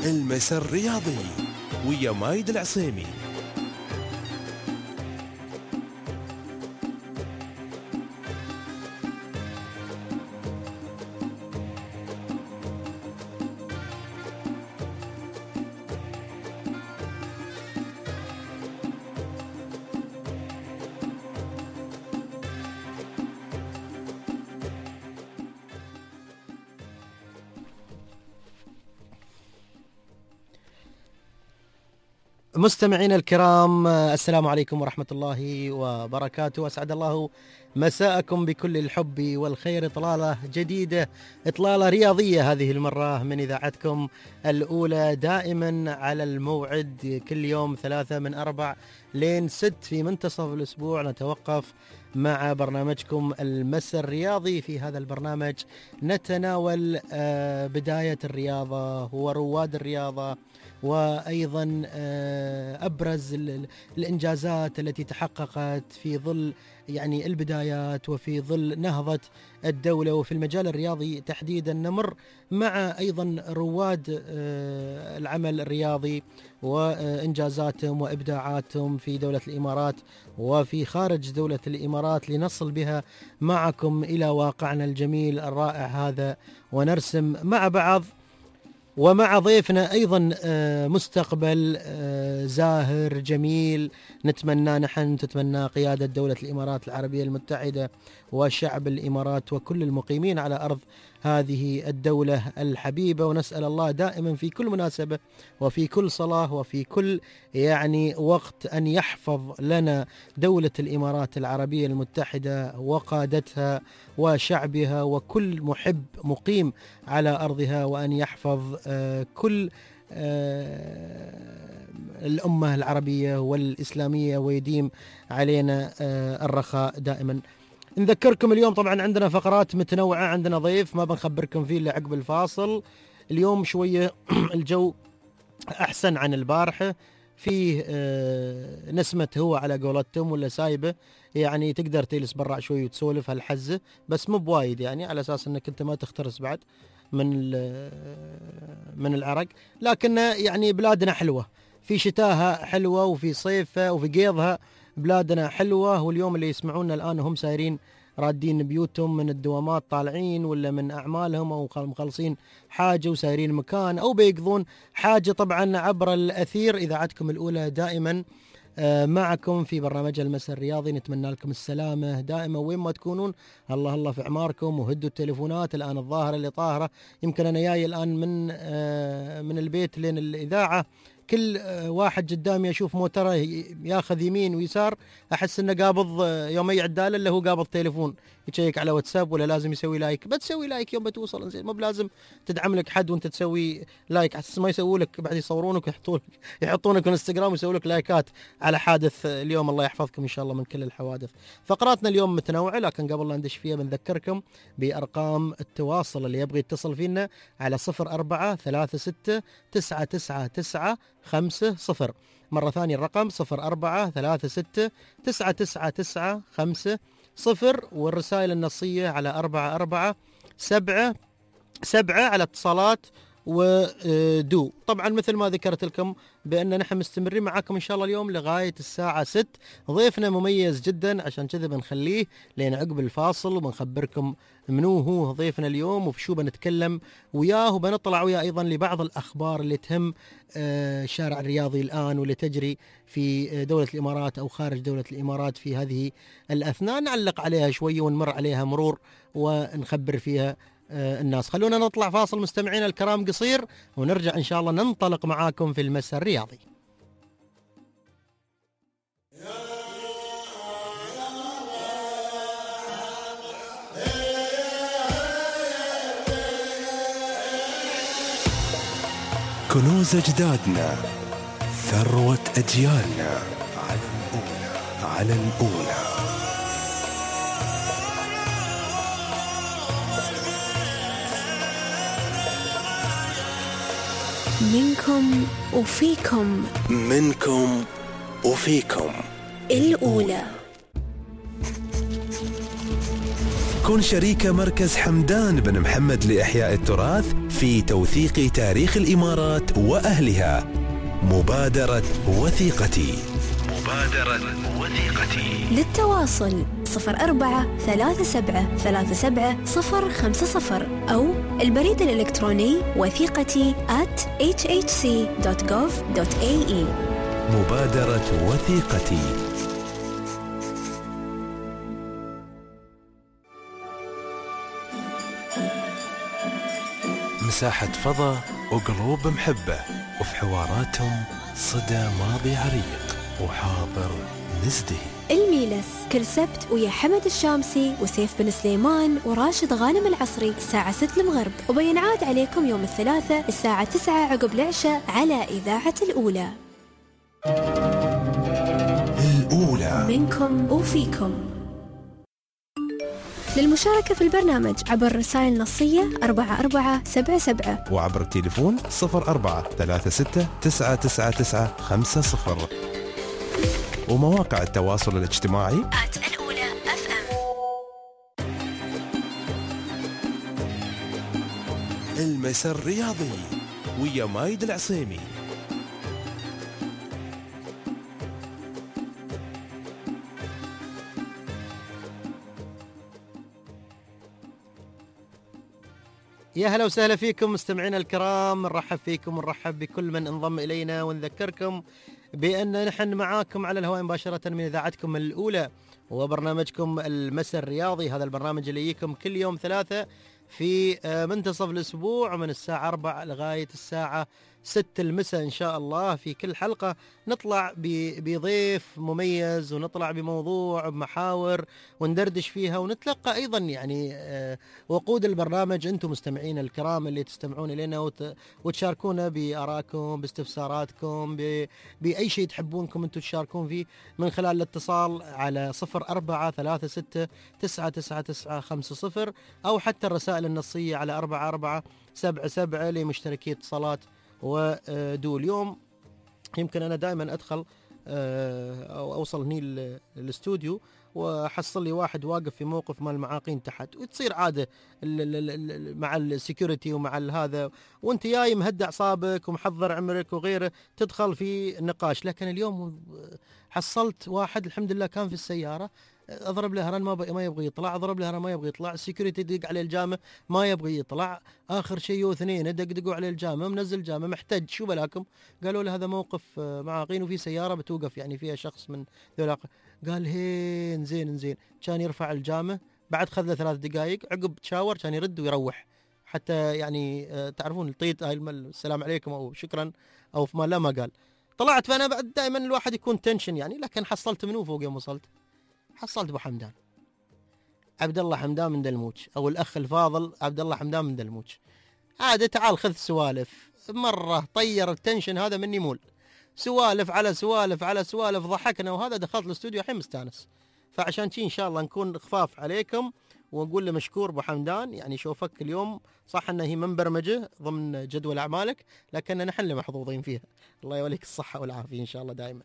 المساء الرياضي ويا مايد العصيمي. مستمعينا الكرام، السلام عليكم ورحمة الله وبركاته. أسعد الله مساءكم بكل الحب والخير. إطلالة جديدة، إطلالة رياضية هذه المرة من إذاعتكم الأولى، دائما على الموعد كل يوم 3 من 4 لين 6 في منتصف الأسبوع نتوقف مع برنامجكم المساء الرياضي. في هذا البرنامج نتناول بداية الرياضة ورواد الرياضة، وأيضا أبرز الإنجازات التي تحققت في ظل يعني البدايات وفي ظل نهضة الدولة. وفي المجال الرياضي تحديدا نمر مع أيضا رواد العمل الرياضي وإنجازاتهم وإبداعاتهم في دولة الإمارات وفي خارج دولة الإمارات، لنصل بها معكم إلى واقعنا الجميل الرائع هذا، ونرسم مع بعض ومع ضيفنا أيضا مستقبل زاهر جميل نتمنى نحن تتمنى قيادة دولة الإمارات العربية المتحدة وشعب الإمارات وكل المقيمين على أرض هذه الدولة الحبيبة. ونسأل الله دائما في كل مناسبة وفي كل صلاة وفي كل يعني وقت أن يحفظ لنا دولة الإمارات العربية المتحدة وقادتها وشعبها وكل محب مقيم على أرضها، وأن يحفظ كل الأمة العربية والإسلامية ويديم علينا الرخاء دائما. نذكركم اليوم طبعا عندنا فقرات متنوعة، عندنا ضيف ما بنخبركم فيه إلا عقب الفاصل. اليوم شوية الجو أحسن عن البارحة، فيه نسمة هو على قولتهم ولا سايبة، يعني تقدر تجلس برا شوي وتسولف هالحزة، بس مو بوايد يعني على أساس أنك أنت ما تخترس بعد من العرق. لكن يعني بلادنا حلوة، في شتاها حلوة وفي صيفها وفي قيضها بلادنا حلوة. واليوم اللي يسمعونا الآن هم سايرين رادين بيوتهم من الدوامات طالعين ولا من أعمالهم أو مخلصين حاجة وسايرين مكان أو بيقضون حاجة، طبعا عبر الأثير إذاعتكم الأولى دائما معكم في برنامج المساء الرياضي. نتمنى لكم السلامة دائما وين ما تكونون. الله الله في أعماركم، وهدوا التليفونات الآن الظاهرة اللي طاهرة. يمكن أنا جاي الآن من البيت لين الإذاعة، كل واحد قدامي أشوف موتره ياخذ يمين ويسار، أحس إنه قابض يوم يعداله اللي هو قابض تليفون يشيك على واتساب، ولا لازم يسوي لايك. بتسوي لايك يوم بتوصل زين، مو بلازم تدعم لك حد وانت تسوي لايك، حس ما يسووا لك بعد يصورونك يحطونك في الانستغرام ويسووا لك لايكات على حادث اليوم. الله يحفظكم إن شاء الله من كل الحوادث. فقراتنا اليوم متنوعة، لكن قبل لا ندش فيها بنذكركم بأرقام التواصل اللي يبغي يتصل فينا على 0436999550. مرة ثانية الرقم 0436999550، والرسائل النصية على 4477 على اتصالات ودو. طبعا مثل ما ذكرت لكم بأن نحن مستمرين معاكم إن شاء الله اليوم لغاية الساعة 6. ضيفنا مميز جدا عشان كذا بنخليه لين عقب الفاصل وبنخبركم منو هو ضيفنا اليوم وفي شو بنتكلم وياه، وبنطلع وياه أيضا لبعض الأخبار اللي تهم الشارع الرياضي الآن واللي تجري في دولة الإمارات أو خارج دولة الإمارات في هذه الأثناء، نعلق عليها شوي ونمر عليها مرور ونخبر فيها الناس. خلونا نطلع فاصل مستمعينا الكرام قصير، ونرجع إن شاء الله ننطلق معاكم في المساء الرياضي. كنوز أجدادنا، ثروة أجيالنا، على الأولى. منكم وفيكم الأولى. كن شريك مركز حمدان بن محمد لإحياء التراث في توثيق تاريخ الإمارات وأهلها. مبادرة وثيقتي. للتواصل 043737 أو البريد الإلكتروني وثيقتي @hhc.gov.ae. مبادرة وثيقتي. مساحة فضاء وقلوب محبة، وفي حواراتهم صدى ماضي عريق وحاضر نزدهي. الميلس كل سبت ويا حمد الشامسي وسيف بن سليمان وراشد غانم العصري الساعة 6 المغرب، وبينعاد عليكم يوم الثلاثاء الساعة 9 عقب العشاء على إذاعة الأولى. منكم وفيكم. للمشاركة في البرنامج عبر رسائل نصية 4477 وعبر التليفون 0436999950 ومواقع التواصل الاجتماعي الأولى FM. المساء الرياضي ويا مايد العصيمي. يا هلا وسهلا فيكم مستمعينا الكرام، نرحب فيكم ونرحب بكل من انضم إلينا، ونذكركم بأن نحن معاكم على الهواء مباشرة من إذاعتكم الأولى وبرنامجكم المساء الرياضي. هذا البرنامج اللي يجيكم كل يوم ثلاثة في منتصف الأسبوع من الساعة 4 لغاية الساعة 6 المساء إن شاء الله. في كل حلقة نطلع بضيف مميز ونطلع بموضوع بمحاور وندردش فيها، ونتلقى أيضا يعني وقود البرنامج أنتم مستمعين الكرام اللي تستمعون إلينا وتشاركونا بآرائكم باستفساراتكم بأي شيء تحبونكم أنتم تشاركون فيه من خلال الاتصال على 0436999950 أو حتى الرسائل النصية على 4477 لمشتركي اتصالات ودول. اليوم يمكن أنا دائما أدخل أو أوصل هني الاستوديو وحصل لي واحد واقف في موقف مال المعاقين تحت، وتصير عادة مع السيكوريتي ومع هذا، وانت جاي مهدى أعصابك ومحضر عمرك وغيره تدخل في نقاش. لكن اليوم حصلت واحد الحمد لله كان في السيارة، اضرب له هرن ما يبغى يطلع، اضرب له هرن ما يبغى يطلع، السيكوريتي يدق عليه الجامه ما يبغى يطلع، اخر شيء اثنين دقوا عليه الجامه، منزل جامه محتج، شو بلاكم؟ قالوا له هذا موقف معاقين وفي سياره بتوقف يعني فيها شخص من ذولاك. قال هين زين كان يرفع الجامه، بعد خذ له 3 دقائق عقب تشاور كان يرد ويروح، حتى يعني تعرفون الطيط هاي السلام عليكم او شكرا او في ما قال. طلعت فانا بعد دائما الواحد يكون تنشن يعني، لكن حصلت منو فوق يوم وصلت؟ حصلت ابو حمدان عبد الله حمدان من دلموج، او الاخ الفاضل عبد الله حمدان من دلموج. عاد تعال خذ سوالف، مره طير التنشن هذا مني مول، سوالف على سوالف على سوالف، ضحكنا وهذا. دخلت الاستوديو الحين مستانس، فعشان شي ان شاء الله نكون خفاف عليكم ونقول له مشكور ابو حمدان. يعني شوفك اليوم صح انها هي من برمجه ضمن جدول اعمالك، لكن نحن اللي محظوظين فيها. الله يوليك الصحه والعافيه ان شاء الله دائما.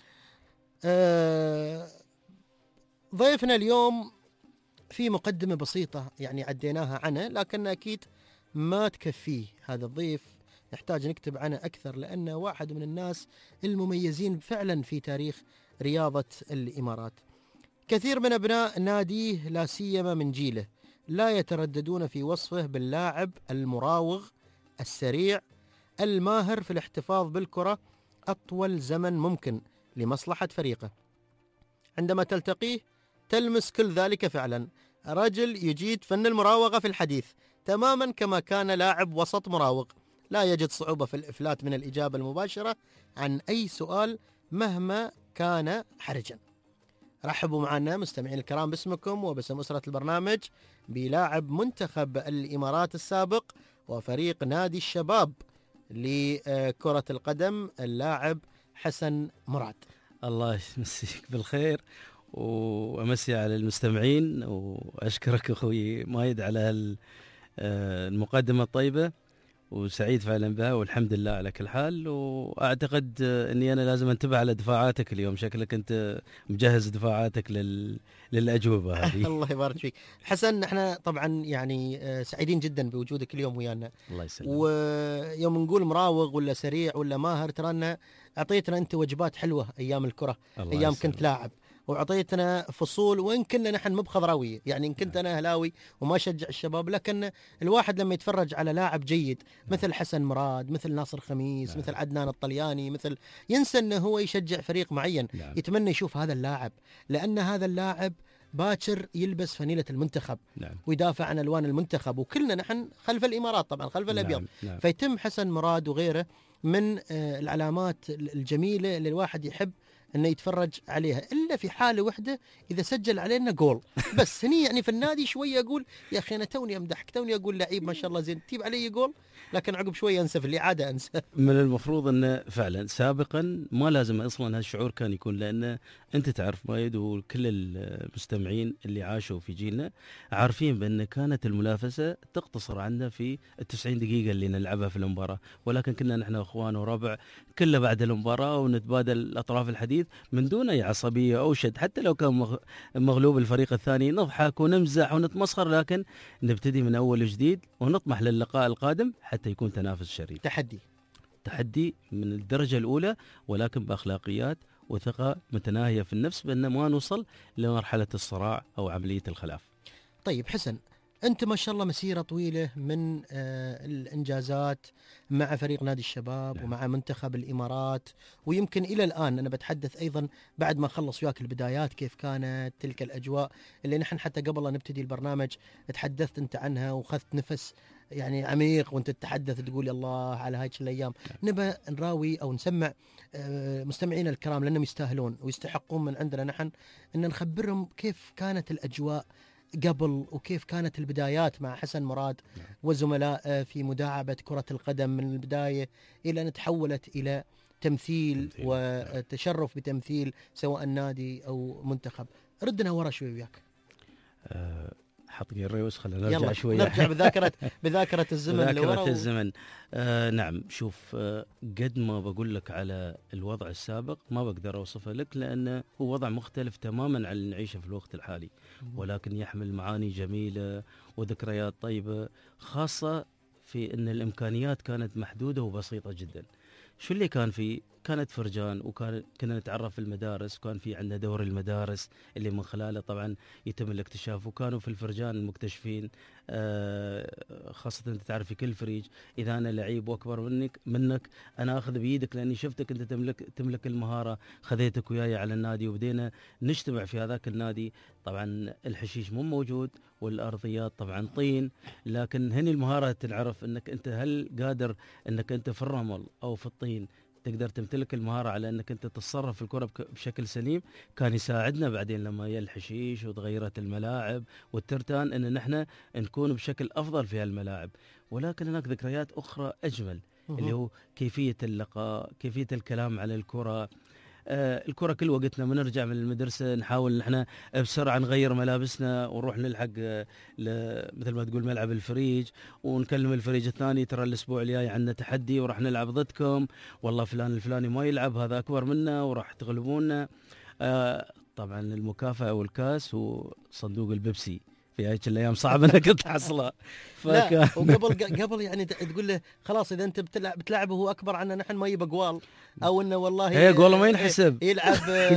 ضيفنا اليوم في مقدمة بسيطة يعني عديناها عنه، لكن أكيد ما تكفيه. هذا الضيف يحتاج نكتب عنه أكثر، لأنه واحد من الناس المميزين فعلا في تاريخ رياضة الإمارات. كثير من أبناء ناديه لا سيما من جيله لا يترددون في وصفه باللاعب المراوغ السريع الماهر في الاحتفاظ بالكرة أطول زمن ممكن لمصلحة فريقه. عندما تلتقيه تلمس كل ذلك فعلا. رجل يجيد فن المراوغة في الحديث تماما كما كان لاعب وسط مراوغ، لا يجد صعوبة في الإفلات من الإجابة المباشرة عن أي سؤال مهما كان حرجا. رحبوا معنا مستمعين الكرام باسمكم وباسم أسرة البرنامج بلاعب منتخب الإمارات السابق وفريق نادي الشباب لكرة القدم اللاعب حسن مراد. الله يمسيك بالخير وأمسي على المستمعين، وأشكرك أخوي مايد على المقدمة الطيبة، وسعيد فعلا بها والحمد لله على كل حال. واعتقد اني انا لازم انتبه على دفاعاتك اليوم، شكلك انت مجهز دفاعاتك للاجوبه هذه. الله يبارك فيك حسن. احنا طبعا يعني سعيدين جدا بوجودك اليوم ويانا. الله يسلمك. ويوم نقول مراوغ ولا سريع ولا ماهر، ترانا اعطيتنا انت وجبات حلوه ايام الكره، ايام كنت لاعب، وعطيتنا فصول. وان كنا نحن مو بخضراويه، يعني ان كنت انا اهلاوي وما شجع الشباب، لكن الواحد لما يتفرج على لاعب جيد مثل حسن مراد، مثل ناصر خميس، مثل عدنان الطلياني، مثل ينسى انه هو يشجع فريق معين، يتمنى يشوف هذا اللاعب، لان هذا اللاعب باكر يلبس فانيلة المنتخب ويدافع عن ألوان المنتخب، وكلنا نحن خلف الإمارات طبعا، خلف الأبيض. فيتم حسن مراد وغيره من العلامات الجميلة اللي الواحد يحب انه يتفرج عليها، الا في حاله واحده اذا سجل علينا جول. بس هني يعني في النادي شويه اقول يا اخي انا توني امدحك، توني اقول لعيب ما شاء الله زين، تجيب علي جول، لكن عقب شويه انسى في الاعاده انسى. من المفروض انه فعلا سابقا ما لازم اصلا هالشعور كان يكون، لان انت تعرف مايد وكل المستمعين اللي عاشوا في جيلنا عارفين بان كانت المنافسه تقتصر عنا في ال90 دقيقه اللي نلعبها في المباراه، ولكن كنا نحن اخوان وربع كله بعد المباراه ونتبادل اطراف الحديث من دون اي عصبيه او شد، حتى لو كان مغلوب الفريق الثاني نضحك ونمزح ونتمسخر، لكن نبتدي من اول وجديد ونطمح للقاء القادم حتى يكون تنافس شريف، تحدي من الدرجه الاولى، ولكن باخلاقيات وثقه متناهيه في النفس، بان ما نوصل لمرحله الصراع او عمليه الخلاف. طيب حسن، أنت ما شاء الله مسيرة طويلة من الإنجازات مع فريق نادي الشباب ومع منتخب الإمارات، ويمكن إلى الآن أنا بتحدث أيضا بعد ما خلص وياك البدايات كيف كانت تلك الأجواء اللي نحن حتى قبل لا نبتدي البرنامج تحدثت أنت عنها وخذت نفس يعني عميق وأنت تتحدث تقول يا الله على هاي الأيام. نبى نراوي أو نسمع مستمعينا الكرام لأنهم يستاهلون ويستحقون من عندنا نحن أن نخبرهم كيف كانت الأجواء قبل، وكيف كانت البدايات مع حسن مراد وزملاء في مداعبة كرة القدم من البداية إلى أن تحولت إلى تمثيل وتشرف بتمثيل سواء نادي أو منتخب. ردنا ورا شوي وياك. حط الريوس، خلينا نرجع شوي، نرجع بذاكرة الزمن بذاكرة الزمن. نعم، شوف، قد ما بقول لك على الوضع السابق ما بقدر أوصفه لك، لأنه هو وضع مختلف تماما عن اللي نعيشه في الوقت الحالي، ولكن يحمل معاني جميلة وذكريات طيبة، خاصة في أن الإمكانيات كانت محدودة وبسيطة جدا. شو اللي كان فيه؟ كانت فرجان، وكنا نتعرف في المدارس، وكان في عندنا دور المدارس اللي من خلاله طبعا يتم الاكتشاف، وكانوا في الفرجان المكتشفين، خاصة انت تعرف في كل فريج اذا انا لعيب واكبر منك انا اخذ بيدك لاني شفتك انت تملك المهارة، خذيتك وياي على النادي وبدينا نجتمع في هذاك النادي. طبعا الحشيش مو موجود والارضيات طبعا طين، لكن هني المهارة تنعرف انك انت هل قادر انك انت في الرمل او في الطين تقدر تمتلك المهارة على أنك أنت تتصرف الكرة بشكل سليم. كان يساعدنا بعدين لما جاء الحشيش وتغيرت الملاعب والترتان أن نحن نكون بشكل أفضل في هالملاعب. ولكن هناك ذكريات أخرى أجمل، اللي هو كيفية اللقاء، كيفية الكلام على الكرة. الكرة كل وقتنا ما نرجع من المدرسة نحاول نحن بسرعة نغير ملابسنا ونروح نلحق مثل ما تقول ملعب الفريج، ونكلم الفريج الثاني ترى الأسبوع الجاي عندنا تحدي وراح نلعب ضدكم، والله فلان الفلاني ما يلعب هذا أكبر منا وراح تغلبونا. طبعا المكافأة والكاس وصندوق البيبسي في هاي الايام صعب انك تحصله. لا وقبل يعني تقول له خلاص اذا انت بتلعبه هو اكبر عنا نحن ما يبقى قوال، او انه والله هي جول ما ينحسب، يلعب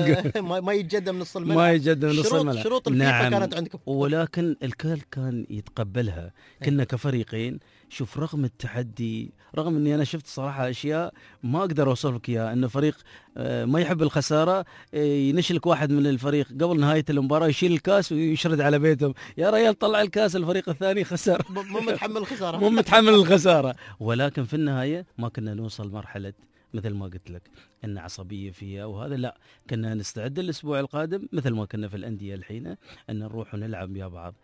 ما يتجدد من نص الملعب، شروط الفيفا كانت عندكم. ولكن الكل كان يتقبلها. كنا كفريقين، شوف، رغم التحدي، رغم اني انا شفت صراحه اشياء ما اقدر اوصف لك اياها، انه فريق ما يحب الخساره ينشلك واحد من الفريق قبل نهايه المباراه يشيل الكاس ويشرد على بيتهم، يا ريال طلع الكاس الفريق الثاني خسر، مو متحمل الخساره. ولكن في النهايه ما كنا نوصل مرحله مثل ما قلت لك ان عصبيه فيها وهذا، لا، كنا نستعد الاسبوع القادم مثل ما كنا في الانديه الحين ان نروح ونلعب يا بعض.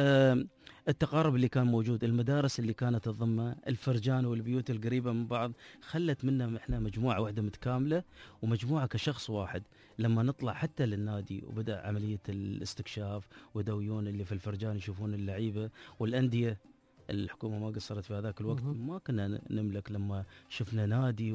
التقارب اللي كان موجود، المدارس اللي كانت تضمه، الفرجان والبيوت القريبه من بعض، خلت منا احنا مجموعه واحده متكامله ومجموعه كشخص واحد. لما نطلع حتى للنادي وبدا عمليه الاستكشاف ودويون اللي في الفرجان يشوفون اللعيبه، والانديه الحكومة ما قصرت في هذاك الوقت. ما كنا نملك لما شفنا نادي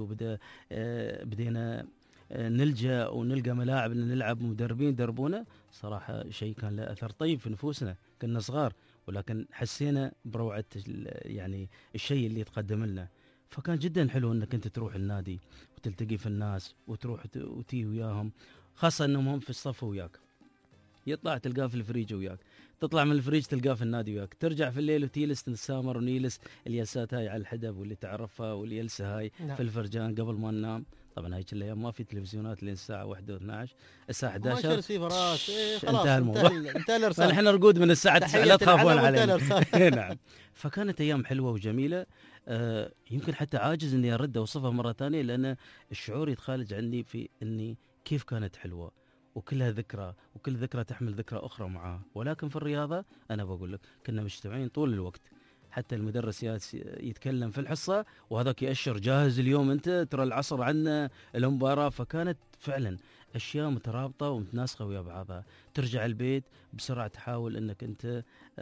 بدينا نلجأ ونلقى ملاعب نلعب، مدربين دربونا، صراحة شيء كان له أثر طيب في نفوسنا. كنا صغار ولكن حسينا بروعة يعني الشيء اللي يتقدم لنا. فكان جدا حلو انك انت تروح النادي وتلتقي في الناس وتروح وتي وياهم، خاصة انهم هم في الصف وياك، يطلع تلقاه في الفريج وياك، تطلع من الفريج تلقاه في النادي وياك، ترجع في الليل وتيلس نسامر ونيلس الياسات هاي على الحدب واللي تعرفها واليلسة هاي في الفرجان قبل ما ننام. طبعا هاي كل الايام ما في تلفزيونات لين الساعه 1 و12، الساعه 11 خلاص انتهى الموضوع. انتهى الارسال. فنحن نرقود من الساعه 9 لا تخافون علينا. نعم. فكانت ايام حلوه وجميله. يمكن حتى عاجز اني ارد اوصفها مره ثانيه، لان الشعور يتخالج عندي في اني كيف كانت حلوه وكلها ذكرى، وكل ذكرى تحمل ذكرى اخرى معها. ولكن في الرياضه انا بقول لك كنا مجتمعين طول الوقت، حتى المدرس يتكلم في الحصة وهذاك يأشر جاهز اليوم أنت ترى العصر عنا المباراة. فكانت فعلا أشياء مترابطة ومتناسقة ويا بعضها. ترجع البيت بسرعة تحاول أنك أنت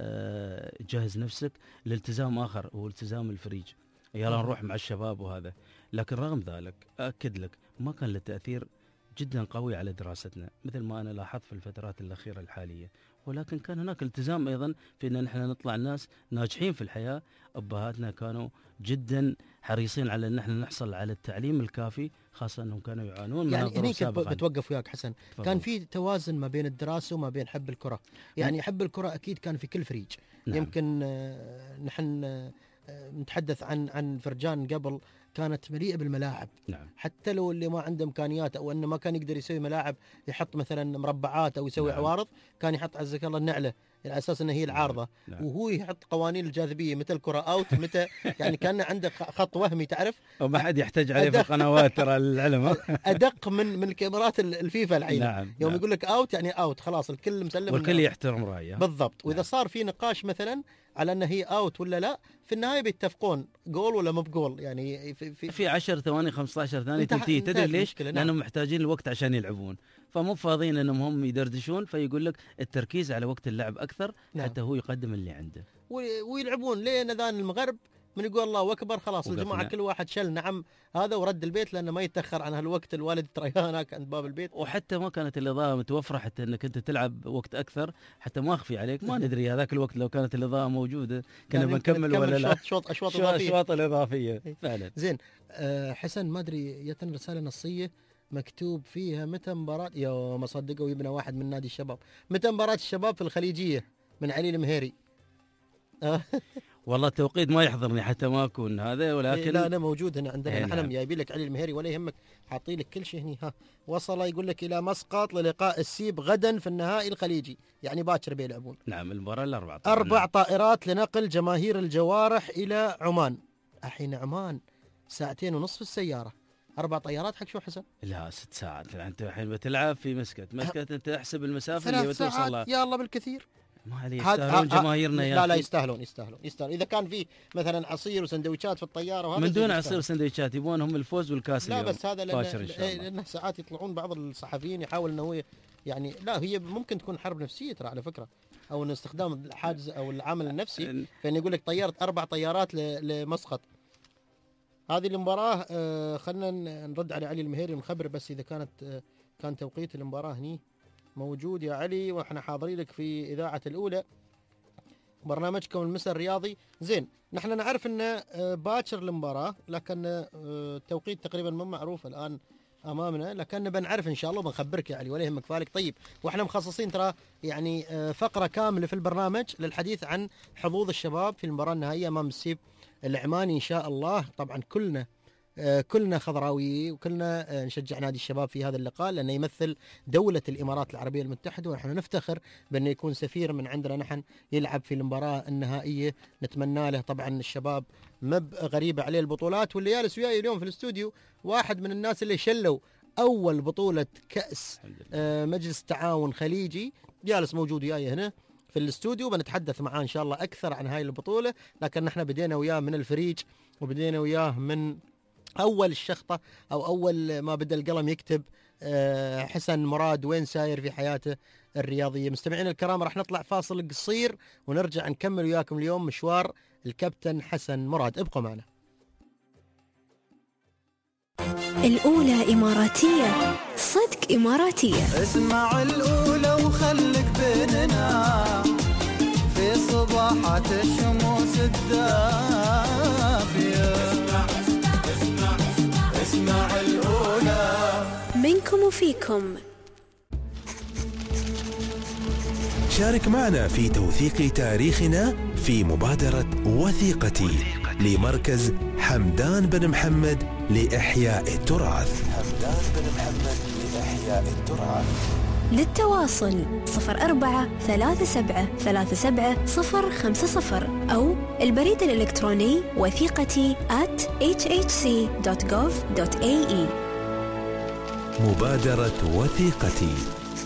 جهز نفسك لالتزام آخر، هو التزام الفريج، يلا نروح مع الشباب وهذا. لكن رغم ذلك أكد لك ما كان له تأثير جدا قوي على دراستنا مثل ما أنا لاحظت في الفترات الأخيرة الحالية. ولكن كان هناك التزام أيضا في أن نحن نطلع ناس ناجحين في الحياة. أبهاتنا كانوا جدا حريصين على أن نحن نحصل على التعليم الكافي، خاصة أنهم كانوا يعانون من يعني هنيك بتوقف وياك حسن. كان في توازن ما بين الدراسة وما بين حب الكرة. يعني حب الكرة أكيد كان في كل فريج. نعم. يمكن نحن نتحدث عن فرجان قبل كانت مليئة بالملاعب. نعم. حتى لو اللي ما عنده إمكانيات أو أنه ما كان يقدر يسوي ملاعب يحط مثلا مربعات أو يسوي عوارض، كان يحط عزك الله النعلة على أساس أنه هي العارضة. وهو يحط قوانين الجاذبية متى الكرة أوت متى، يعني كان عنده خط وهمي تعرف، وما حد يحتاج عليه في القنوات ترى العلم أدق من الكاميرات الفيفا الحين. نعم. يوم يقول لك أوت يعني أوت، خلاص الكل مسلم والكل يحترم رأيه بالضبط. وإذا صار في نقاش مثلا على أنه هي أوت ولا لا، في النهاية بيتفقون جول ولا مو بجول. يعني في 10 ثواني 15 ثانية تنتهي. تدري ليش؟ لأنهم محتاجين الوقت عشان يلعبون، فمو فاضيين أنهم هم يدردشون. فيقول لك التركيز على وقت اللعب أكثر. نعم. حتى هو يقدم اللي عنده ويلعبون لين أذان المغرب، من يقول الله أكبر خلاص الجماعة كل واحد شل نعم هذا ورد البيت، لأنه ما يتأخر عن هالوقت. الوالد ترى هناك عند باب البيت. وحتى ما كانت الإضاءة متوفرة حتى أنك أنت تلعب وقت أكثر، حتى ما أخفي عليك ما ندري هذاك الوقت لو كانت الإضاءة موجودة كنا يعني بنكمل ولا لا. أشواط الإضافية فعلا. زين. حسن ما أدري جتنا رسالة نصية مكتوب فيها متى مباراة، يا ما صدقوا يبنى واحد من نادي الشباب، متى مباراة الشباب في الخليجية من علي المهيري. والله التوقيت ما يحضرني حتى ما أكون هذا، ولكن لا أنا موجود هنا عندنا. نحن جايبين لك علي المهيري ولا يهمك، حاطين لك كل شيء هني. وصل يقول لك إلى مسقط للقاء السيب غدا في النهائي الخليجي، يعني باكر بيلعبون. نعم المباراة 4 طائرات لنقل جماهير الجوارح إلى عمان. الحين عمان 2.5 ساعة في السيارة، 4 طيارات حق شو حسن؟ لا 6 ساعات. أنت الحين بتلعب في مسكت أنت احسب المسافة اللي بتوصل لها. يا الله بالكثير. ما عليه يستاهلون جماهيرنا يا لا يستاهلون. إذا كان في مثلا عصير وسندويشات في الطيارة وهذا من دون عصير وسندويشات يبون هم الفوز والكاس. لا بس هذا لأنه ساعات يطلعون بعض الصحفيين يحاول أنه هو يعني لا هي ممكن تكون حرب نفسية ترى على فكرة، أو أن استخدام الحاجز أو العامل النفسي. فإن يقول لك طيرت 4 طيارات لمسقط. هذه المباراة خلنا نرد على علي المهيري ونخبر بس إذا كان توقيت المباراة هني موجود يا علي، واحنا حاضرين لك في إذاعة الأولى برنامجكم المساء الرياضي. زين نحن نعرف أن باكر المباراة، لكن التوقيت تقريبا ما معروف الآن أمامنا، لكن بنعرف إن شاء الله بنخبرك يا علي ولا يهمك فالك. طيب وإحنا مخصصين ترى يعني فقرة كاملة في البرنامج للحديث عن حظوظ الشباب في المباراة النهائية أمام السيب العماني إن شاء الله. طبعا كلنا خضراوي وكلنا نشجع نادي الشباب في هذا اللقاء، لأنه يمثل دولة الإمارات العربية المتحدة، ونحن نفتخر بأنه يكون سفير من عندنا نحن يلعب في المباراة النهائية. نتمنى له طبعا الشباب مب غريبة عليه البطولات، واللي جالس وياي اليوم في الاستوديو واحد من الناس اللي شلوا أول بطولة كأس مجلس تعاون خليجي، جالس موجود وياي هنا في الاستوديو. بنتحدث معاه إن شاء الله أكثر عن هاي البطولة، لكن نحن بدينا وياه من الفريج وبدينا وياه من أول الشخطة أو أول ما بدأ القلم يكتب حسن مراد وين ساير في حياته الرياضية. مستمعين الكرام راح نطلع فاصل قصير ونرجع نكمل وياكم اليوم مشوار الكابتن حسن مراد. ابقوا معنا. الأولى إماراتية، صدق إماراتية. اسمع الأولى وخلك بيننا في صباحات الشموس الدافية. اسمع الأولى منكم وفيكم. شارك معنا في توثيق تاريخنا في مبادرة وثيقتي لمركز حمدان بن محمد لإحياء التراث. للتواصل 043737 أو البريد الإلكتروني وثيقتي @hhc.gov.ae. مبادرة وثيقتي.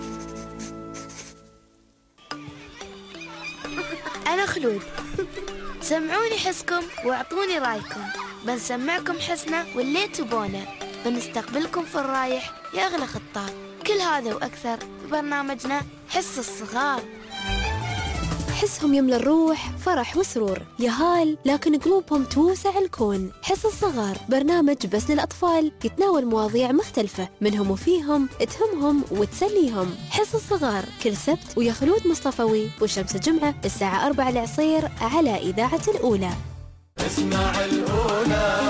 أنا خلود، سمعوني حسكم واعطوني رايكم. بنسمعكم حسنا واللي تبونه، بنستقبلكم في الرايح يا أغلى خطاب. كل هذا وأكثر في برنامجنا حس الصغار. حسهم يملى الروح فرح وسرور، يهال لكن قلوبهم توسع الكون. حس الصغار برنامج بس للأطفال، يتناول مواضيع مختلفة منهم وفيهم، تهمهم وتسليهم. حس الصغار كل سبت ويا خلود مصطفوي وشمس جمعة الساعة 4 العصير على إذاعة الأولى. اسمع الأولى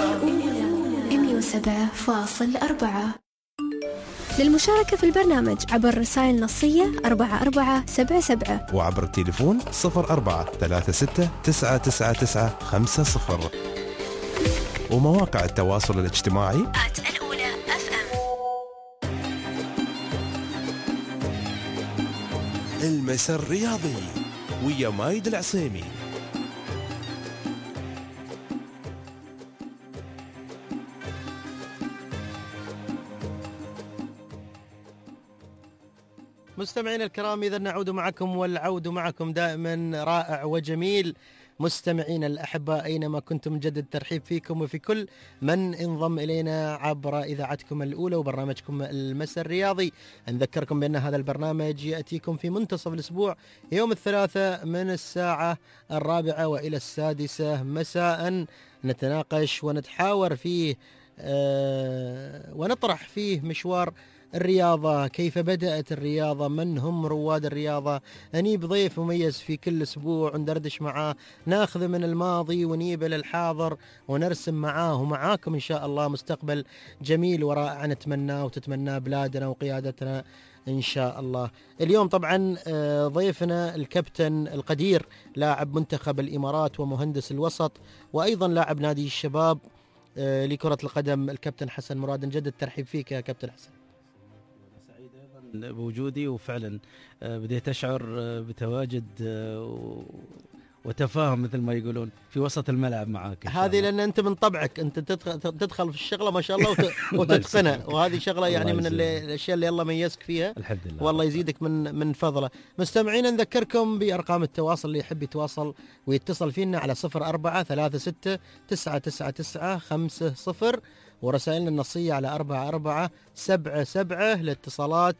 107.4. للمشاركة في البرنامج عبر رسائل نصية 4477 وعبر التليفون 0436999950 ومواقع التواصل الاجتماعي الأولى FM. المساء الرياضي ويا مايد العصيمي. مستمعين الكرام، إذا نعود معكم والعود معكم دائما رائع وجميل. مستمعين الأحباء أينما كنتم، مجدد ترحيب فيكم وفي كل من انضم إلينا عبر إذاعتكم الأولى وبرنامجكم المساء الرياضي. نذكركم بأن هذا البرنامج يأتيكم في منتصف الأسبوع يوم الثلاثاء من الساعة 4 وإلى 6 مساء. نتناقش ونتحاور فيه ونطرح فيه مشوار الرياضة، كيف بدأت الرياضة، من هم رواد الرياضة. نجيب ضيف مميز في كل أسبوع وندردش معاه، ناخذ من الماضي ونجيب للحاضر ونرسم معاه ومعاكم إن شاء الله مستقبل جميل ورائع نتمناه وتتمناه بلادنا وقيادتنا إن شاء الله. اليوم طبعا ضيفنا الكابتن القدير، لاعب منتخب الإمارات ومهندس الوسط وأيضا لاعب نادي الشباب لكرة القدم، الكابتن حسن مراد. نجدد الترحيب فيك يا كابتن حسن. بوجودي، وفعلا بديت أشعر بتواجد وتفاهم مثل ما يقولون في وسط الملعب معاك. هذه لأن أنت من طبعك أنت تدخل في الشغلة ما شاء الله وتتقنها، وهذه شغلة يعني من الأشياء اللي الله ميزك فيها. الحمد لله، والله يزيدك من فضله. مستمعين نذكركم بأرقام التواصل اللي يحب يتواصل ويتصل فينا على 0436999950 ورسائلنا النصية على 4477 للاتصالات.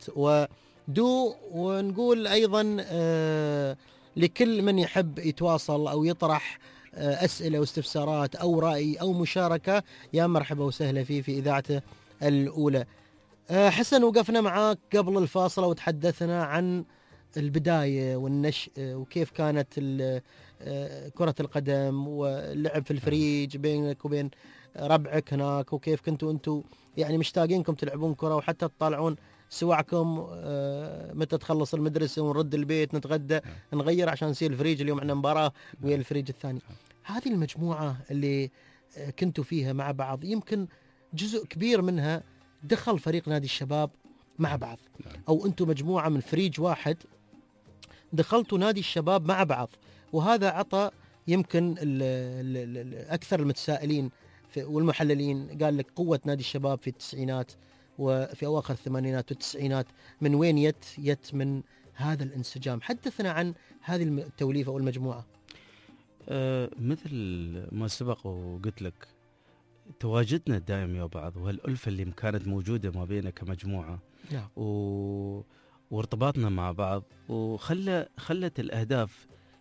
ونقول أيضا لكل من يحب يتواصل أو يطرح أسئلة واستفسارات أو رأي أو مشاركة، يا مرحبا وسهلا في إذاعته الأولى. حسن، وقفنا معاك قبل الفاصلة وتحدثنا عن البداية والنشء وكيف كانت كرة القدم واللعب في الفريج بينك وبين ربعك هناك، وكيف كنتوا أنتوا يعني مشتاقينكم تلعبون كرة وحتى تطالعون سواعكم متى تخلص المدرسة ونرد البيت نتغدى نغير عشان نصير الفريج اليوم عندنا مباراة ويا الفريج الثاني. هذه المجموعة اللي كنتوا فيها مع بعض يمكن جزء كبير منها دخل فريق نادي الشباب مع بعض، أو أنتوا مجموعة من فريج واحد دخلتوا نادي الشباب مع بعض، وهذا عطى يمكن أكثر المتسائلين والمحللين قال لك قوة نادي الشباب في التسعينات وفي أواخر الثمانينات والتسعينات من وين يت من هذا الانسجام. حدثنا عن هذه التوليفة والمجموعة. مثل ما سبق وقلت لك، تواجدنا الدائم يا بعض، وهالألفة اللي كانت موجودة ما بيننا كمجموعة، وارتباطنا مع بعض خلت الأهداف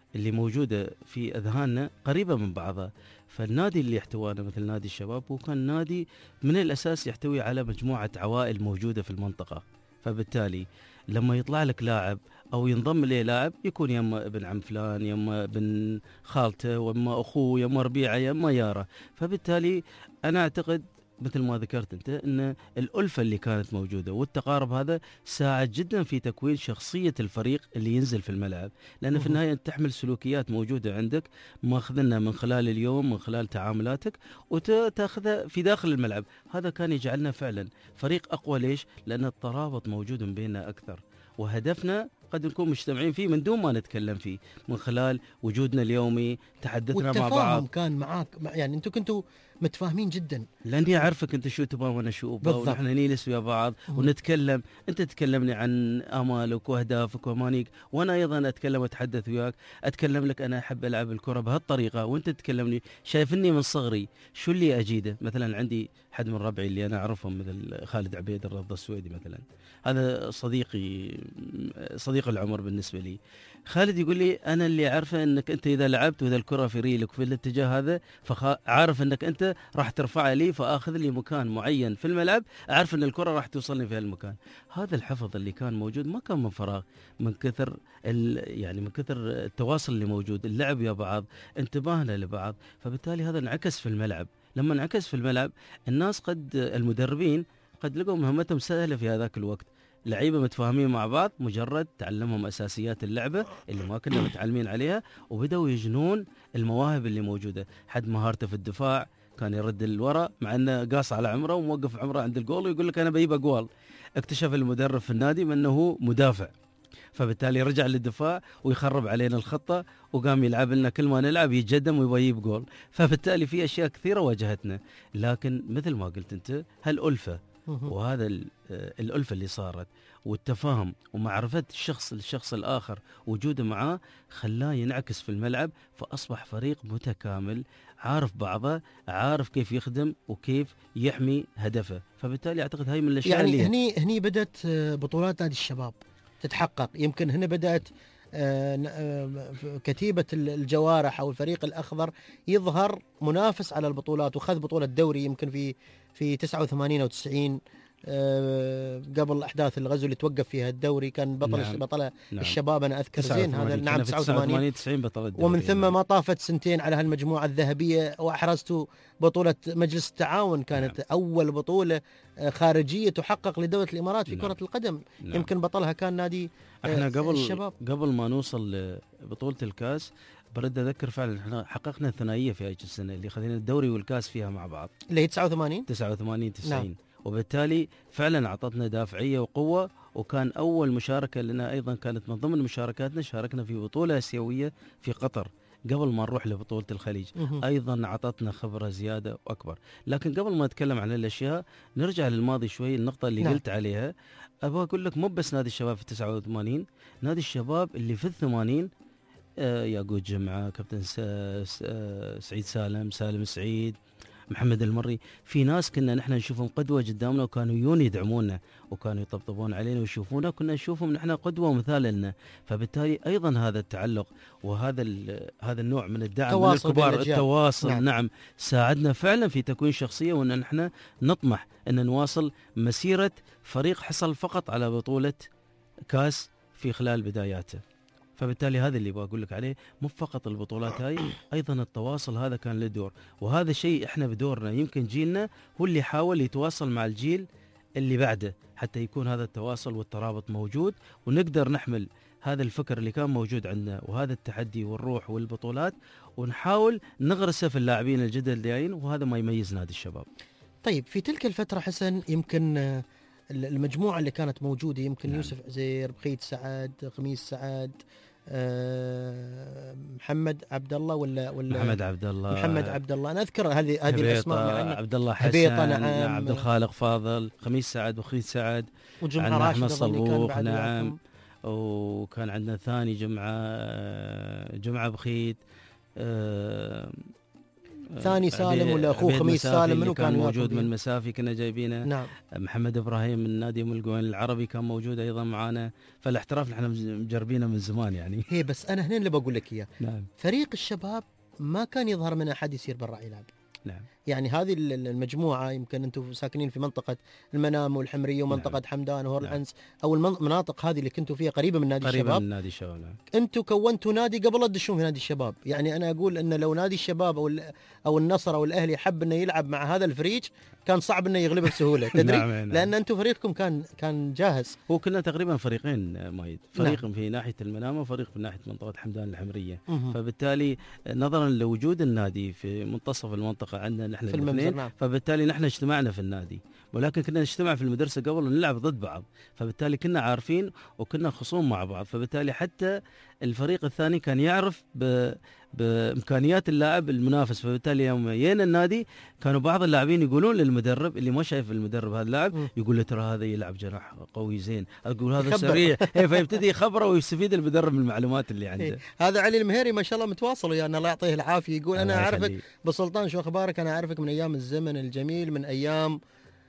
اللي موجودة في أذهاننا قريبة من بعضها. فالنادي اللي يحتوانا مثل نادي الشباب هو كان نادي من الأساس يحتوي على مجموعة عوائل موجودة في المنطقة. فبالتالي لما يطلع لك لاعب أو ينضم إليه لاعب يكون يما ابن عم فلان، يما ابن خالته، ويما أخوه، يما ربيعه، يما ياره. فبالتالي أنا أعتقد مثل ما ذكرت أنت أن الألفة اللي كانت موجودة والتقارب هذا ساعد جدا في تكوين شخصية الفريق اللي ينزل في الملعب، لأن في النهاية أنت تحمل سلوكيات موجودة عندك ماخذنا من خلال اليوم، من خلال تعاملاتك، وتاخذها في داخل الملعب. هذا كان يجعلنا فعلا فريق أقوى. ليش؟ لأن الترابط موجود بيننا أكثر، وهدفنا قد نكون مجتمعين فيه من دون ما نتكلم فيه، من خلال وجودنا اليومي، تحدثنا مع بعض. والتفاهم كان معاك، يعني انتم كنتوا متفاهمين جدا، لاني اعرفك انت شو تبغى وانا شو ابغى، ونحن نجلس ويا بعض ونتكلم. انت تتكلمني عن امالك واهدافك وامانيك، وانا ايضا اتكلم واتحدث وياك، اتكلم لك انا احب العب الكره بهالطريقه، وانت تتكلمني شايفني من صغري شو اللي اجيده. مثلا عندي حد من ربعي اللي انا اعرفهم مثل خالد عبيد الرضا السويدي مثلا، هذا صديق العمر بالنسبه لي. خالد يقول لي انا اللي اعرفه انك انت اذا لعبت واذا الكره في ريلك في الاتجاه هذا فعارف انك انت راح ترفعها لي، فاخذ لي مكان معين في الملعب اعرف ان الكره راح توصلني في هالمكان. هذا الحفظ اللي كان موجود ما كان من فراغ، من كثر من كثر التواصل اللي موجود، اللعب يا بعض، انتباهنا لبعض. فبالتالي هذا انعكس في الملعب. لما انعكس في الملعب الناس المدربين قد لقوا مهمتهم سهله في هذاك الوقت. لعيبه متفاهمين مع بعض، مجرد تعلمهم اساسيات اللعبه اللي ما كنا متعلمين عليها، وبداوا يجنون المواهب اللي موجوده. حد مهارته في الدفاع كان يرد الوراء مع انه قاص على عمره وموقف عمره عند الجول ويقول لك انا بجيب اجوال. اكتشف المدرب في النادي انه مدافع، فبالتالي رجع للدفاع ويخرب علينا الخطه، وقام يلعب لنا كل ما نلعب يتقدم ويبغى يجيب جول. فبالتالي في اشياء كثيره واجهتنا، لكن مثل ما قلت انت هالالفه وهذا الألفة اللي صارت والتفاهم ومعرفة الشخص الآخر وجوده معاه خلاه ينعكس في الملعب، فأصبح فريق متكامل عارف بعضه، عارف كيف يخدم وكيف يحمي هدفه. فبالتالي أعتقد هاي من الأشياء يعني هني بدأت بطولات نادي الشباب تتحقق. يمكن هنا بدأت كتيبة الجوارح أو الفريق الأخضر يظهر منافس على البطولات، وخذ بطولة دوري يمكن في 89 أو 90 قبل أحداث الغزو اللي توقف فيها الدوري، كان بطل الشباب أنا أذكر زين هذا. نعم 89 بطل الدوري. ومن ثم ما طافت سنتين على هالمجموعة الذهبية وأحرزتوا بطولة مجلس التعاون، كانت أول بطولة خارجية تحقق لدولة الإمارات في كرة القدم. يمكن بطلها كان نادي احنا الشباب. قبل ما نوصل لبطولة الكاس برد أذكر فعلا احنا حققنا ثنائية في هذه السنة اللي خذينا الدوري والكاس فيها مع بعض، اللي هي 89 90. وبالتالي فعلا أعطتنا دافعية وقوة، وكان أول مشاركة لنا أيضا كانت من ضمن مشاركاتنا، شاركنا في بطولة آسيوية في قطر قبل ما نروح لبطولة الخليج. أيضا أعطتنا خبرة زيادة وأكبر. لكن قبل ما نتكلم عن الأشياء نرجع للماضي شوي، النقطة اللي قلت عليها. أبغى أقول لك مو بس نادي الشباب في 89، نادي الشباب اللي في 80 ياقوت جمعة، كابتن سعيد سالم سعيد، محمد المري، في ناس كنا نحن نشوفهم قدوة قدامنا، وكانوا يجون يدعمونا وكانوا يطبطبون علينا ويشوفونا، كنا نشوفهم نحن قدوة ومثال لنا. فبالتالي أيضا هذا التعلق وهذا النوع من الدعم من الكبار، التواصل نعم ساعدنا فعلا في تكوين شخصية، وأن نحن نطمح أن نواصل مسيرة فريق حصل فقط على بطولة كاس في خلال بداياته. فبالتالي هذا اللي بقول لك عليه، مو فقط البطولات هاي، ايضا التواصل هذا كان له دور، وهذا شيء احنا بدورنا. يمكن جيلنا هو اللي حاول يتواصل مع الجيل اللي بعده حتى يكون هذا التواصل والترابط موجود، ونقدر نحمل هذا الفكر اللي كان موجود عندنا وهذا التحدي والروح والبطولات، ونحاول نغرسه في اللاعبين الجدد الجايين، وهذا ما يميز نادي الشباب. طيب في تلك الفترة حسن، يمكن المجموعة اللي كانت موجودة، يمكن يوسف عزير، بخيت سعد، خميس سعد، محمد عبد الله ولا محمد عبد الله انا اذكر هذه الاسماء، عبد الله حسن، عبد الخالق فاضل، خميس سعد وخيت سعد، وجمعة راشد صلبوخ نعم، وكان عندنا ثاني جمعة بخيت، ثاني سالم ولا اخوه خميس سالم، منو كان موجود من مسافي كنا جايبينه. نعم. محمد ابراهيم من نادي ام القوين العربي كان موجود ايضا معانا. فالاحتراف احنا مجربينه من زمان يعني. هي بس انا هنا اللي بقول لك اياه. نعم. فريق الشباب ما كان يظهر من احد يصير برا يلعب. نعم. يعني هذه المجموعة يمكن أنتم ساكنين في منطقة المنام والحمرية ومنطقة نعم. حمدان وهورلعنس أو المناطق هذه اللي كنتوا فيها قريبة من نادي الشباب. قريبة من نادي الشباب. نعم. أنتم كونتوا نادي قبل لا تدشون في نادي الشباب. يعني أنا أقول أن لو نادي الشباب أو النصر أو الأهلي حب أنه يلعب مع هذا الفريق كان صعب أنه يغلبه بسهولة. تدري؟ نعم. لأن أنتم فريقكم كان جاهز. هو كنا تقريبا فريقين مايد، فريق نعم. في ناحية المنام وفريق في ناحية منطقة حمدان الحمرية. فبالتالي نظرا لوجود النادي في منتصف المنطقة عندنا نحن الاثنين، نعم. فبالتالي نحن اجتمعنا في النادي، ولكن كنا نجتمع في المدرسة قبل ونلعب ضد بعض، فبالتالي كنا عارفين وكنا خصوم مع بعض، فبالتالي حتى الفريق الثاني كان يعرف بإمكانيات اللاعب المنافس. فبالتالي يوم جينا النادي كانوا بعض اللاعبين يقولون للمدرب اللي ما شايف المدرب هذا اللاعب، يقول له ترى هذا يلعب جناح قوي زين، اقول هذا سريع. فيبتدي يخبره ويستفيد المدرب من المعلومات اللي عنده. هذا علي المهيري ما شاء الله متواصل ويانا الله يعطيه العافيه. يقول انا اعرفك بسلطان، شو اخبارك؟ انا اعرفك من ايام الزمن الجميل، من ايام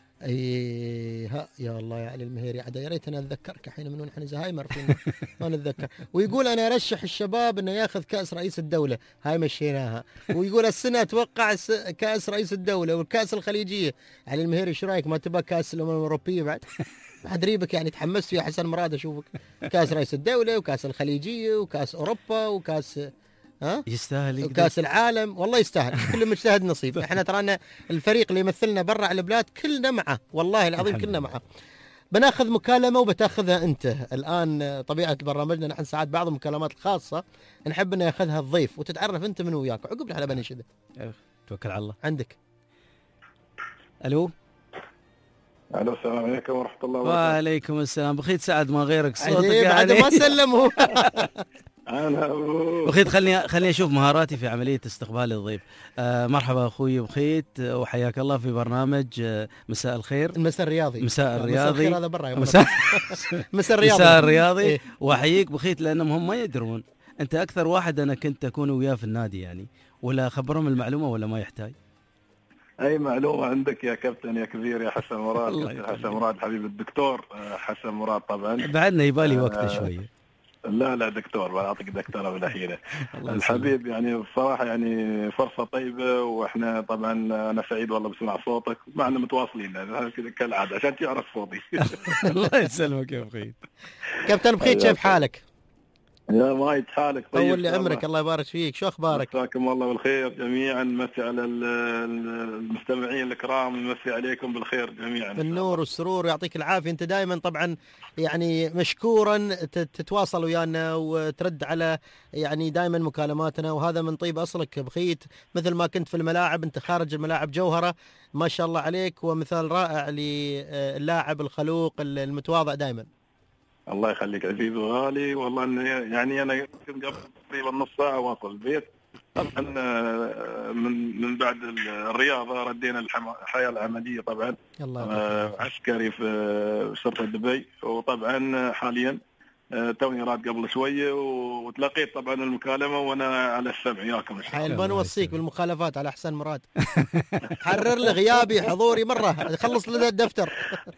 يا الله يا علي المهيري. عاد يا ريت انا اتذكرك الحين من وين احنا زهايمر فينا ما نتذكر. ويقول انا ارشح الشباب انه ياخذ كاس رئيس الدوله، هاي مشيناها. ويقول السنه اتوقع كاس رئيس الدوله والكاس الخليجيه. علي المهيري شو رايك؟ ما تبغى كاس الامم الاوروبيه بعد؟ بعد ريبك يعني تحمست يا حسن مراد اشوفك. كاس رئيس الدوله وكاس الخليجيه وكاس اوروبا وكاس يستاهل كاس العالم. والله يستاهل، كل مجتهد نصيب. احنا ترانا الفريق اللي يمثلنا برا على البلاد كلنا معه، والله العظيم كلنا معه. بناخذ مكالمه وبتاخذها انت الان. طبيعه برنامجنا نحن ساعات بعض المكالمات الخاصه نحب انه ياخذها الضيف وتتعرف انت من وياك عقب على بنشده. توكل على الله. عندك. الو. الو السلام عليكم ورحمه الله وبركاته. وعليكم السلام. بخيت سعد ما غيرك صوتك يعني ما سلموا. انا بخيت خلني اشوف مهاراتي في عمليه استقبال الضيف. مرحبا اخوي بخيت وحياك الله في برنامج مساء الخير. المساء الرياضي. مساء الرياضي. هذا برا مساء الرياضي. مساء الرياضي. إيه؟ واحييك بخيت لانهم هم ما يدرون انت اكثر واحد انا كنت اكون وياه في النادي يعني، ولا خبرهم المعلومه ولا ما يحتاج؟ اي معلومه عندك يا كابتن يا كبير يا حسن مراد. حسن مراد حبيب الدكتور حسن مراد. طبعا بعدنا يبالي وقت شويه. لا دكتور، بعطيك دكتورة بالأخيرة الحبيب. يعني بصراحة يعني فرصة طيبة، وإحنا طبعا أنا سعيد والله بسمع صوتك، معنا متواصلين كالعادة عشان تعرف صوتي. الله يسلمك يا بخيت. كابتن بخيت كيف حالك؟ يا مايد حالك طيب؟ طول لي عمرك الله يبارك فيك. شو أخبارك؟ مساكم الله بالخير جميعا. مسي على المستمعين الكرام، مسي عليكم بالخير جميعا بالنور والسرور ويعطيك العافية. أنت دائما طبعا يعني مشكورا تتواصل ويانا وترد على يعني دائما مكالماتنا، وهذا من طيب أصلك بخيت. مثل ما كنت في الملاعب أنت خارج الملاعب جوهرة ما شاء الله عليك، ومثال رائع للاعب الخلوق المتواضع دائما. الله يخليك عزيز وغالي. والله يعني انا كنت قبل تقريبا نص ساعه واصل البيت. طبعا من بعد الرياضه ردينا الحياه العمليه طبعا. عسكري في شرطه دبي، وطبعا حاليا توني راد قبل شويه وتلقيت طبعا المكالمه وانا على السمع ياكم. حيل نوصيك بالمخالفات على احسن مراد. حرر لي غيابي حضوري مره، خلص لي الدفتر.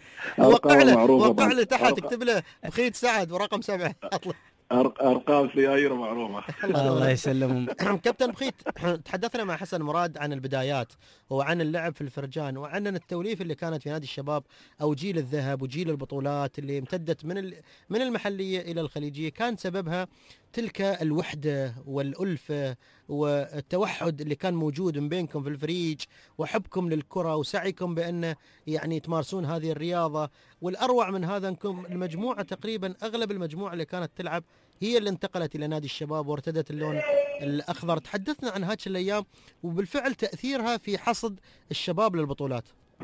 وقع له تحت اكتب له بخيت سعد ورقم 7. ارقام سيايير معروفه. الله يسلمهم. كابتن بخيت، تحدثنا مع حسن مراد عن البدايات وعن اللعب في الفرجان وعن التوليف اللي كانت في نادي الشباب او جيل الذهب وجيل البطولات اللي امتدت من المحليه الى الخليجيه. كان سببها تلك الوحده والالفه والتوحد اللي كان موجود من بينكم في الفريق، وحبكم للكره وسعيكم بان يعني تمارسون هذه الرياضه. والاروع من هذا انكم المجموعه تقريبا اغلب المجموعه اللي كانت تلعب هي اللي انتقلت الى نادي الشباب وارتدت اللون الاخضر. تحدثنا عن هاتش الايام وبالفعل تاثيرها في حصد الشباب للبطولات.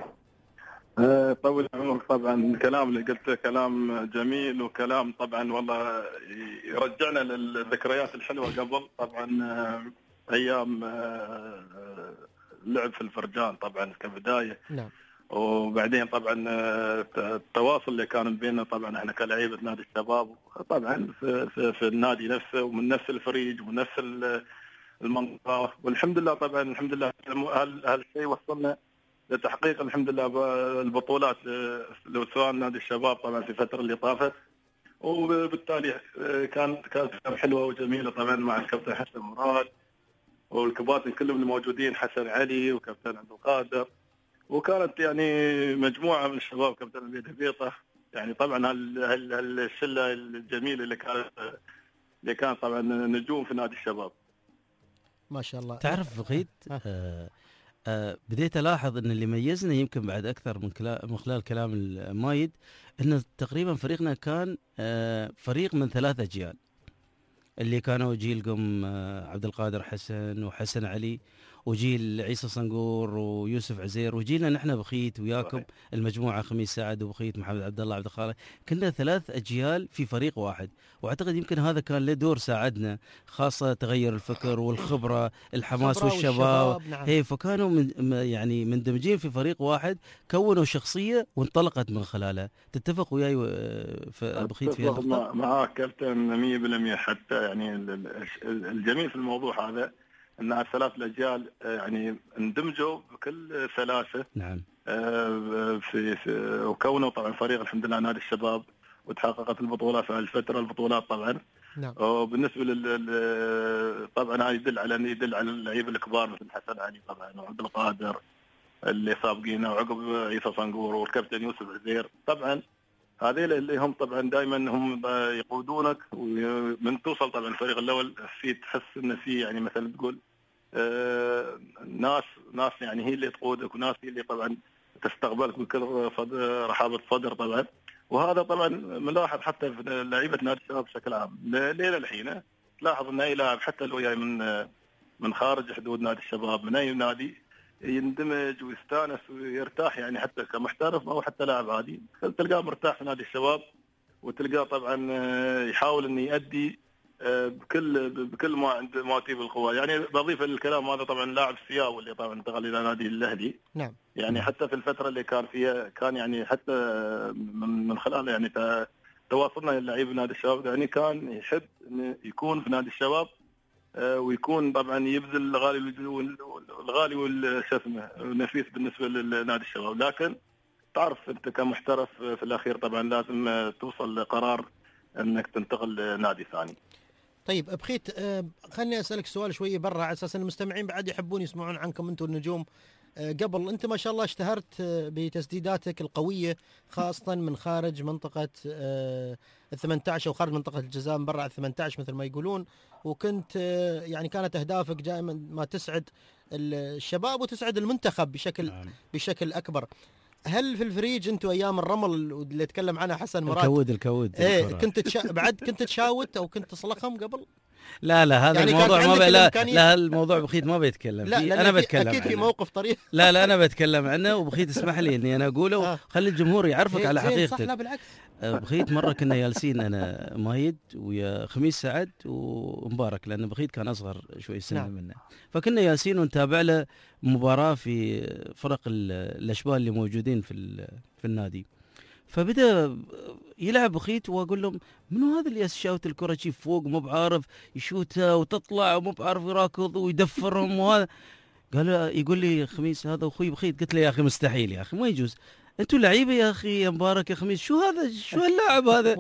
طول عمرك. طبعا الكلام اللي قلته كلام جميل، وكلام طبعا والله يرجعنا للذكريات الحلوه قبل. طبعا ايام لعب في الفرجان طبعا كبدايه. نعم. وبعدين طبعا التواصل اللي كان بيننا طبعا احنا كلاعيبه نادي الشباب طبعا في النادي نفسه، ومن نفس الفريق ومن نفس المنطقه. والحمد لله طبعا الحمد لله هالشيء وصلنا لتحقيق الحمد لله البطولات لو سواء نادي الشباب طبعا في الفتره اللي طافت، وبالتالي كانت حلوه وجميله طبعا مع الكابتن حسن مراد والكباتن كلهم الموجودين، حسن علي وكابتن عبد القادر، وكانت يعني مجموعه من الشباب، كابتن عبيد هبيطه، يعني طبعا الشله الجميله اللي كانت طبعا نجوم في نادي الشباب. ما شاء الله. تعرف بخيت بديت الاحظ ان اللي ميزنا يمكن بعد اكثر من خلال كلام المايد، ان تقريبا فريقنا كان فريق من 3 أجيال، اللي كانوا جيلكم عبد القادر حسن وحسن علي، وجيل عيسى صنقور ويوسف عزير، وجيلنا نحن بخيت وياكم المجموعه خميس سعد وبخيت محمد عبد الله عبد الخالق. كنا 3 أجيال في فريق واحد، واعتقد يمكن هذا كان له دور ساعدنا، خاصه تغير الفكر والخبره، الحماس والشباب. نعم. فكانوا يعني مندمجين في فريق واحد، كونوا شخصيه وانطلقت من خلالها. تتفق وياي بخيت في هذا؟ معاك كابتن 100%. حتى يعني الجميل في الموضوع هذا ان 3 الأجيال يعني اندمجوا بكل سلاسه. نعم. في وكونوا طبعا فريق الحمد لله نادي الشباب، وتحققت البطوله في الفتره البطولات طبعا. نعم. وبالنسبه طبعا هذا يدل على اللعيبه الكبار مثل حسن علي طبعا وعبد القادر اللي سابقينا، وعقب عيسى صنقور والكابتن يوسف عزير. طبعا هذيل اللي هم طبعا دائما هم يقودونك، ومن توصل طبعا الفريق الاول في تحس ان في يعني مثلا تقول ناس يعني هي اللي تقودك، وناس هي اللي طبعا تستقبلك بكل رحابه صدر طبعا. وهذا طبعا ملاحظ حتى في لعيبه نادي الشباب بشكل عام ليله الحين، تلاحظ ان اي لاعب حتى لو جاي من خارج حدود نادي الشباب من اي نادي يندمج ويستانس ويرتاح، يعني حتى كمحترف او حتى لاعب عادي تلقاه مرتاح في نادي الشباب، وتلقاه طبعا يحاول انه يؤدي بكل ما عنده مواتيب القوه. يعني بضيف الكلام هذا طبعا لاعب سياو اللي طبعا انتقل الى نادي الاهلي. نعم. يعني حتى في الفتره اللي كان فيها كان يعني حتى من خلال يعني تواصلنا للاعبي نادي الشباب، يعني كان يحب انه يكون في نادي الشباب، ويكون طبعا يبذل الغالي والشو اسمه نفيس بالنسبه لنادي الشباب. لكن تعرف انت كمحترف في الاخير طبعا لازم توصل لقرار انك تنتقل لنادي ثاني. طيب بخيت، خلني اسالك سؤال شويه برا على اساس المستمعين بعد يحبون يسمعون عنكم انتم النجوم. قبل انت ما شاء الله اشتهرت بتسديداتك القويه، خاصه من خارج منطقه ال18 او خارج منطقه الجزاء، من برا ال18 مثل ما يقولون، وكنت يعني كانت اهدافك دائما ما تسعد الشباب وتسعد المنتخب بشكل اكبر. هل في الفريج انتم ايام الرمل اللي يتكلم عنها حسن مراد الكود كنت بعد كنت تشاوت او كنت تصلخهم قبل؟ لا هذا يعني الموضوع ما لا الموضوع بخيت ما بيتكلم فيه. انا بتكلم اكيد في موقف طريف. لا انا بتكلم عنه، وبخيت اسمح لي اني انا اقوله خلي الجمهور يعرفك على حقيقتك. صح، لا بالعكس. بخيت مره كنا جالسين انا مايد ويا خميس سعد ومبارك، لان بخيت كان اصغر شوي سنه منا، فكنا جالسين ونتابع له مباراه في فرق الاشبال اللي موجودين في النادي. فبدا يلعب بخيت، واقول لهم منو هذا اللي يشاوت الكره شي فوق مو بعارف يشوتها وتطلع ومو بعارف يراكض ويدفرهم وهذا. قال يقول لي خميس هذا اخوي بخيت. قلت له يا اخي مستحيل يا اخي، ما يجوز، انتوا لعيبه يا اخي يا مبارك يا خميس، شو هذا شو اللاعب هذا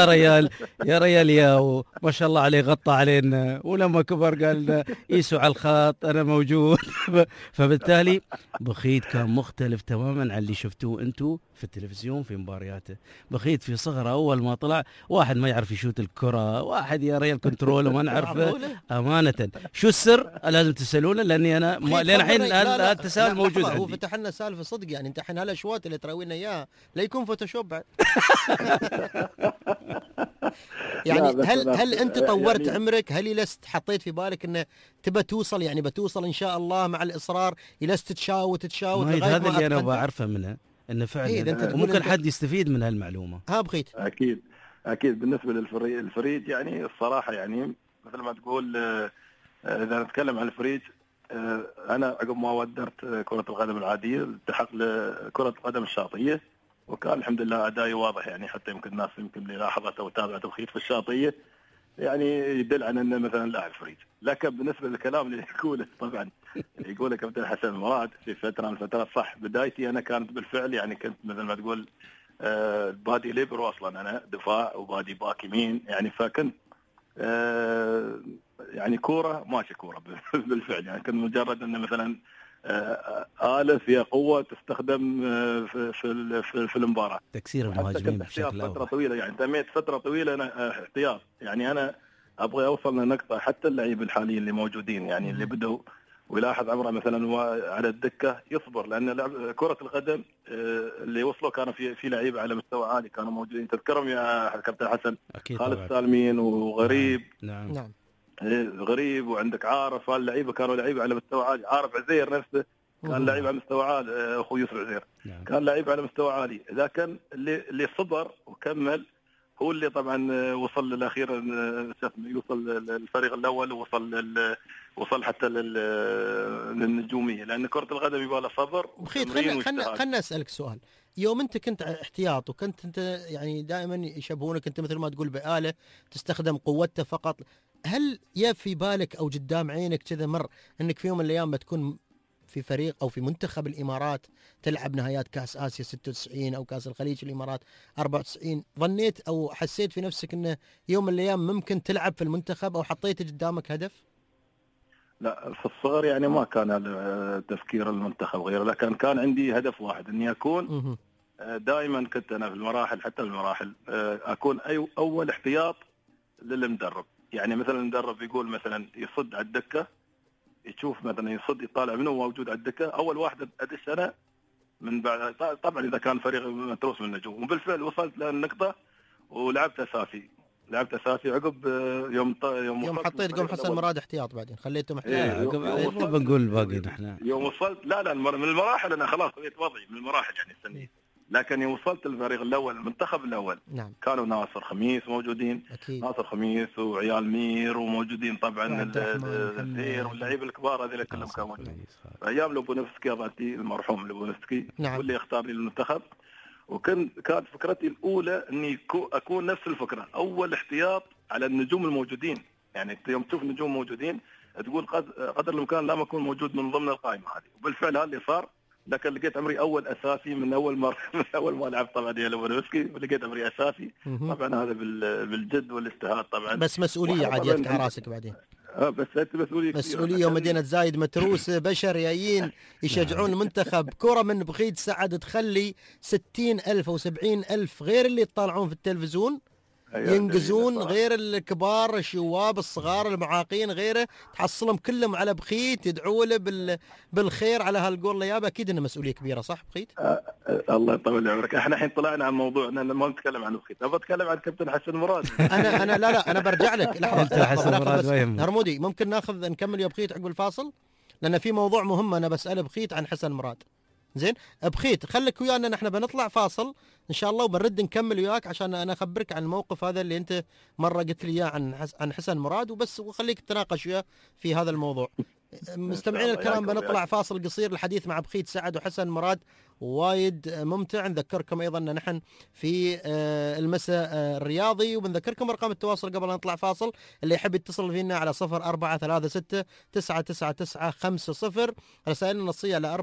يا ريال يا ما شاء الله عليه غطى علينا، ولما كبر قال قيسوا على الخط انا موجود. فبالتالي بخيت كان مختلف تماما عن اللي شفتوه انتوا في التلفزيون في مبارياته. بخيت في صغره اول ما طلع واحد ما يعرف يشوت الكره، واحد يا ريال كنترول وما نعرفه امانه. شو السر؟ لازم تسالونه، لاني انا لين الحين التساؤل موجود عندي. هو فتح لنا سالفه صدق، يعني انت الحين هالاشواط اللي تراوي لنا اياها لا يكون فوتوشوب بعد. يعني هل انت طورت يعني عمرك؟ هل لست حطيت في بالك انه تبى توصل، يعني بتوصل ان شاء الله مع الاصرار لست تشاوت هذا اللي انا بعرفه منه، انه فعلا وممكن حد يستفيد من هالمعلومه. بخيت اكيد بالنسبه للفريق يعني الصراحه يعني مثل ما تقول اذا نتكلم عن الفريق، انا عقب ما ودرت كره القدم العاديه التحق لكره القدم الشاطئيه، وكان الحمد لله ادائي واضح. يعني حتى يمكن الناس اللي لاحظت او تابعت بخيت في الشاطئيه يعني يدل على انه مثلا لاعب فريد. لكن بالنسبه للكلام اللي يقوله طبعا اللي يقوله كابتن حسن مراد في فتره من الفترات صح. بدايتي انا كانت بالفعل يعني كنت مثل ما تقول بادي ليبرو اصلا، انا دفاع وبادي باك يمين يعني، فكنت يعني كوره ماشي كوره بالفعل يعني، كنت مجرد انه مثلا آلة فيها قوة تستخدم في المباراة. تكسير المهاجمين بشكل فترة طويلة يعني، تميت فترة طويلة أنا احتياط يعني. أنا أبغى أوصل لنقطة حتى اللعيبة الحاليين اللي موجودين يعني اللي بدوا ويلاحظ عمره مثلا على الدكة يصبر، لأن كرة القدم اللي وصلوا كانوا في لعيبة على مستوى عالي كانوا موجودين. تذكرهم يا كابتن حسن خالد سالمين وغريب. نعم غريب، وعندك عارف، اللعيبه كانوا لعيبه على مستوى عالي. عارف عزير نفسه كان لعيب على مستوى عالي، اخوي يوسف عزير كان لعيب على مستوى عالي. اذا كان اللي صبر وكمل هو اللي طبعا وصل للاخير، يوصل للفريق الاول وصل حتى للنجوميه، لان كره القدم يبغى لها صبر. خلنا اسالك سؤال. يوم انت كنت احتياط وكنت انت يعني دائما يشبهونك انت مثل ما تقول بآلة تستخدم قوتها فقط، هل يا في بالك او قدام عينك كذا مر انك في يوم من الايام بتكون في فريق او في منتخب الامارات تلعب نهائيات كاس اسيا 96 او كاس الخليج الامارات 94؟ ظنيت او حسيت في نفسك انه يوم من الايام ممكن تلعب في المنتخب او حطيت قدامك هدف؟ لا في الصغر يعني ما كان تفكير المنتخب غيره، لكن كان عندي هدف واحد اني اكون دائما كنت انا في المراحل حتى المراحل اكون اول احتياط للمدرب. يعني مثلا المدرب يقول مثلا يصد على الدكه، يشوف مثلا يصد يطالع منه موجود على الدكه، اول واحد ادش انا من بعد. طبعا اذا كان فريق متروس من النجوم، وبالفعل وصلت للنقطه ولعبت اساسي. عقب يوم حطيت قوم حسن مراد احتياط، بعدين خليتهم احتياط. بنقول باقي نحن يوم وصلت لا من المراحل انا خلاص خذيت وضعي من المراحل يعني السنيه. لكن يوم وصلت الفريق الاول المنتخب الاول نعم. كانوا ناصر خميس موجودين أكيد. ناصر خميس وعيال مير وموجودين طبعا الزهير واللعيبه الكبار هذول كلهم كانوا موجودين. ايام لوبونفسكي اظنتي المرحوم لوبونفسكي نعم. واللي اختار لي المنتخب، كانت فكرتي الاولى اني اكون نفس الفكره، اول احتياط على النجوم الموجودين. يعني يوم تشوف نجوم موجودين تقول قدر الامكان لا ما اكون موجود من ضمن القائمه هذه، وبالفعل هذا اللي صار. لكن لقيت عمري اول اساسي من اول ما لعبت طبعا يا لوبونفسكي، ولقيت عمري اساسي طبعا. هذا بالجد والاجتهاد طبعا، بس مسؤوليه عاد يدك على راسك بعدين. بس انت مسؤوليه ومدينه زايد متروسه، بشر جايين يشجعون المنتخب. كره من بخيت سعد تخلي 60,000 أو 70,000 غير اللي يطالعون في التلفزيون ينقزون، غير الكبار الشواب الصغار المعاقين غيره، تحصلهم كلهم على بخيت يدعوا له بالخير على هالقول يابا. اكيد انه مسؤوليه كبيره صح بخيت؟ الله يطول عمرك. احنا الحين طلعنا عن موضوعنا، ما نتكلم عن بخيت، ابغى اتكلم عن كابتن حسن مراد. انا لا انا برجع لك لحظه. حسن مراد هرمودي ممكن نكمل يا بخيت عقب الفاصل، لان في موضوع مهم انا بساله بخيت عن حسن مراد. زين بخيت خليك ويانا، نحن بنطلع فاصل ان شاء الله وبنرد نكمل وياك عشان انا اخبرك عن الموقف هذا اللي انت مره قلت لي اياه عن حسن مراد وبس، وخليك تتناقش وياه في هذا الموضوع. مستمعين الكرام بنطلع فاصل قصير. الحديث مع بخيت سعد وحسن مراد وايد ممتع. نذكركم ايضا ان نحن في المساء الرياضي، وبنذكركم ارقام التواصل قبل ان نطلع فاصل. اللي يحب يتصل فينا على 0436 999 50، رسائلنا النصيه على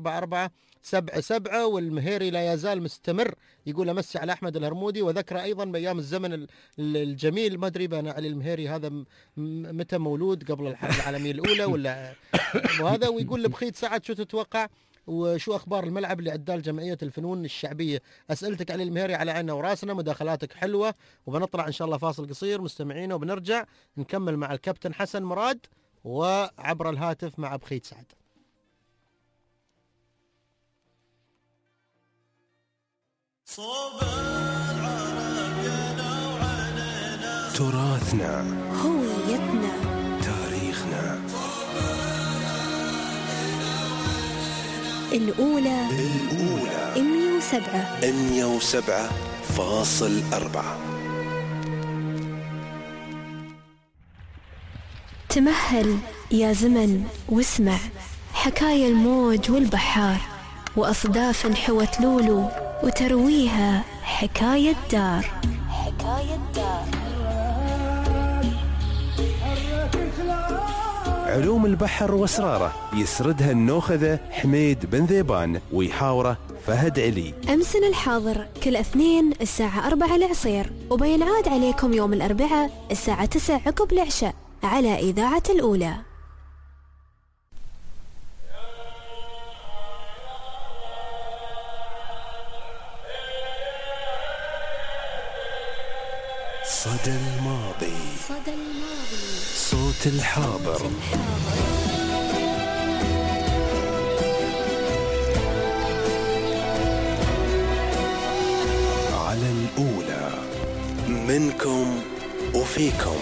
4477. والمهيري لا يزال مستمر يقول امسي على احمد الهرمودي، وذكر ايضا بايام الزمن الجميل. ما ادري انا علي المهيري هذا متى مولود، قبل الحرب العالميه الاولى ولا وهذا. ويقول لبخيت سعد شو تتوقع وشو اخبار الملعب اللي عداه جمعيه الفنون الشعبيه؟ اسئلتك علي المهيري على عيننا وراسنا، مداخلاتك حلوه. وبنطلع ان شاء الله فاصل قصير مستمعينا، وبنرجع نكمل مع الكابتن حسن مراد وعبر الهاتف مع بخيت سعد. تراثنا، هويتنا، تاريخنا، الأولى 107.4. تمهل يا زمن واسمع حكايا الموج والبحار، وأصداف حوت لولو وترويها حكاية دار. علوم البحر واسراره، يسردها النوخذه حميد بن ذيبان ويحاوره فهد علي. أمسنا الحاضر كل اثنين الساعة 4 العصير، وبينعاد عليكم يوم الأربعاء الساعة 9 عقب العشاء على إذاعة الأولى. صدى الماضي، صدى الماضي، صوت الحاضر. على الأولى، منكم وفيكم.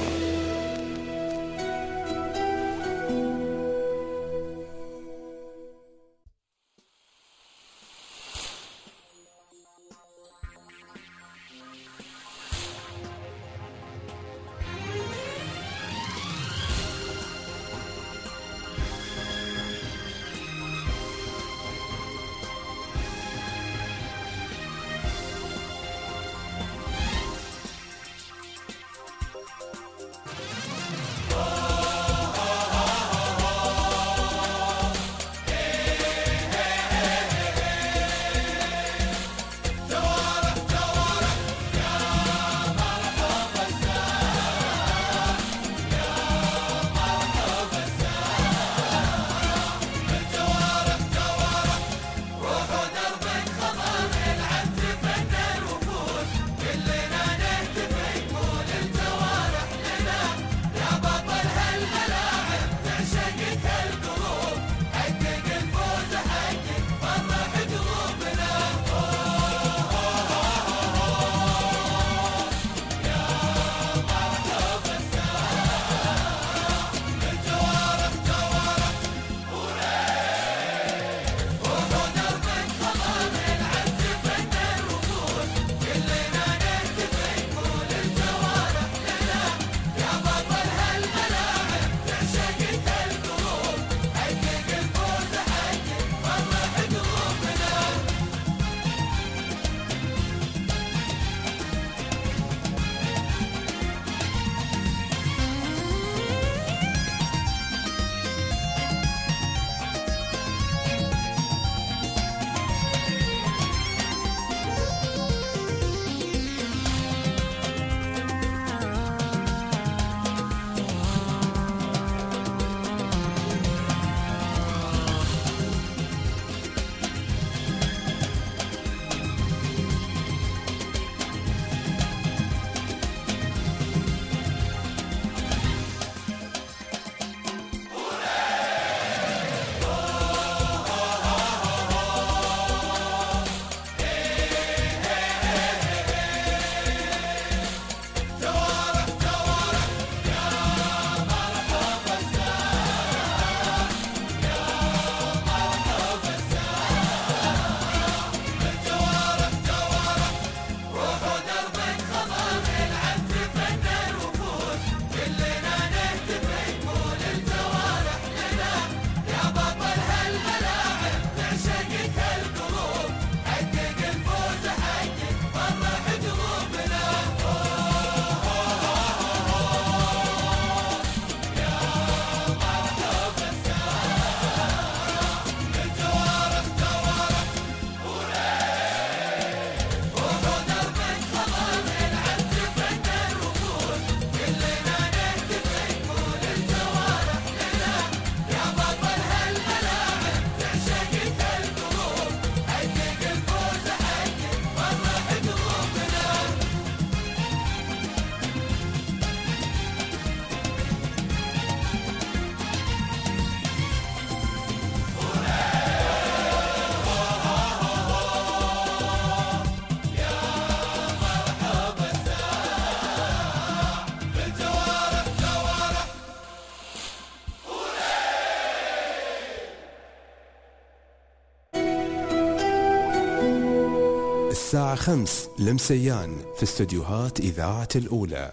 الساعة 5 لمسيان في استوديوهات إذاعة الأولى.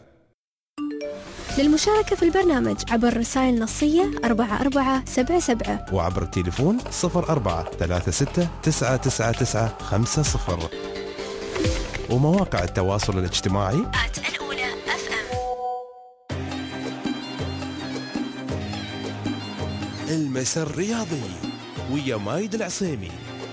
للمشاركة في البرنامج عبر رسائل نصية 4477 وعبر التليفون 0436999950 ومواقع التواصل الاجتماعي الأولى FM. المساء الرياضي ويا مايد العصيمي.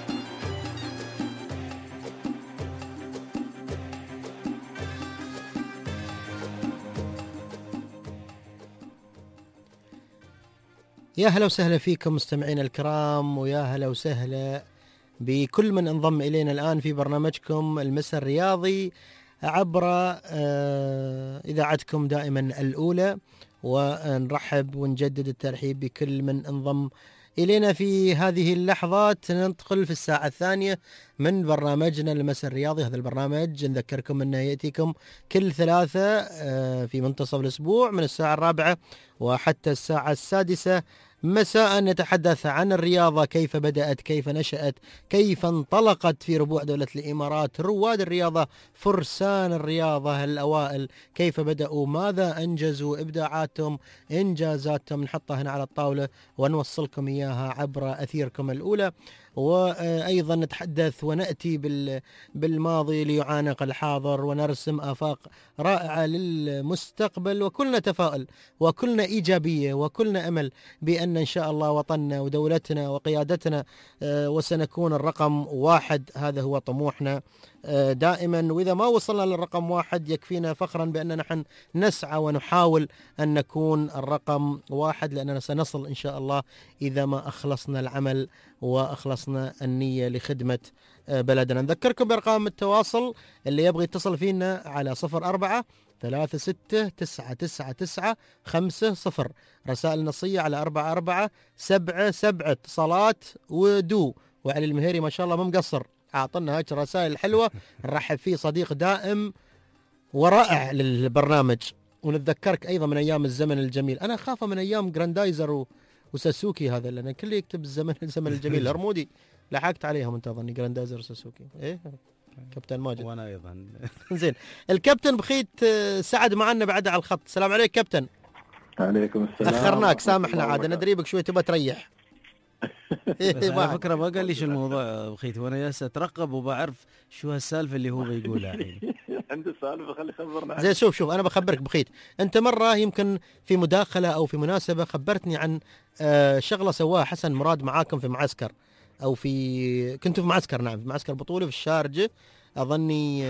يا هلا وسهلا فيكم مستمعينا الكرام، ويا هلا وسهلا بكل من انضم إلينا الآن في برنامجكم المساء الرياضي عبر إذاعتكم دائما الأولى. ونرحب ونجدد الترحيب بكل من انضم إلينا في هذه اللحظات. ندخل في الساعة الثانية من برنامجنا المساء الرياضي. هذا البرنامج نذكركم أنه يأتيكم كل ثلاثة في منتصف الأسبوع من الساعة 4 وحتى الساعة 6 مساء. نتحدث عن الرياضة، كيف بدأت، كيف نشأت، كيف انطلقت في ربوع دولة الإمارات رواد الرياضة، فرسان الرياضة الأوائل، كيف بدأوا، ماذا أنجزوا، إبداعاتهم، إنجازاتهم، نحطها هنا على الطاولة ونوصلكم إياها عبر أثيركم الأولى. وأيضا نتحدث ونأتي بالماضي ليعانق الحاضر ونرسم آفاق رائعة للمستقبل، وكلنا تفاؤل وكلنا إيجابية وكلنا أمل بأن إن شاء الله وطننا ودولتنا وقيادتنا وسنكون الرقم 1. هذا هو طموحنا دائما، وإذا ما وصلنا للرقم 1 يكفينا فخرا بأننا نحن نسعى ونحاول أن نكون الرقم 1، لأننا سنصل إن شاء الله إذا ما أخلصنا العمل وأخلصنا النية لخدمة بلدنا. نذكركم بأرقام التواصل اللي يبغي يتصل فينا على 04-36-999-50، رسائل نصية على 4477، اتصالات ودو. وعلي المهيري ما شاء الله ما مقصر، أعطنا هاي الرسائل الحلوة، نرحب فيه، صديق دائم ورائع للبرنامج. ونتذكرك أيضا من أيام الزمن الجميل. أنا خافة من أيام جراندايزر وساسوكي هذا، لأن كل يكتب الزمن الجميل. الهرمودي لحقت عليهم أنت أظني، جراندايزر وساسوكي. إيه كابتن ماجد. وأنا أيضا. زين، الكابتن بخيت سعد معنا بعد على الخط. السلام عليك كابتن. عليكم السلام. أخرناك، سامحنا عاد، ندري بك شوي تبى تريح. بس على فكرة ما قال لي شو الموضوع بخيت، وانا جالس اترقب وبعرف شو هالسالفة اللي هو بيقولها الحين. عنده سالفة، خلي خبرنا. زين، شوف انا بخبرك بخيت. انت مرة يمكن في مداخلة او في مناسبة خبرتني عن شغلة سواها حسن مراد معاكم في معسكر، او كنتوا في معسكر، نعم في معسكر بطولة في الشارجة اظني.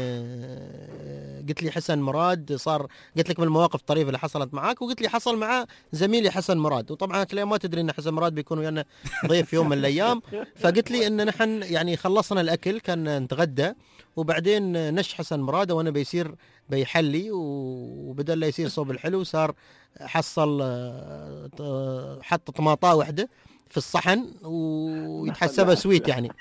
قلت لي حسن مراد قلت لك من المواقف الطريفه اللي حصلت معاك، وقلت لي حصل مع زميلي حسن مراد. وطبعا انت ما تدري ان حسن مراد بيكون ويانا ضيف يوم من الايام. فقلت لي ان نحن يعني خلصنا الاكل، كان نتغدى، وبعدين نش حسن مراد وانا بيحلي، وبدل لا يصير صوب الحلو صار حصل حط طماطه واحده في الصحن ويتحسبها سويت يعني.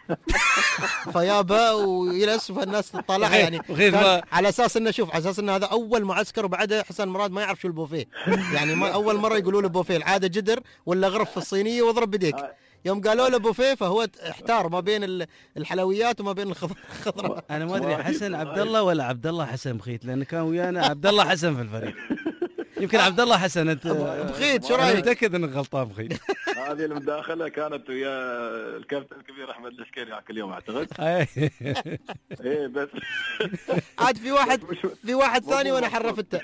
فيابا ويلس، فالناس تطالع يعني على اساس انه شوف، على اساس انه هذا اول معسكر، وبعدها حسن مراد ما يعرف شو البوفيه يعني. ما اول مره يقولوا له بوفيه، العاده جدر ولا غرف في الصينيه واضرب بديك. يوم قالوا له بوفيه فهو احتار ما بين الحلويات وما بين الخضره. انا ما ادري حسن عبد الله ولا عبد الله حسن بخيت، لان كان ويانا عبد الله حسن في الفريق. يمكن عبد الله حسن. انت بخيت شو رايك؟ متاكد انك غلطان بخيت. هذه المداخله كانت ويا الكابتن الكبير احمد العسكري كل يوم اعتقد. ايه بس عاد في واحد ثاني وانا حرفته.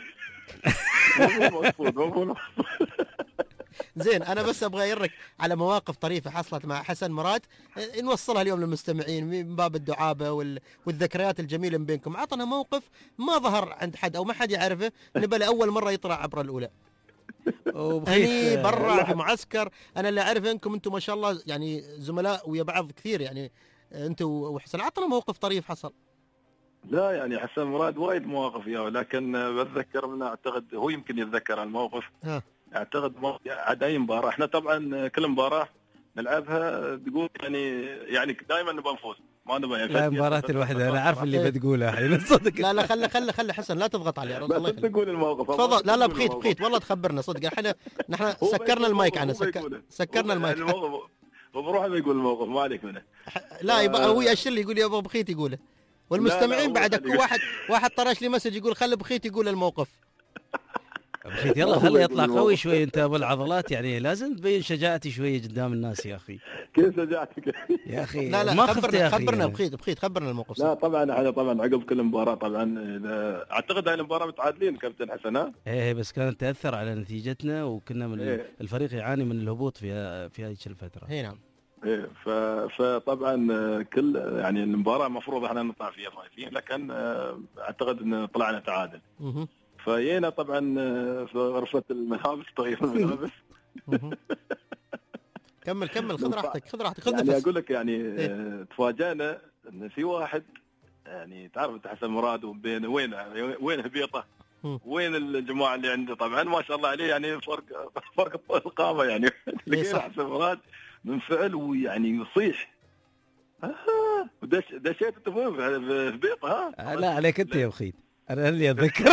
زين، انا بس ابغى اغيرك على مواقف طريفه حصلت مع حسن مراد نوصلها اليوم للمستمعين من باب الدعابه والذكريات الجميله من بينكم. عطنا موقف ما ظهر عند حد او ما حد يعرفه، نبى لاول مره يطلع عبر الاولى. أني برا في معسكر، أنا اللي أعرف أنكم أنتم ما شاء الله يعني زملاء ويا بعض كثير يعني، أنتم وحسن. عطنا موقف طريف حصل. لا يعني حسن مراد وايد مواقف ياه، لكن بتذكر منه اعتقد هو يمكن يتذكر الموقف. اعتقد عاد اي مباراه احنا طبعا كل مباراه نلعبها تقول يعني دائما نبغى نفوز، ما نبغى لا مباراة الوحدة. انا عارف اللي بتقولها الحين صدق. لا خلي حسن لا تضغط عليه. الله يخليك تقول الموقف. تفضل. لا بخيت والله تخبرنا صدق. نحن سكرنا المايك، سكرنا المايك. وبروح يقول الموقف ما عليك منه. لا يبقى هو يأشر لي يقول يا ابو بخيت يقوله، والمستمعين بعد اكو واحد طرش لي مسج يقول خلي بخيت يقول الموقف. بخيت يلا خليه يطلع قوي شوي انت ابو العضلات، يعني لازم تبين شجاعتي شوي قدام الناس يا اخي. كيف شجاعتك؟ يا اخي لا ما خفت يا اخي. خبرنا بخيت خبرنا الموقف. لا طبعا احنا طبعا عقب كل مباراه طبعا اعتقد هاي المباراه متعادلين كابتن حسن. ها ايه بس كانت تاثر على نتيجتنا، وكنا من إيه. الفريق يعاني من الهبوط في هذه الفتره. اي نعم. ايه فطبعا كل يعني المباراه المفروض احنا نطلع فيها فايزين، لكن اعتقد ان طلعنا تعادل. فجينا طبعا في غرفه الملابس تغيير الملابس. كمل خذ راحتك خذ يعني نفس. اقول لك يعني تفاجأنا ان في واحد، يعني تعرف انت حسن مراد وبين وين بيطه، وين الجماعه اللي عنده طبعا ما شاء الله عليه، يعني فرق القامه يعني. لقينا حسن مراد منفعل ويعني يصيح دشيت انت في بيطه. لا عليك انت يا بخيت، انا اللي اتذكر.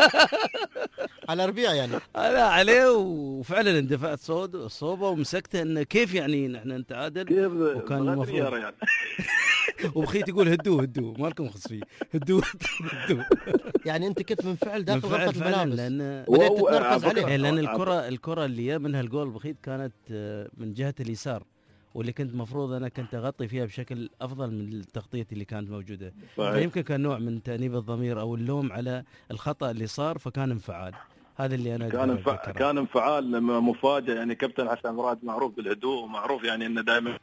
على ربيع يعني. لا عليه، وفعلا اندفعت صوبه ومسكته انه كيف يعني نحن نتعادل، كيف وكان المفروض يعني. وبخيت يقول هدوه ما لكم خص فيه، هدوه. يعني انت كنت منفعل داخل غرفه الملابس لان بدأت تتنرفز عليه، لان الكره اللي منها الجول بخيت كانت من جهه اليسار، واللي كنت مفروض انا كنت اغطي فيها بشكل افضل من التغطيه اللي كانت موجوده. فيمكن كان نوع من تانيب الضمير او اللوم على الخطا اللي صار، فكان انفعال. هذا اللي انا كان انفعال مفاجئ. يعني كابتن حسن مراد معروف بالهدوء، ومعروف يعني انه دائما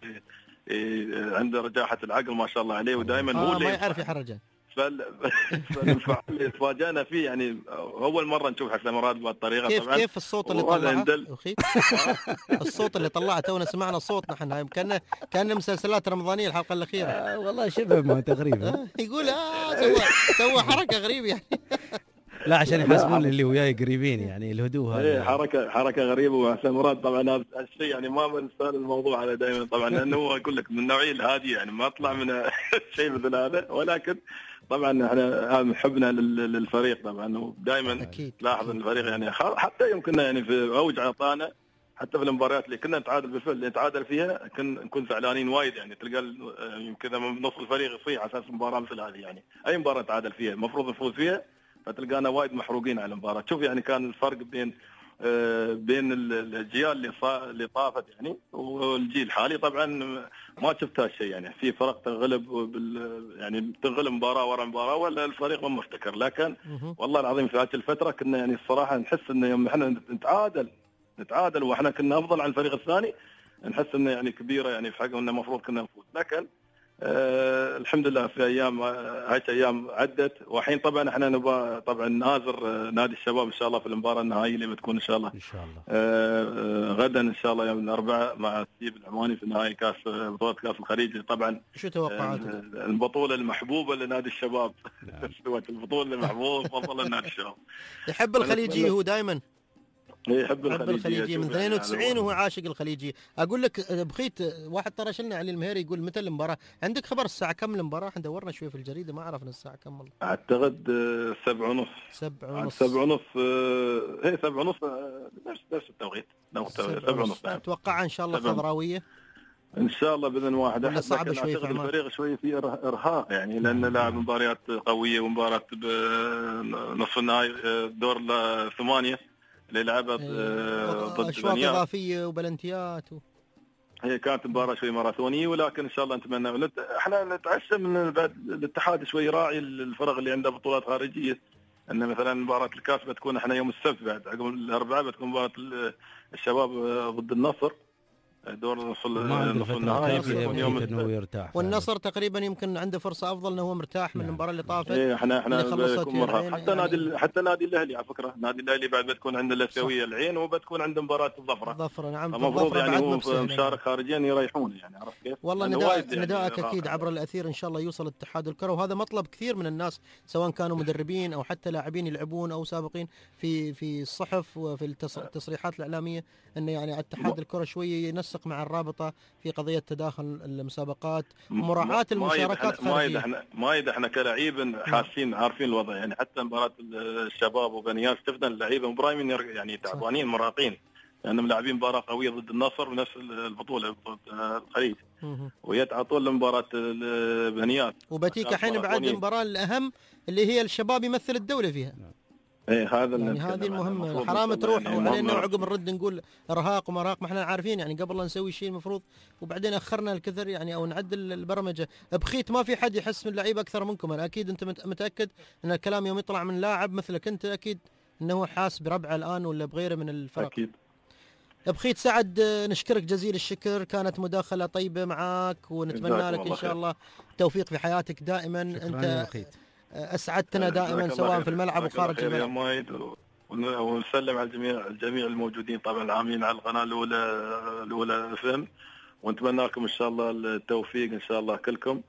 عنده رجاحه العقل ما شاء الله عليه، ودائما هو اللي ما يعرف يحرجه. فالانفعال اللي تفاجأنا فيه، يعني اول مره نشوف حسن مراد بهالطريقه. طبعا كيف الصوت اللي طلعه الصوت اللي طلعه تونا سمعنا الصوت نحن كان مسلسلات رمضانيه الحلقه الاخيره. والله شبه ما تقريبا. يقول سوى حركه غريبه يعني. لا عشان يحسبون اللي وياي قريبين، يعني الهدوء هذا. ايه حركه غريبه. وحسن مراد طبعا هذا الشيء يعني ما بنسال الموضوع على دائما طبعا، لانه هو اقول لك من النوعيه الهاديه، يعني ما طلع من شيء مثل هذا. ولكن طبعا احنا حبنا للفريق طبعا، ودائما تلاحظ ان الفريق يعني حتى يمكن يعني في اوج عطانا، حتى في المباريات اللي كنا نتعادل بالفعل اللي نتعادل فيها نكون زعلانين وايد. يعني تلقى يمكن نص الفريق يصيح على اساس مباراه مثل هذه. يعني اي مباراه نتعادل فيها المفروض نفوز فيها، فتلقانا وايد محروقين على المباراه. شوف يعني كان الفرق بين الاجيال اللي طافت يعني والجيل الحالي. طبعا ما شفت هالشيء، يعني في فرق تغلب يعني تغلب مباراه ورا مباراه، ولا الفريق ما مفتكر. لكن والله العظيم في هذه الفتره كنا يعني الصراحه نحس ان يوم احنا نتعادل واحنا كنا افضل عن الفريق الثاني، نحس انه يعني كبيره يعني في حقه، انه المفروض كنا نفوز. لكن الحمد لله في ايام هاي ايام عدت. والحين طبعا احنا نبغى طبعا نازر نادي الشباب ان شاء الله في المباراه النهائيه اللي بتكون ان شاء الله غدا ان شاء الله يوم الاربعاء مع السيب العماني في نهائي بطوله كاس الخليج. طبعا شو توقعاتك؟ البطوله المحبوبه لنادي الشباب. البطوله المحبوبه مفضله لنادي الشباب. يحب الخليجي هو دائما يحب الخليجي من 92 وهو عاشق الخليجي. اقول لك بخيت واحد ترى شلنا علي المهيري يقول متى المباراه؟ عندك خبر الساعه كم المباراه؟ احنا دورنا شوي في الجريده ما عرفنا الساعه كم والله. اعتقد 7:30 هي 7:30 نفس التوقيت. 7:30 اتوقع ان شاء الله خضراويه ان شاء الله باذن واحد. ولا صعب شوي في الفريق شوي في ارهاق يعني، لان لاعب مباريات قويه ومباراه نصف النهائي دور الثمانيه اللي لعبت ضد اشواط اضافيه وبلنتيات هي كانت مباراه شوي ماراثونيه. ولكن ان شاء الله نتمنى احنا نتعشى من بعد الاتحاد شوي يراعي الفرق اللي عندها بطولات خارجيه، ان مثلا مباراه الكاس بتكون احنا يوم السبت، بعد عقب الاربعاء بتكون مباراه الشباب ضد النصر دور نصف النهائي انه يرتاح. والنصر تقريبا يمكن عنده فرصه افضل انه هو مرتاح من المباراه اللي طافت. احنا حتى نادي الاهلي على فكره، نادي الاهلي بعد بتكون عنده الاسيويه العين، وبتكون عنده مباراه الظفره. نعم المفروض يعني هو مشارك خارجيا يريحون يعني. عرفت كيف؟ والله نداءك اكيد عبر الاثير ان شاء الله يوصل اتحاد الكره، وهذا مطلب كثير من الناس سواء كانوا مدربين او حتى لاعبين يلعبون او سابقين في الصحف وفي التصريحات الاعلاميه، انه يعني اتحاد الكره شوي ينسق مع الرابطه في قضيه تداخل المسابقات ومراعاه المشاركات الخارجيه. ما احنا كلاعبين عارفين الوضع يعني. حتى مباراه الشباب وبنياس شفنا اللعيبه مبراهيم يعني تعبانين مراقين، لانهم لاعبين مباراه قويه ضد النصر ونفس البطوله الخليج، ويتعطون لمباراه بنياس. وبتيك الحين بعد المباراه الاهم اللي هي الشباب يمثل الدوله فيها. هذا اللي يعني نتكلم هذه عنه. المهمة، المفروض حرام نوصل تروح يعني وعلينا مهمة. وعقب نرد نقول ارهاق ومراق، ما احنا عارفين يعني قبل لا نسوي شيء المفروض وبعدين اخرنا الكثر يعني او نعدل البرمجة. بخيت ما في حد يحس من اللعيبة اكثر منكم، انا اكيد انت متأكد ان الكلام يوم يطلع من لاعب مثلك انت اكيد انه هو حاس بربعه الان ولا بغيره من الفرق. اكيد. بخيت سعد نشكرك جزيل الشكر، كانت مداخلة طيبة معك ونتمنى جزاكم لك الله ان شاء خير. الله توفيق في حياتك دائما. شكرا يا انت بخيت. اسعدتنا دائما جزاك الله سواء خير. في الملعب جزاك الله وخارج خير يا الملعب. مايد، ونسلم على الجميع الموجودين طبعا العاملين على القناه الاولى FM، ونتمنى لكم ان شاء الله التوفيق ان شاء الله كلكم،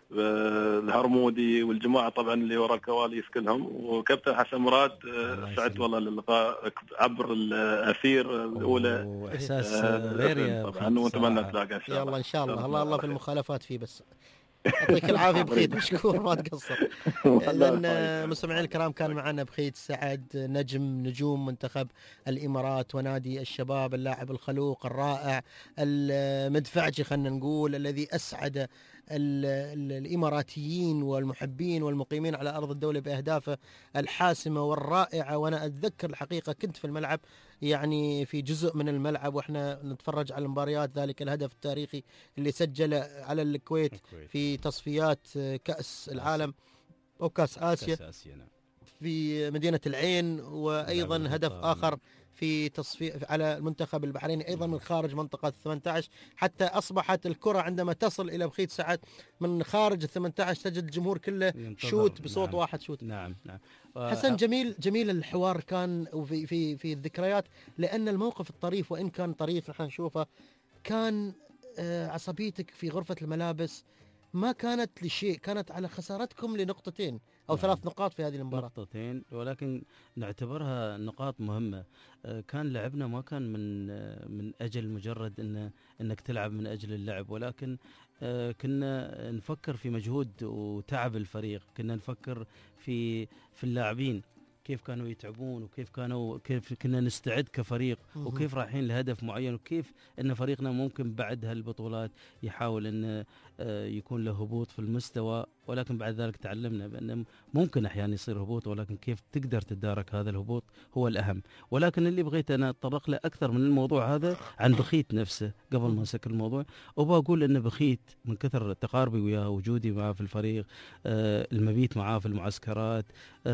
الهرمودي والجماعه طبعا اللي وراء الكواليس كلهم، وكابتن حسن مراد. سعدت والله اللقاء عبر الاثير الاولى. احساس غير يا طبعا، ونتمنى نتلاقى ان شاء الله. يلا ان شاء الله. الله في المخالفات فيه بس. يعطيك العافيه بخيت، مشكور ما تقصر. لان مستمعين الكرام كان معنا بخيت سعد نجوم منتخب الامارات ونادي الشباب، اللاعب الخلوق الرائع المدفعجي خلينا نقول، الذي اسعد الإماراتيين والمحبين والمقيمين على أرض الدولة بأهدافه الحاسمة والرائعة. وأنا أتذكر الحقيقة كنت في الملعب، يعني في جزء من الملعب وإحنا نتفرج على المباريات، ذلك الهدف التاريخي اللي سجل على الكويت في تصفيات كأس العالم أو كأس آسيا في مدينة العين، وأيضا هدف آخر في تصفية على المنتخب البحريني أيضا من خارج منطقة 18، حتى أصبحت الكرة عندما تصل إلى بخيت سعد من خارج 18 تجد الجمهور كله شوت بصوت. نعم. واحد شوت. نعم. حسن جميل الحوار كان في الذكريات، لأن الموقف الطريف وإن كان طريف نحن نشوفه كان عصبيتك في غرفة الملابس ما كانت لشيء، كانت على خسارتكم لنقطتين أو 3 نقاط في هذه المباراة. نقطتين، ولكن نعتبرها نقاط مهمة. كان لعبنا ما كان من أجل مجرد أنك تلعب من أجل اللعب، ولكن كنا نفكر في مجهود وتعب الفريق، كنا نفكر في اللاعبين كيف كانوا يتعبون، وكيف كنا نستعد كفريق، وكيف رايحين لهدف معين، وكيف ان فريقنا ممكن بعد هالبطولات يحاول ان يكون له هبوط في المستوى، ولكن بعد ذلك تعلمنا بان ممكن احيانا يصير هبوط، ولكن كيف تقدر تدارك هذا الهبوط هو الاهم. ولكن اللي بغيت انا اتطرق له اكثر من الموضوع هذا عن بخيت نفسه قبل ما اسكر الموضوع، وبقول ان بخيت من كثر تقاربي وياه، وجودي معه في الفريق، المبيت معاه في المعسكرات،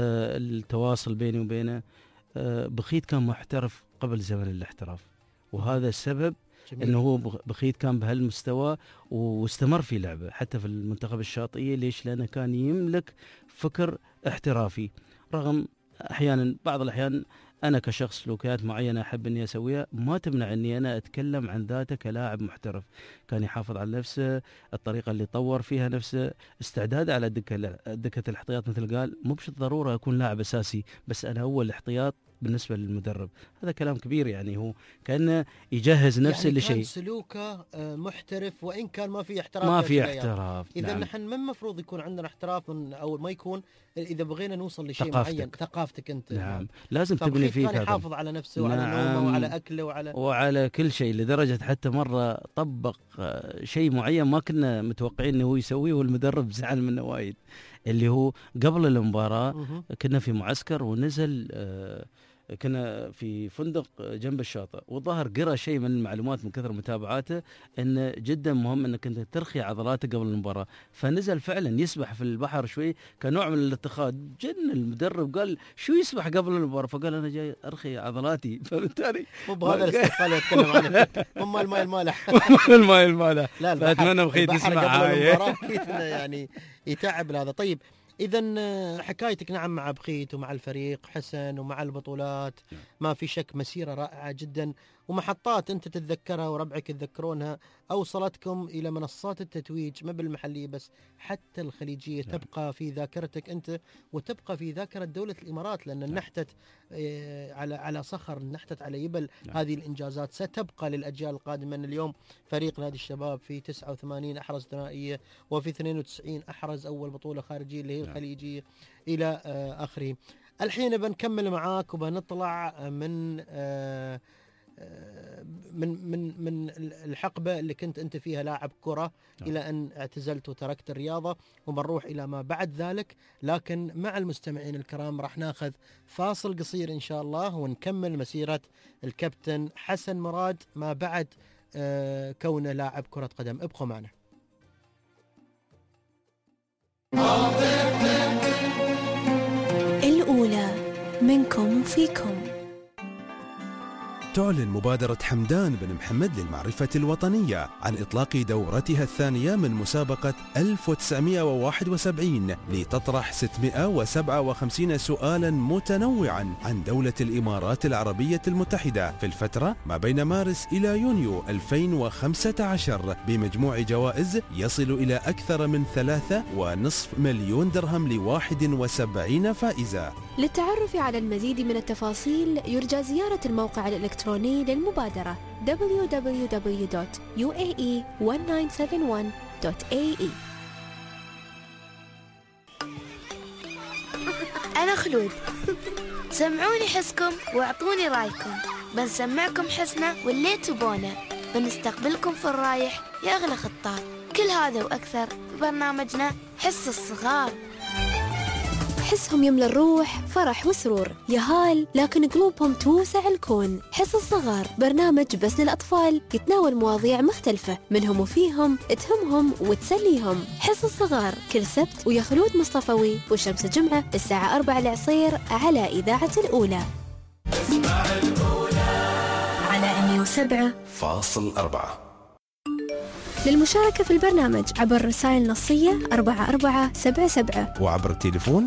التواصل بيني وبينه، بخيت كان محترف قبل زمن الاحتراف، وهذا السبب انه هو بخيت كان بهالمستوى واستمر في لعبه حتى في المنتخب الشاطئيه. ليش؟ لانه كان يملك فكر احترافي، رغم احيانا بعض الاحيان انا كشخص سلوكيات معينه احب اني اسويها ما تمنع اني انا اتكلم عن ذاته كلاعب محترف. كان يحافظ على نفسه، الطريقه اللي طور فيها نفسه، استعداده على دكه الاحتياط، مثل قال مو بالضروره اكون لاعب اساسي، بس انا اول احتياط بالنسبه للمدرب. هذا كلام كبير، يعني هو كانه يجهز نفسه يعني لشيء. كان سلوكه محترف وان كان ما في احتراف. ما في احتراف. اذا نعم. نحن ما المفروض يكون عندنا احتراف او ما يكون، اذا بغينا نوصل لشيء معين ثقافتك انت. نعم. لازم تبني فيك هذا. كان يحافظ على نفسه وعلى نومه وعلى اكله وعلى كل شيء، لدرجه حتى مره طبق شيء معين ما كنا متوقعين انه هو يسويه، والمدرب زعل منه وايد، اللي هو قبل المباراه كنا في معسكر ونزل كنا في فندق جنب الشاطئ، والظاهر قرأ شيء من المعلومات من كثر متابعاته ان جدا مهم انك انت ترخي عضلاتك قبل المباراه، فنزل فعلا يسبح في البحر شوي كنوع من الاتخاذ. جن المدرب قال شو يسبح قبل المباراه؟ فقال انا جاي ارخي عضلاتي. فبالتالي مو بهذا الاستقبال يتكلم عنه، هم الماء المالح. الماء المالح. لا فاتمنى بخيت يسمع هاي يعني يتعب هذا. طيب إذا حكايتك نعم مع بخيت ومع الفريق حسن ومع البطولات ما في شك مسيرة رائعة جدا، ومحطات أنت تتذكرها وربعك يتذكرونها أوصلتكم إلى منصات التتويج، ما بالمحلية بس حتى الخليجية. تبقى في ذاكرتك أنت وتبقى في ذاكرة دولة الإمارات، لأن نحتت على صخر، نحتت على يبل. هذه الإنجازات ستبقى للأجيال القادمة. اليوم فريق نادي الشباب في 89 أحرز ثنائية، وفي 92 أحرز أول بطولة خارجية اللي هي الخليجية إلى آخره. الحين بنكمل معاك وبنطلع من من الحقبة اللي كنت أنت فيها لاعب كرة إلى أن اعتزلت وتركت الرياضة، وبنروح إلى ما بعد ذلك. لكن مع المستمعين الكرام راح ناخذ فاصل قصير إن شاء الله، ونكمل مسيرة الكابتن حسن مراد ما بعد كونه لاعب كرة قدم. ابقوا معنا. الأولى منكم وفيكم. تعلن مبادرة حمدان بن محمد للمعرفة الوطنية عن إطلاق دورتها الثانية من مسابقة 1971 لتطرح 657 سؤالا متنوعا عن دولة الإمارات العربية المتحدة في الفترة ما بين مارس إلى يونيو 2015 بمجموع جوائز يصل إلى أكثر من 3.5 مليون درهم ل71 فائزة. للتعرف على المزيد من التفاصيل يرجى زيارة الموقع الإلكتروني للمبادرة www.uae1971.ae. أنا خلود، سمعوني حسكم واعطوني رايكم. بنسمعكم حسنا واللي تبونه، بنستقبلكم في الرايح يا أغلى خطاب. كل هذا وأكثر في برنامجنا حس الصغار. حسهم يملى الروح فرح وسرور يهال، لكن قلوبهم توسع الكون. حس الصغار برنامج بس للأطفال يتناول مواضيع مختلفة منهم وفيهم، تهمهم وتسليهم. حس الصغار كل سبت ويا خلود مصطفوي وشمس جمعة الساعة 4 العصير على إذاعة الأولى. اسمع الأولى على 107.4. للمشاركة في البرنامج عبر رسائل نصية 4477 وعبر التليفون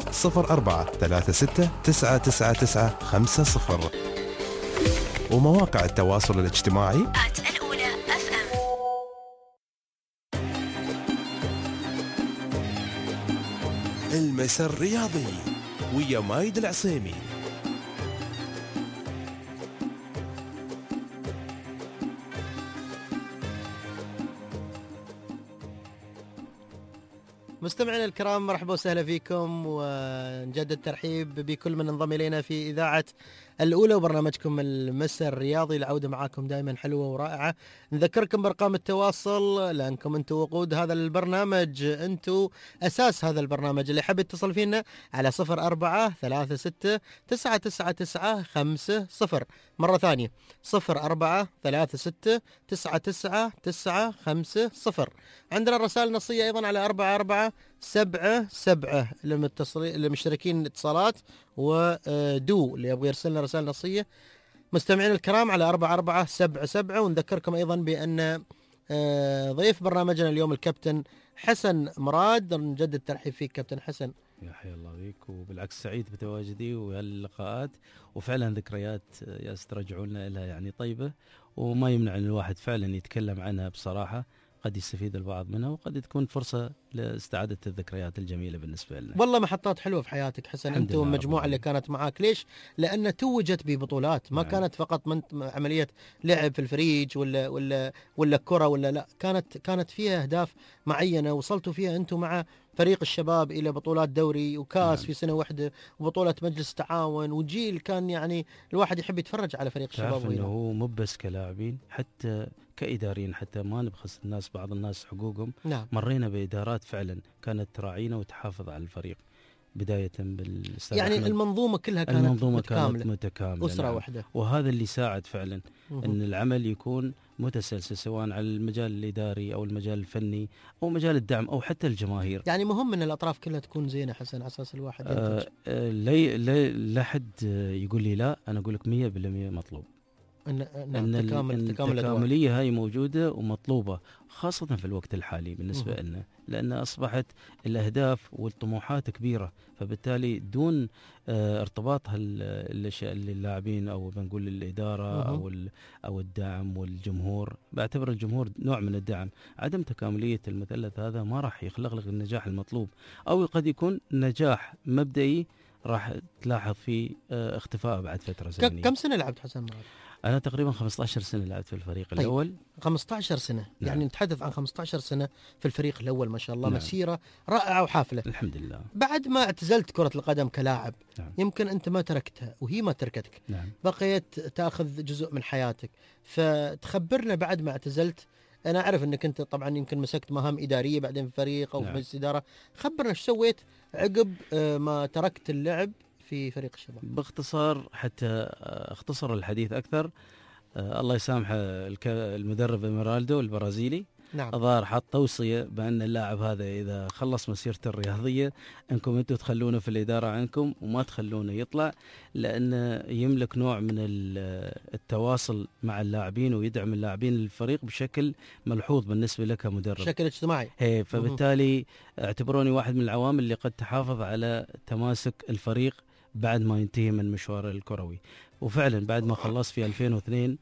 0436999950 ومواقع التواصل الاجتماعي الأولى FM. المساء الرياضي ويا مايد العصيمي. مستمعينا الكرام، مرحبا وسهلا فيكم، ونجدد الترحيب بكل من انضم الينا في اذاعه الاولى وبرنامجكم المساء الرياضي. العوده معاكم دائما حلوه ورائعه. نذكركم بارقام التواصل لانكم انتم وقود هذا البرنامج، انتم اساس هذا البرنامج. اللي حاب يتصل فينا على 0436999950. مره ثانيه 0436999950. عندنا الرسائل النصيه ايضا على 4477 للمشتركين اتصالات، ودو اللي يبغى يرسلنا رسائل نصيه. مستمعين الكرام على 4477. ونذكركم ايضا بان ضيف برنامجنا اليوم الكابتن حسن مراد. نجدد الترحيب فيك كابتن حسن. يا حيا الله بيك، وبالعكس سعيد بتواجدي وهاللقاءات، وفعلا ذكريات يا ترجعوا لنا لها يعني طيبه، وما يمنع ان الواحد فعلا يتكلم عنها بصراحه. قد يستفيد البعض منها وقد تكون فرصة لاستعادة الذكريات الجميلة بالنسبة لنا. والله محطات حلوة في حياتك حسن، أنت والمجموعة اللي كانت معاك. ليش؟ لأن توجت ببطولات، ما كانت فقط عملية لعب في الفريج ولا كرة ولا لا، كانت فيها أهداف معينة وصلتوا فيها أنتم مع فريق الشباب إلى بطولات دوري وكاس في سنة واحدة، وبطولة مجلس تعاون، وجيل كان يعني الواحد يحب يتفرج على فريق الشباب. تعرف أنه هو مو بس كلاعبين، حتى كإداريين، حتى ما نبخس الناس، بعض الناس حقوقهم. نعم. مرينا بإدارات فعلا كانت تراعينا وتحافظ على الفريق، بداية بالأستاذ يعني أحمد. المنظومة كلها كانت متكاملة أسرة نعم. واحدة. وهذا اللي ساعد فعلا أن العمل يكون متسلسل، سواء على المجال الإداري أو المجال الفني أو مجال الدعم أو حتى الجماهير. يعني مهم أن الأطراف كلها تكون زينة حسن، على أساس الواحد لا حد يقول لي لا، أنا أقول لك 100% مطلوب. أن التكاملية هاي موجودة ومطلوبة، خاصة في الوقت الحالي بالنسبة لنا، لأن أصبحت الأهداف والطموحات كبيرة، فبالتالي دون ارتباط الأشياء اللاعبين أو بنقول الإدارة أو الدعم والجمهور. بعتبر الجمهور نوع من الدعم. عدم تكاملية المثلث هذا ما راح يخلق لك النجاح المطلوب، أو قد يكون نجاح مبدئي راح تلاحظ فيه اختفاء بعد فترة زمنية. كم سنة لعبت حسن معك؟ انا تقريبا 15 سنه لعبت في الفريق طيب. الاول. 15 سنه، نعم. يعني نتحدث عن 15 سنه في الفريق الاول، ما شاء الله. نعم. مسيره رائعه وحافله. الحمد لله. بعد ما اعتزلت كره القدم كلاعب، نعم. يمكن انت ما تركتها وهي ما تركتك، نعم. بقيت تاخذ جزء من حياتك. فتخبرنا بعد ما اعتزلت، انا اعرف انك انت طبعا يمكن مسكت مهام اداريه بعدين في فريق او في نعم. مجلس اداره، خبرنا ايش سويت عقب ما تركت اللعب في فريق الشباب. باختصار حتى اختصر الحديث اكثر، الله يسامحه المدرب إميرالدو البرازيلي، نعم. الظاهر حط توصية بأن اللاعب هذا إذا خلص مسيرته الرياضية أنكم أنتم تخلونه في الإدارة عنكم وما تخلونه يطلع، لأنه يملك نوع من التواصل مع اللاعبين ويدعم اللاعبين للفريق بشكل ملحوظ بالنسبة لك كمدرب، بشكل اجتماعي. فبالتالي اعتبروني واحد من العوامل اللي قد تحافظ على تماسك الفريق بعد ما ينتهي من مشواره الكروي. وفعلا بعد ما خلص في 2002،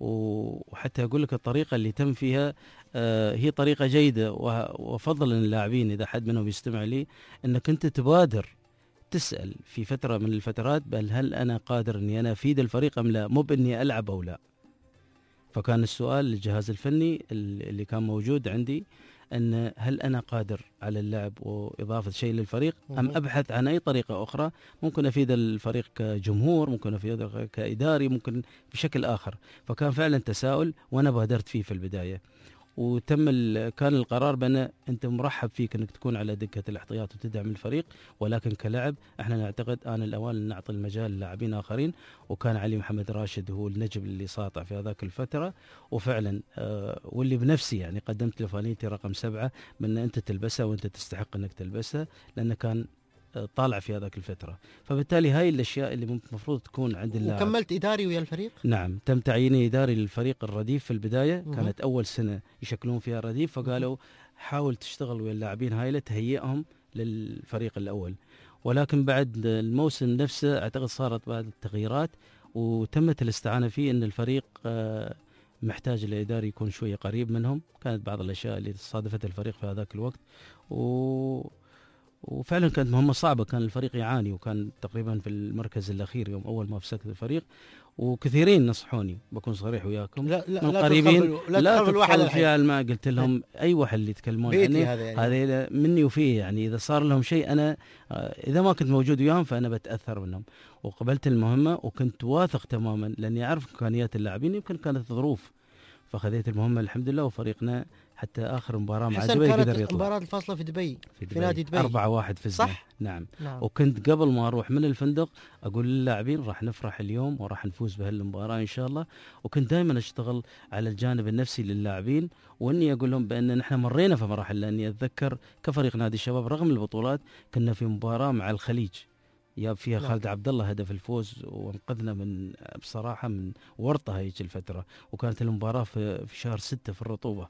وحتى أقول لك الطريقة اللي تم فيها هي طريقة جيدة، وفضل اللاعبين إذا حد منهم يستمع لي أنك أنت تبادر تسأل في فترة من الفترات بل هل أنا قادر أني أنا أفيد الفريق أم لا، مو بأني ألعب أو لا. فكان السؤال للجهاز الفني اللي كان موجود عندي أن هل أنا قادر على اللعب وإضافة شيء للفريق أم أبحث عن أي طريقة أخرى ممكن أفيد الفريق كجمهور، ممكن أفيد كإداري، ممكن بشكل آخر. فكان فعلا تساؤل وأنا بادرت فيه في البداية، وتم كان القرار بأن أنت مرحب فيك أنك تكون على دكة الاحتياط وتدعم الفريق، ولكن كلاعب احنا نعتقد آن الأوان أن نعطي المجال للاعبين آخرين. وكان علي محمد راشد هو النجم اللي ساطع في هذاك الفترة، وفعلا واللي بنفسي يعني قدمت له فانيتي رقم 7 بأن أنت تلبسها وأنت تستحق أنك تلبسها، لأنه كان طالع في هذاك الفترة. فبالتالي هاي الأشياء اللي المفروض تكون عند اللاعب. وكملت إداري ويا الفريق؟ نعم، تم تعييني إداري للفريق الرديف في البداية. كانت أول سنة يشكلون فيها رديف، فقالوا حاول تشتغل ويا اللاعبين هاي لتهيئهم للفريق الأول. ولكن بعد الموسم نفسه أعتقد صارت بعض التغييرات وتمت الاستعانة فيه أن الفريق محتاج الإداري يكون شوية قريب منهم. كانت بعض الأشياء اللي صادفت الفريق في هذاك الوقت وفعلا كانت مهمة صعبة، كان الفريق يعاني وكان تقريبا في المركز الأخير يوم أول ما فسكت الفريق. وكثيرين نصحوني، بكون صريح وياكم، من القريبين لا تدخلوا فيها الماء. قلت لهم أي واحد اللي يتكلمون عني هذا مني وفيه، يعني إذا صار لهم شيء أنا إذا ما كنت موجود وياهم فأنا بتأثر منهم. وقبلت المهمة وكنت واثق تماما لأني أعرف إمكانيات اللاعبين، يمكن كانت ظروف، فخذيت المهمة الحمد لله. وفريقنا حتى آخر مباراة مع دبي قدر يطلع. مباراة الفاصلة في دبي في نادي دبي 4-1 فزنا. صح؟ نعم. وكنت قبل ما أروح من الفندق أقول للاعبين راح نفرح اليوم وراح نفوز بهالمباراة إن شاء الله. وكنت دائما أشتغل على الجانب النفسي للاعبين، وإني أقول لهم بأن نحن مرينا في مراحل. لأني أتذكر كفريق نادي الشباب رغم البطولات كنا في مباراة مع الخليج ياب فيها خالد عبد الله هدف الفوز، وانقذنا من بصراحة من ورطة هيك الفترة. وكانت المباراة في شهر 6 في الرطوبة،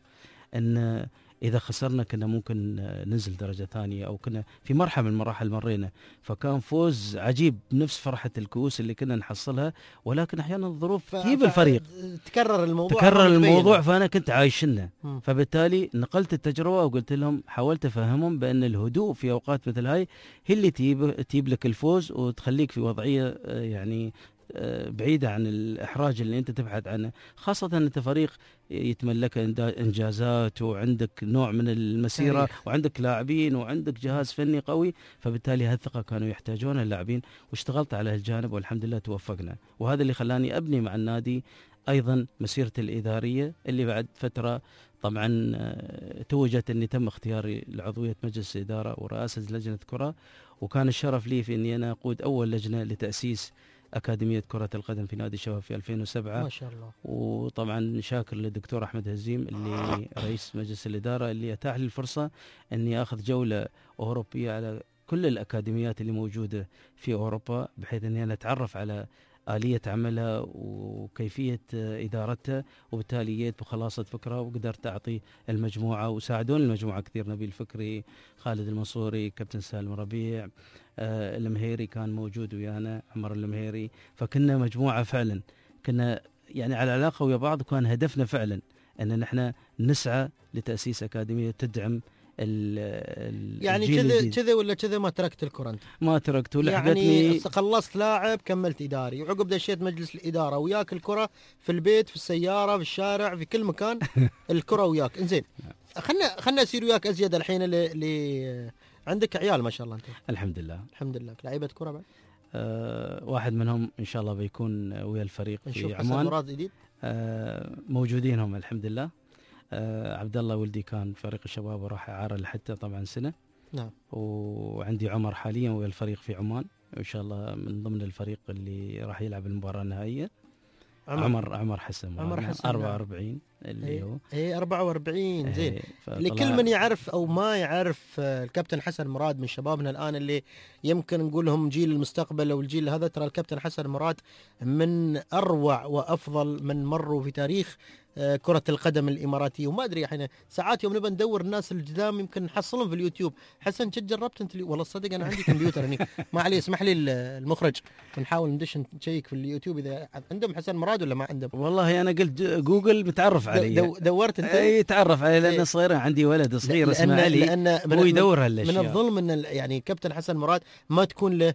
أن إذا خسرنا كنا ممكن ننزل درجة ثانية أو كنا في مرحلة من المراحل مرينا. فكان فوز عجيب بنفس فرحة الكؤوس اللي كنا نحصلها، ولكن أحيانا الظروف تجيب الفريق. تكرر الموضوع فأنا كنت عايشنا. فبالتالي نقلت التجربة وقلت لهم، حاولت أفهمهم بأن الهدوء في أوقات مثل هاي هي اللي تجيب لك الفوز وتخليك في وضعية يعني بعيدة عن الإحراج اللي أنت تبحث عنه، خاصة أن أنت فريق يتملك إنجازات وعندك نوع من المسيرة وعندك لاعبين وعندك جهاز فني قوي. فبالتالي هالثقة كانوا يحتاجون اللاعبين، واشتغلت على هالجانب والحمد لله توفقنا. وهذا اللي خلاني أبني مع النادي أيضا مسيرتي الإدارية، اللي بعد فترة طبعا توجت أني تم اختياري لعضوية مجلس إدارة ورئاسة لجنة كرة، وكان الشرف لي في أني أنا أقود أول لجنة لتأسيس أكاديمية كرة القدم في نادي الشباب في 2007 ما شاء الله. وطبعا شاكر للدكتور أحمد هزيم اللي رئيس مجلس الإدارة اللي أتاح لي الفرصة أني أخذ جولة أوروبية على كل الأكاديميات اللي موجودة في أوروبا، بحيث أني أنا أتعرف على آلية عملها وكيفية إدارتها، وبالتالي جيت بخلاصة فكرة وقدرت أعطي المجموعة. وساعدوني المجموعة كثير، نبيل فكري، خالد المنصوري، كابتن سالم ربيع، المهيري كان موجود ويانا، عمر المهيري. فكنا مجموعة فعلا كنا يعني على علاقة ويا بعض، وكان هدفنا فعلا أن نحن نسعى لتأسيس أكاديمية تدعم يعني كذا ولا كذا ما تركت الكرة أنت؟ ما تركت ولحقتني. يعني خلصت لاعب كملت إداري، وعقب دشيت مجلس الإدارة وياك الكرة في البيت في السيارة في الشارع في كل مكان الكرة وياك. إنزين خلنا أسير وياك أزيد الحين اللي عندك عيال ما شاء الله أنت. الحمد لله لعيبة كرة بعد. واحد منهم إن شاء الله بيكون ويا الفريق في عمان. حسن مراد جديد. موجودين هم الحمد لله. عبد الله ولدي كان فريق الشباب وراح إعارة لحتى طبعا سنة. نعم. وعندي عمر حاليا ويا الفريق في عمان، وإن شاء الله من ضمن الفريق اللي راح يلعب المباراة النهائية. عمر حسن 44 اللي هو 44. زين. لكل من يعرف او ما يعرف الكابتن حسن مراد من شبابنا الان اللي يمكن نقولهم جيل المستقبل او الجيل هذا، ترى الكابتن حسن مراد من اروع وافضل من مروا في تاريخ كرة القدم الإماراتية. وما أدري احنا ساعات يوم نبى ندور الناس القدام يمكن نحصلهم في اليوتيوب. حسن جربت أنت والله صدق أنا عندي كمبيوتر هني ما عليه، اسمح لي المخرج ونحاول ندش نشيك في اليوتيوب إذا عندهم حسن مراد ولا ما عندهم. والله أنا قلت جوجل بتعرف علي. دورت أنت؟ أي تعرف علي لأن صغير عندي ولد صغير اسمه علي هو يدور هالأشياء. من الظلم أن يعني كابتن حسن مراد ما تكون له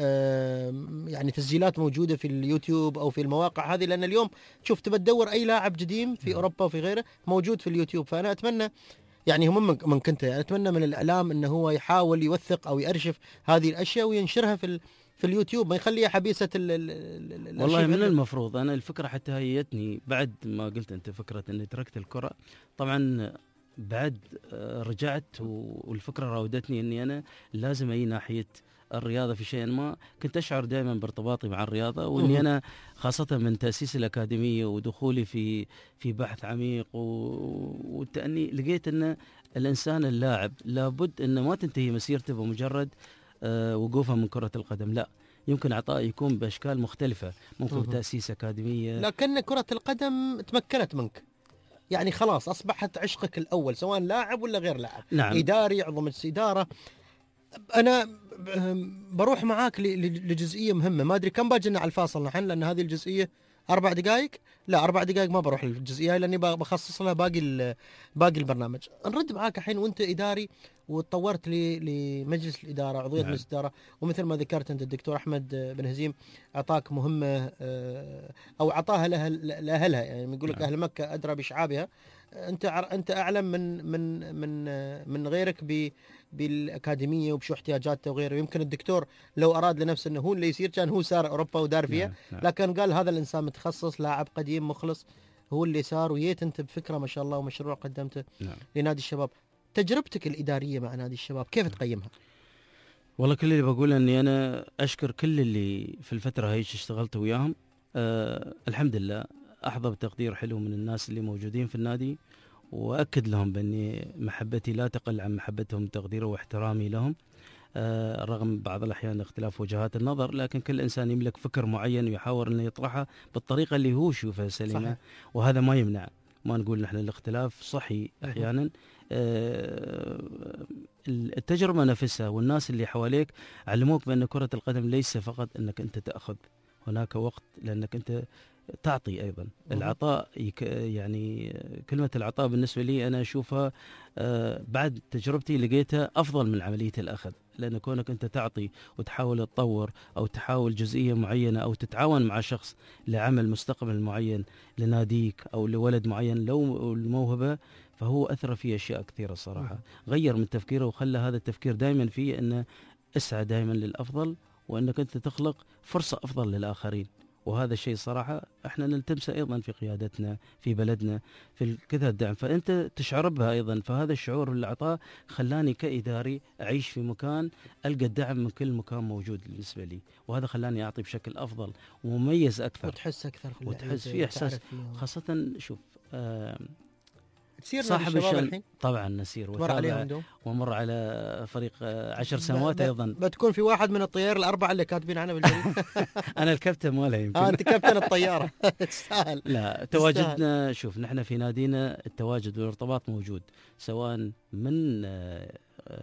يعني تسجيلات موجودة في اليوتيوب أو في المواقع هذه، لأن اليوم شوف تبى تدور أي لاعب قديم في أوروبا وفي غيره موجود في اليوتيوب. فأنا أتمنى يعني هم من كنت يعني أتمنى من الإعلام أنه هو يحاول يوثق أو يأرشف هذه الأشياء وينشرها في اليوتيوب، ما يخليها حبيسة والله من المفروض. أنا الفكرة حتى هيتني بعد ما قلت أنت فكرة أني تركت الكرة، طبعا بعد رجعت والفكرة راودتني أني أنا لازم أي ناحية الرياضة في شيء ما. كنت أشعر دائما بارتباطي مع الرياضة، وإني أنا خاصة من تأسيس الأكاديمية ودخولي في بحث عميق وتأني لقيت أن الإنسان اللاعب لابد أن ما تنتهي مسيرته بمجرد وقوفه من كرة القدم، لا يمكن عطاء يكون بأشكال مختلفة، ممكن تأسيس أكاديمية. لكن كرة القدم تمكنت منك يعني خلاص أصبحت عشقك الأول سواء لاعب ولا غير لاعب. نعم. إداري عضو مجلس إدارة. أنا بروح معاك لجزئية مهمة، ما أدري كم باجينا على الفاصل نحن لأن هذه الجزئية 4 دقائق. لا 4 دقائق ما بروح للجزئية لأني بخصص لها باقي البرنامج. نرد معاك الحين وأنت إداري وتطورت لمجلس الإدارة عضوية مجلس الإدارة، ومثل ما ذكرت أنت الدكتور أحمد بن هزيم أعطاك مهمة أو أعطاها لأهلها، يعني يقول لك أهل مكة أدرى بشعابها. أنت أعلم من غيرك بالأكاديمية وبشو احتياجاته وغيره. يمكن الدكتور لو أراد لنفسه أنه هو اللي يصير كان هو سار أوروبا ودار فيها. لكن قال هذا الإنسان متخصص لاعب قديم مخلص هو اللي صار، ويت أنت بفكرة ما شاء الله ومشروع قدمته لنادي الشباب. تجربتك الإدارية مع نادي الشباب كيف تقيمها؟ والله كل اللي بقول أني أنا أشكر كل اللي في الفترة هاي اشتغلت وياهم. الحمد لله أحظى بتقدير حلو من الناس اللي موجودين في النادي، وأكد لهم بأني محبتي لا تقل عن محبتهم تقديره واحترامي لهم، رغم بعض الأحيان اختلاف وجهات النظر، لكن كل إنسان يملك فكر معين ويحاول أنه يطرحه بالطريقة اللي هو يشوفها سليمة. وهذا ما يمنع، ما نقول نحن الاختلاف صحي أحيانا. التجربة نفسها والناس اللي حواليك علموك بأن كرة القدم ليس فقط أنك أنت تأخذ، هناك وقت لأنك أنت تعطي أيضا. العطاء يعني كلمة العطاء بالنسبة لي أنا أشوفها بعد تجربتي لقيتها أفضل من عملية الأخذ، لأن كونك أنت تعطي وتحاول تطور أو تحاول جزئية معينة أو تتعاون مع شخص لعمل مستقبل معين لناديك أو لولد معين لو الموهبة، فهو أثر في أشياء كثيرة الصراحة. غير من تفكيره وخلى هذا التفكير دائما فيه أنه اسعى دائما للأفضل، وأنك أنت تخلق فرصة أفضل للآخرين. وهذا الشيء صراحة احنا نلتمسه أيضا في قيادتنا في بلدنا في كذا الدعم، فأنت تشعر بها أيضا. فهذا الشعور اللي أعطاه خلاني كإداري أعيش في مكان ألقى الدعم من كل مكان موجود بالنسبة لي، وهذا خلاني أعطي بشكل أفضل ومميز أكثر وتحس أكثر في وتحس فيه إحساس. خاصة شوف تسير صاحب الشان طبعا نسير ومر على فريق 10 سنوات أيضا. بتكون في واحد من الطيار الأربعة اللي كاتبين عنه بالجريدة. أنا الكابتن ماله يمكن. أنت كابتن الطيارة. تستاهل. لا تواجدنا شوف نحن في نادينا التواجد والارتباط موجود، سواء من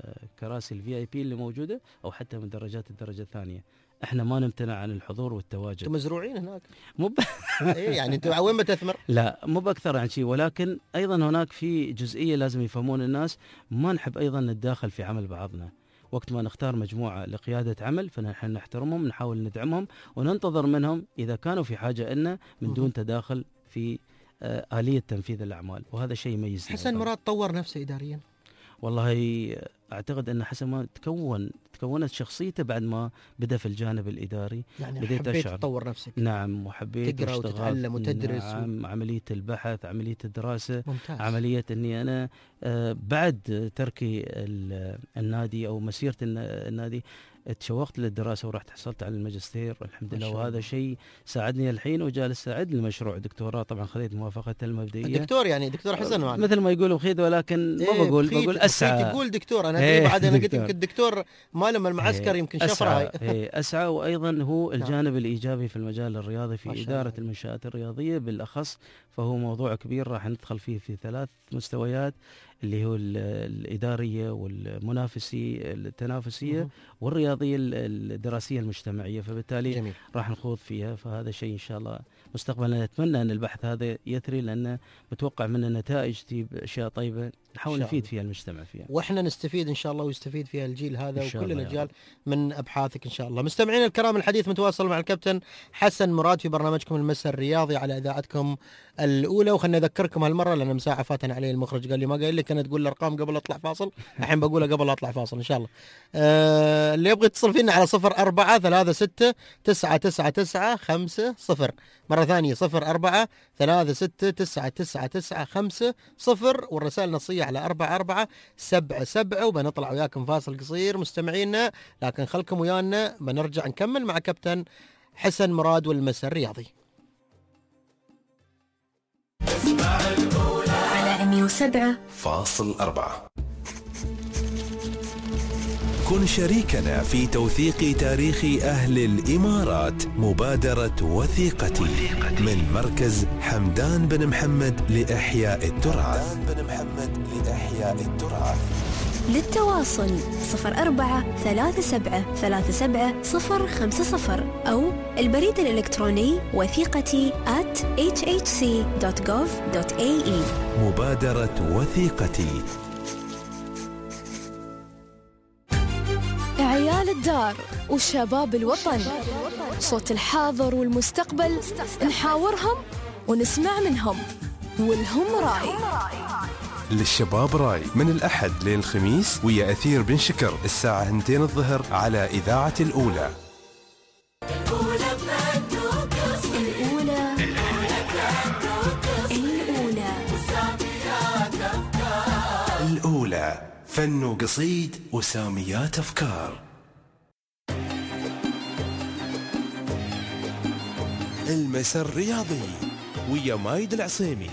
الكراسي الVIP اللي موجودة أو حتى مدرجات الدرجة الثانية. احنا ما نمتنع عن الحضور والتواجد. انتم مزروعين هناك مو إيه يعني انتم وين بتثمر؟ لا مو بأكثر عن شيء، ولكن أيضا هناك في جزئية لازم يفهمون الناس، ما نحب أيضا نتداخل في عمل بعضنا. وقت ما نختار مجموعة لقيادة عمل فنحن نحترمهم، نحاول ندعمهم وننتظر منهم إذا كانوا في حاجة إلنا من دون تداخل في آلية تنفيذ الأعمال، وهذا شيء يميزنا. حسن مراد طور نفسه إداريا؟ والله أعتقد أن حسن ما تكونت شخصيته بعد ما بدأ في الجانب الإداري. يعني بديت حبيت أشعر تطور نفسك. نعم، وحبيت تقرأ وتتعلم وتدرس. نعم، عملية البحث، عملية الدراسة. ممتاز. عملية أني أنا بعد تركي النادي أو مسيرة النادي تشوقت للدراسة ورحت حصلت على الماجستير الحمد لله، وهذا شيء ساعدني الحين وجالس أعد المشروع دكتوراه. طبعا خذيت موافقة المبدئية. دكتور يعني دكتور حسن معنا. مثل ما يقولوا بخيد، ولكن ما بقول أسعى. تقول دكتور أنا بعد أنا قلت يمكن الدكتور مالما المعسكر يمكن شفرة. أسعى. وأيضا هو الجانب الإيجابي في المجال الرياضي في إدارة المنشآت الرياضية بالأخص، فهو موضوع كبير راح ندخل فيه في 3 مستويات اللي هو الإدارية والمنافسية التنافسية والرياضية الدراسية المجتمعية، فبالتالي جميل. راح نخوض فيها. فهذا شيء إن شاء الله مستقبلا نتمنى أن البحث هذا يثري، لأنه متوقع منه نتائج تجيب أشياء طيبة نحاول نفيد فيها المجتمع فيها، واحنا نستفيد ان شاء الله ويستفيد فيها الجيل هذا وكل الاجيال من ابحاثك ان شاء الله. مستمعينا الكرام، الحديث متواصل مع الكابتن حسن مراد في برنامجكم المساء الرياضي على اذاعتكم الاولى. وخلنا نذكركم هالمره لان مساحه فاتنا عليه المخرج، قال لي ما قال لك انا تقول الارقام قبل اطلع فاصل، الحين بقولها قبل اطلع فاصل ان شاء الله. اللي يبغى يتصل فينا على 0436999500 مرة ثانية 0436999500 والرسائل النصية على 4477 وبنطلع وياكم فاصل قصير مستمعينا، لكن خلكم ويانا بنرجع نكمل مع كابتن حسن مراد والمساء الرياضي على 107.4. كن شريكنا في توثيق تاريخ أهل الإمارات. مبادرة وثيقتي من مركز حمدان بن محمد لإحياء التراث. للتواصل 043737 أو البريد الإلكتروني وثيقتي @hhc.gov.ae. مبادرة وثيقتي. عيال الدار وشباب الوطن، صوت الحاضر والمستقبل، نحاورهم ونسمع منهم، والهم راي. للشباب راي من الأحد للخميس ويا أثير بن شكر الساعة 2 الظهر على إذاعة الأولى. الأولى فن وقصيد وساميات أفكار. المساء الرياضي ويا مايد العصيمي.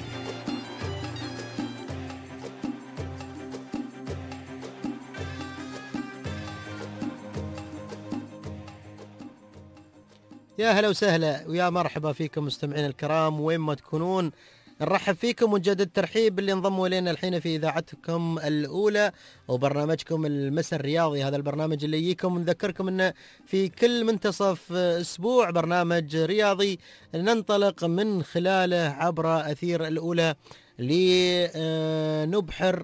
يا هلا وسهلا ويا مرحبا فيكم مستمعين الكرام وين ما تكونون، نرحب فيكم ونجدد الترحيب اللي انضموا الينا الحين في اذاعتكم الاولى وبرنامجكم المساء الرياضي. هذا البرنامج اللي يجيكم ونذكركم انه في كل منتصف اسبوع برنامج رياضي ننطلق من خلاله عبر اثير الاولى لنبحر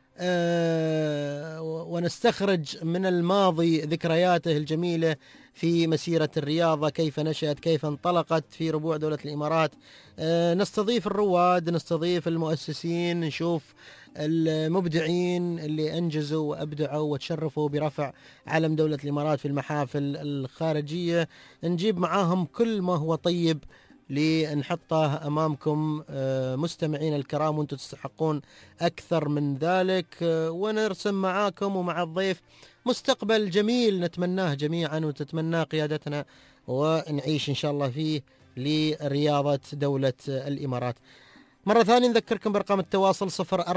ونستخرج من الماضي ذكرياته الجميلة في مسيرة الرياضة، كيف نشأت، كيف انطلقت في ربوع دولة الإمارات. نستضيف الرواد، نستضيف المؤسسين، نشوف المبدعين اللي أنجزوا وأبدعوا وتشرفوا برفع علم دولة الإمارات في المحافل الخارجية. نجيب معاهم كل ما هو طيب لنحطه أمامكم مستمعين الكرام، وانتم تستحقون أكثر من ذلك، ونرسم معاكم ومع الضيف مستقبل جميل نتمناه جميعا وتتمناه قيادتنا ونعيش إن شاء الله فيه لرياضة دولة الإمارات. مرة ثانية نذكركم برقم التواصل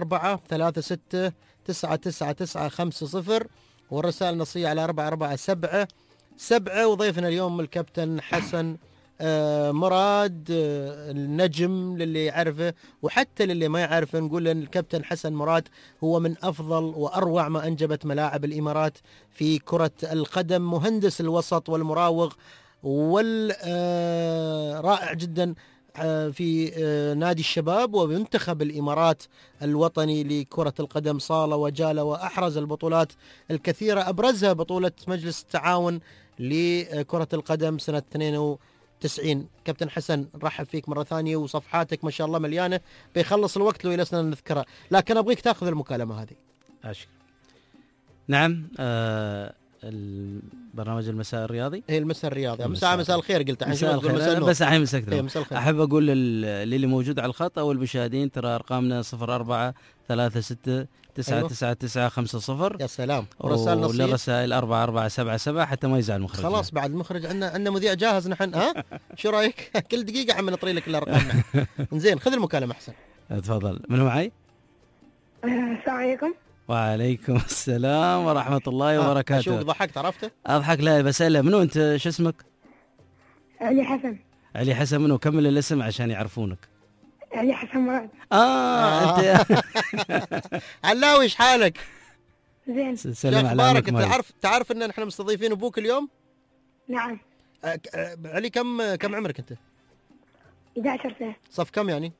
0436999950 والرسائل النصية على 4477 وضيفنا اليوم الكابتن حسن مراد النجم للي يعرفه، وحتى للي ما يعرفه نقول ان الكابتن حسن مراد هو من افضل واروع ما انجبت ملاعب الامارات في كرة القدم، مهندس الوسط والمراوغ والرائع جدا في نادي الشباب ومنتخب الإمارات الوطني لكرة القدم، صال وجال وأحرز البطولات الكثيرة، أبرزها بطولة مجلس التعاون لكرة القدم سنة 92. كابتن حسن نرحب فيك مرة ثانية، وصفحاتك ما شاء الله مليانة، بيخلص الوقت لو يلسنا نذكرها، لكن أبغيك تأخذ المكالمة هذه. أشكر. نعم، البرنامج المساء الرياضي. هي المساء الرياضي، مساء الخير قلت مساء الخير، بس الحين مسكتنا. احب اقول للي موجود على الخط او المشاهدين ترى ارقامنا 04 36 999 50. يا سلام. ورسائل 4477 حتى ما يزعل المخرج. خلاص بعد المخرج عندنا مذيع جاهز نحن. ها شو رايك؟ كل دقيقه عم نطري لك الارقام. زين خذ المكالمه احسن. تفضل. من معي؟ السلام عليكم. وعليكم السلام ورحمة الله وبركاته. شوف ضحكت عرفته؟ أضحك. لا بسأله منو أنت، شو اسمك؟ علي حسن. علي حسن منو؟ كمل الاسم عشان يعرفونك. علي حسن مراد. أنت علاوي ايش حالك؟ زين. سلام عليك. تعرف ان احنا مستضيفين ابوك اليوم؟ نعم. علي كم عمرك انت؟ 11 سنة. صف كم يعني؟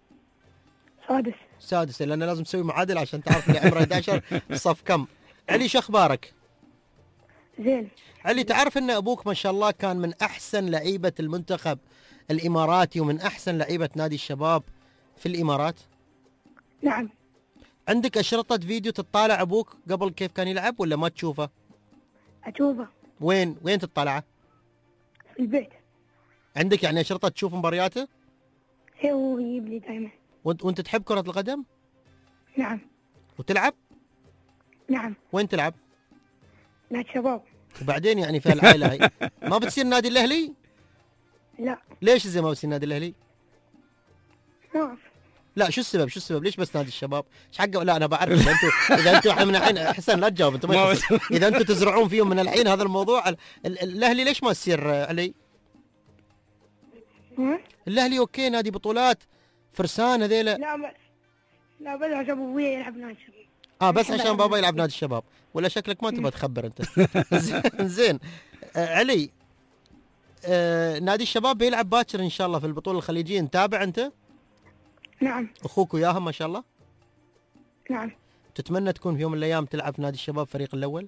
سادس. لأن لازم تسوي معادل عشان تعرف اللي عمره 11 صف كم. علي شو أخبارك؟ زين. علي تعرف أن أبوك ما شاء الله كان من أحسن لعيبة المنتخب الإماراتي ومن أحسن لعيبة نادي الشباب في الإمارات؟ نعم. عندك أشرطة فيديو تطالع أبوك قبل كيف كان يلعب ولا ما تشوفه؟ أشوفه. وين تطالعه؟ في البيت. عندك يعني أشرطة تشوف مبارياته؟ هو يجيب لي دائما. وانت تحب كرة القدم؟ نعم. وتلعب؟ نعم. وين تلعب؟ نادي الشباب. وبعدين يعني في العائلة هاي ما بتصير نادي الأهلي؟ لا. ليش زي ما بتصير نادي الأهلي؟ ما أعرف. لا شو السبب ليش بس نادي الشباب؟ ايش حقه؟ لا انا بعرف اذا انتم من الحين حسن لا تجاوب انت ما اذا انتم تزرعون فيهم من الحين هذا الموضوع. الاهلي ليش ما تصير علي؟ الاهلي اوكي نادي بطولات فرسان هذيلا. لا بس عشان ابويا يلعب نادي الشباب. بس عشان بابا يلعب نادي الشباب، ولا شكلك ما تبغى تخبر انت. زين علي، نادي الشباب بيلعب باكر ان شاء الله في البطوله الخليجيه، نتابع انت؟ نعم. اخوك وياهم ما شاء الله؟ نعم. تتمنى تكون في يوم من الايام تلعب في نادي الشباب فريق الاول؟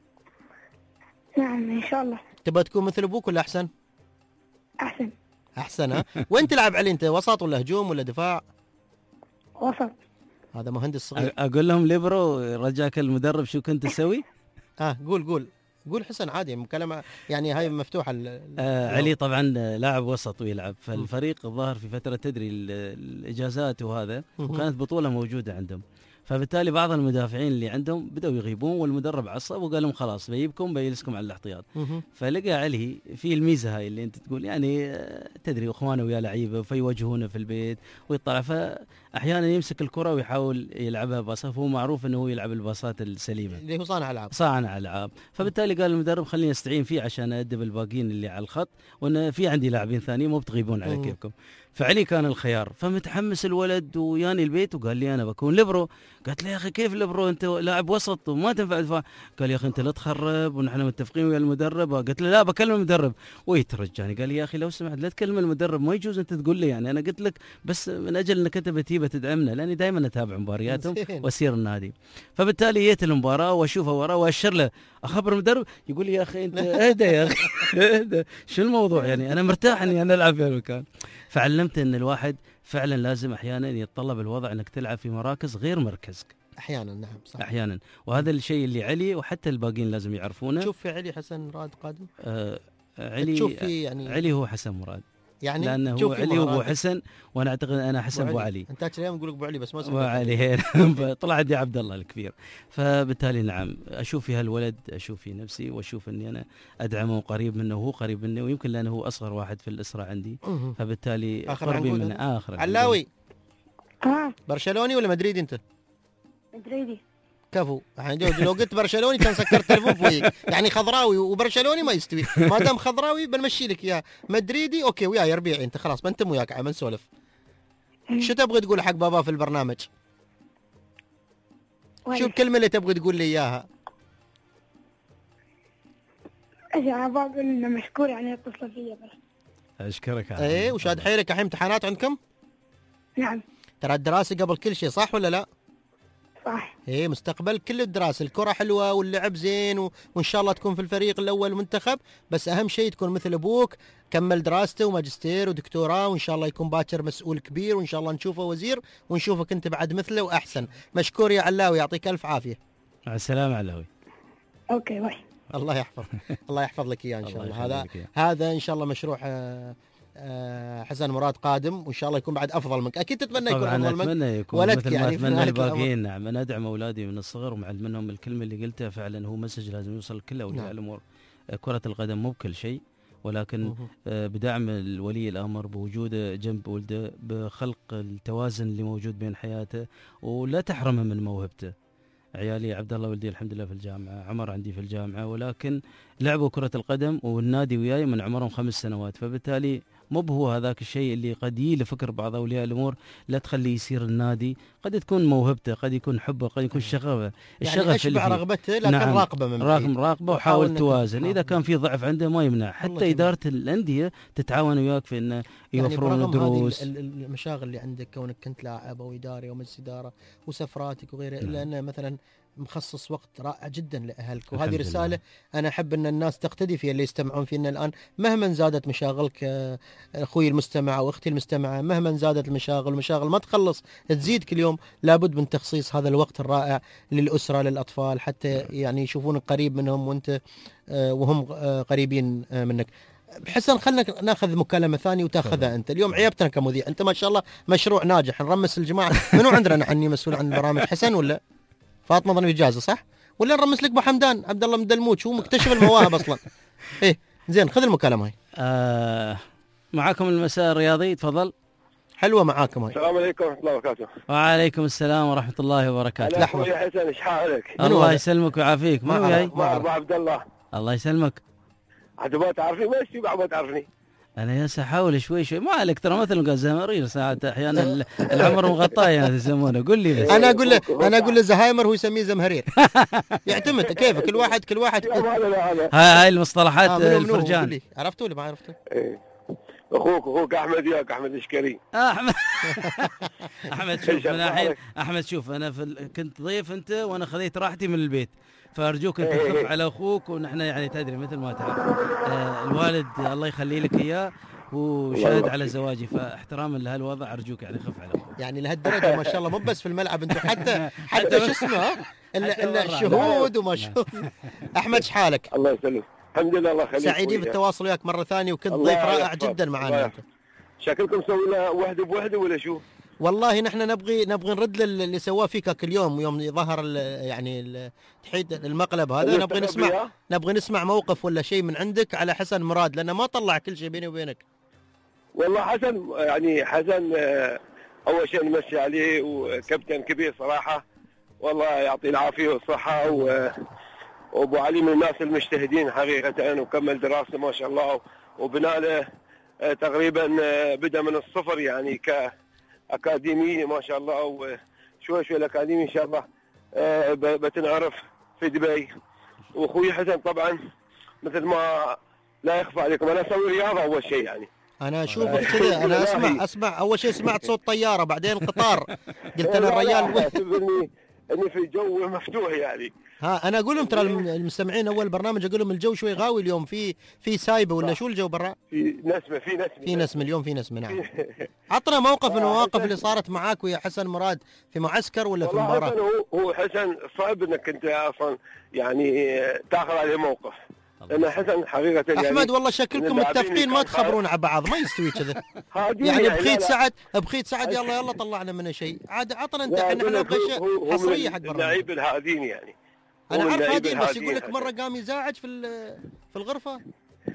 نعم ان شاء الله. تبغى تكون مثل ابوك ولا احسن؟ احسن. ها وين تلعب علي انت، وسط ولا هجوم ولا دفاع؟ وسط. هذا مهندس صغير. اقول لهم ليبرو رجاك المدرب شو كنت تسوي؟ قول حسن عادي مكالمة يعني هاي مفتوحة. علي طبعا لاعب وسط ويلعب، فالفريق الظاهر في فترة تدري الإجازات وهذا، وكانت بطولة موجودة عندهم، فبالتالي بعض المدافعين اللي عندهم بدأوا يغيبون، والمدرب عصب وقال لهم خلاص بيجيبكم بيجلسكم على الاحتياط. فلقى علي في الميزة هاي اللي انت تقول يعني تدري اخوانه ويا لعيبه فيوجهونه في البيت ويطلع، فاحيانا يمسك الكرة ويحاول يلعبها باصات، فهو معروف انه هو يلعب الباصات السليمة اللي هو صانع العاب. فبالتالي قال المدرب خليني استعين فيه عشان ادب الباقيين اللي على الخط، وان في عندي لاعبين ثانيين مو بتغيبون على كيفكم. فعلي كان الخيار، فمتحمس الولد وياني البيت وقال لي انا بكون ليبرو. قلت له يا اخي كيف ليبرو انت لاعب وسط وما تنفع دفاع؟ قال يا اخي انت لا تخرب ونحن متفقين ويا المدرب. قلت له لا بكلم المدرب، ويترجاني قال لي يا اخي لو سمحت لا تكلم المدرب، ما يجوز انت تقول لي يعني انا قلت لك بس من اجل انك انت بتيبه تدعمنا، لاني دائما اتابع مبارياتهم واسير النادي. فبالتالي جيت المباراه واشوفه وراه واشر له، اخبر المدرب يقول لي يا اخي انت اهدى يا اخي اهدى، شو الموضوع يعني انا مرتاح اني انا العب في المكان. فعلمت ان الواحد فعلا لازم احيانا يتطلب الوضع انك تلعب في مراكز غير مركزك احيانا. نعم صح. احيانا، وهذا الشيء اللي علي وحتى الباقيين لازم يعرفونه. تشوف في علي حسن مراد قادم؟ علي تشوف في يعني علي هو حسن مراد يعني، لانه هو علي وابو حسن، وانا اعتقد انا حسن ابو علي. انت اليوم يقول ابو علي بس ما ابو علي طلع عندي عبد الله الكبير. فبالتالي نعم اشوف في هالولد، اشوف في نفسي واشوف اني انا ادعمه قريب منه وهو قريب مني، ويمكن لانه هو اصغر واحد في الاسره عندي، فبالتالي قربي من اخر. علاوي برشلوني ولا مدريدي انت؟ مدريدي. كفو. الحين لو قلت برشلوني كان سكرت تلفون فوقي. يعني خضراوي وبرشلوني ما يستوي. ما دام خضراوي بنمشي لك اياه، مدريدي اوكي وياي ربيعي، انت خلاص بنتم وياك عم نسولف. شو تبغى تقول حق بابا في البرنامج؟ شو الكلمه اللي تبغى تقول لي اياها؟ أنا بقول إنه مشكور يعني اتصل فيا بس. اشكرك. ايه وشاد حيلك الحين امتحانات عندكم؟ نعم. ترى الدراسه قبل كل شيء، صح ولا لا؟ صح. ايه مستقبل كل الدراسه، الكره حلوه واللعب زين وان شاء الله تكون في الفريق الاول منتخب، بس اهم شيء تكون مثل ابوك كمل دراسته وماجستير ودكتوراه، وان شاء الله يكون باكر مسؤول كبير، وان شاء الله نشوفه وزير ونشوفك انت بعد مثله واحسن. مشكور يا علاوي، يعطيك الف عافيه. مع السلامه علاوي. اوكي باي. الله يحفظ الله يحفظ لك اياه ان شاء الله. هذا ان شاء الله مشروع حسن مراد قادم، وان شاء الله يكون بعد افضل منك. اكيد تتمنى يكون افضل منك. اتمنى يكون ولدك مثل ما يعني اتمنى الباقيين. نعم انا ادعم اولادي من الصغر ومعلمهم الكلمه اللي قلتها فعلا هو مسج لازم يوصل لكل اولياء الامور. كره القدم مو بكل شيء، ولكن بدعم الولي الامر بوجوده جنب ولده، بخلق التوازن اللي موجود بين حياته، ولا تحرمه من موهبته. عيالي عبد الله ولدي الحمد لله في الجامعه، عمر عندي في الجامعه، ولكن لعبوا كره القدم والنادي وياي من عمرهم 5 سنوات، فبالتالي مو هو هذاك الشيء اللي قد يجي لفكر بعض اولياء الامور لا تخليه يصير النادي. قد تكون موهبته، قد يكون حبه، قد يكون شغفه، الشغف يعني اشبع رغبته لكن نعم راقبه من راقبه وحاول توازن. اذا كان في ضعف عنده ما يمنع حتى اداره الانديه تتعاون وياك في انه يوفرون يعني دروس. المشاغل اللي عندك كونك كنت لاعب او اداري او مجلس اداره وسفراتك وغيره، الا انه مثلا مخصص وقت رائع جدا لاهلك، وهذه رساله انا احب ان الناس تقتدي فيها اللي يستمعون فينا الان. مهما زادت مشاغلك اخوي المستمع او اختي المستمعه، مهما زادت المشاغل ما تخلص، تزيد كل يوم، لابد من تخصيص هذا الوقت الرائع للاسره للاطفال، حتى يعني يشوفونك قريب منهم وانت وهم قريبين منك. حسن خلنا ناخذ مكالمه ثانيه وتاخذها انت. اليوم عيبتنا كمذيع، انت ما شاء الله مشروع ناجح، نرمس الجماعه. منو عندنا نحن مسؤول عن البرامج؟ حسن ولا فاطمه ظني اجازه صح؟ ولا نرمس لك ابو حمدان عبد الله من دلموت، هو مكتشف المواهب اصلا. ايه زين خذ المكالمه هاي. معاكم المساء الرياضي، تفضل. حلوه معاكم هاي. السلام عليكم ورحمه الله وبركاته. وعليكم السلام ورحمه الله وبركاته. لحظه يا حسن، ايش حالك؟ الله يسلمك ويعافيك. منو وياي؟ ابو عبد الله. الله يسلمك. عاد ما تعرفني ويش تبغى ما تعرفني؟ انا يا احاول شوي ما عليك، ترى مثل زهايمر ساعات احيانا العمر مغطاه يسمونه. قول لي بس. انا اقول له زهايمر وهو يسميه زمهرير. يعتمد كيف كل واحد هاي المصطلحات الفرجان. عرفتوا ولا ما عرفتوا؟ ايه اخوك احمد، ياك احمد الشكري. احمد شوف انا الحين احمد شوف انا كنت ضيف انت وانا خذيت راحتي من البيت، فارجوك انت تخف على اخوك، ونحن يعني تدري مثل ما تعرف الوالد الله يخلي لك اياه وشاهد على زواجي، فاحتراما لهالوضع ارجوك يعني خف على اخوك. يعني لهالدرجه ما شاء الله، مو بس في الملعب انتم حتى شو اسمه الشهود وما شاء. احمد شحالك؟ الله يسلمك. الحمد لله الله يخليك. سعيدين بالتواصل وياك مره ثانيه، وكنت ضيف رائع جدا معنا. شكلكم مسوي لنا وحده بوحده ولا شو؟ والله نحن نبغي نرد اللي سواه فيك كل يوم ظهر يعني تحيد المقلب هذا. نبغي نسمع موقف ولا شيء من عندك على حسن مراد، لانه ما طلع كل شيء بيني وبينك. والله حسن اول شيء نمشي عليه، وكابتن كبير صراحه، والله يعطيه العافيه والصحه، وابو علي من الناس المجتهدين حقيقه، وكمل دراسته ما شاء الله، وبنى له تقريبا بدا من الصفر يعني كاكاديميه ما شاء الله، وشوي الاكاديميه ان شاء الله بتنعرف في دبي. واخوي حسن طبعا مثل ما لا يخفى عليكم انا اسوي رياضه اول شيء يعني. انا اشوفك كذا، انا اسمع اول شيء سمعت صوت طياره، بعدين قطار، قلت انا الرجال اني في جو مفتوح يعني. انا اقول لهم ترى المستمعين اول برنامج اقول لهم الجو شوي غاوي اليوم، في سايبه ولا شو الجو برا؟ في نسمه اليوم في نسمه. نعم. عطنا موقف من المواقف اللي صارت معاك ويا حسن مراد في معسكر ولا في مباراه؟ هو حسن صعب انك انت اصلا يعني تاخذ عليه موقف، لان حسن حقيقه احمد يعني والله شكلكم متفقين ما تخبرون على بعض، ما يستوي كذا. يعني بخيت سعد يلا طلعنا منه شيء عاد. عطنا انت، احنا نبغى شيء حصريه حق برا. لعيب الهادين يعني. انا عارف هادين، بس يقول لك مره قام يزاعج في الغرفه.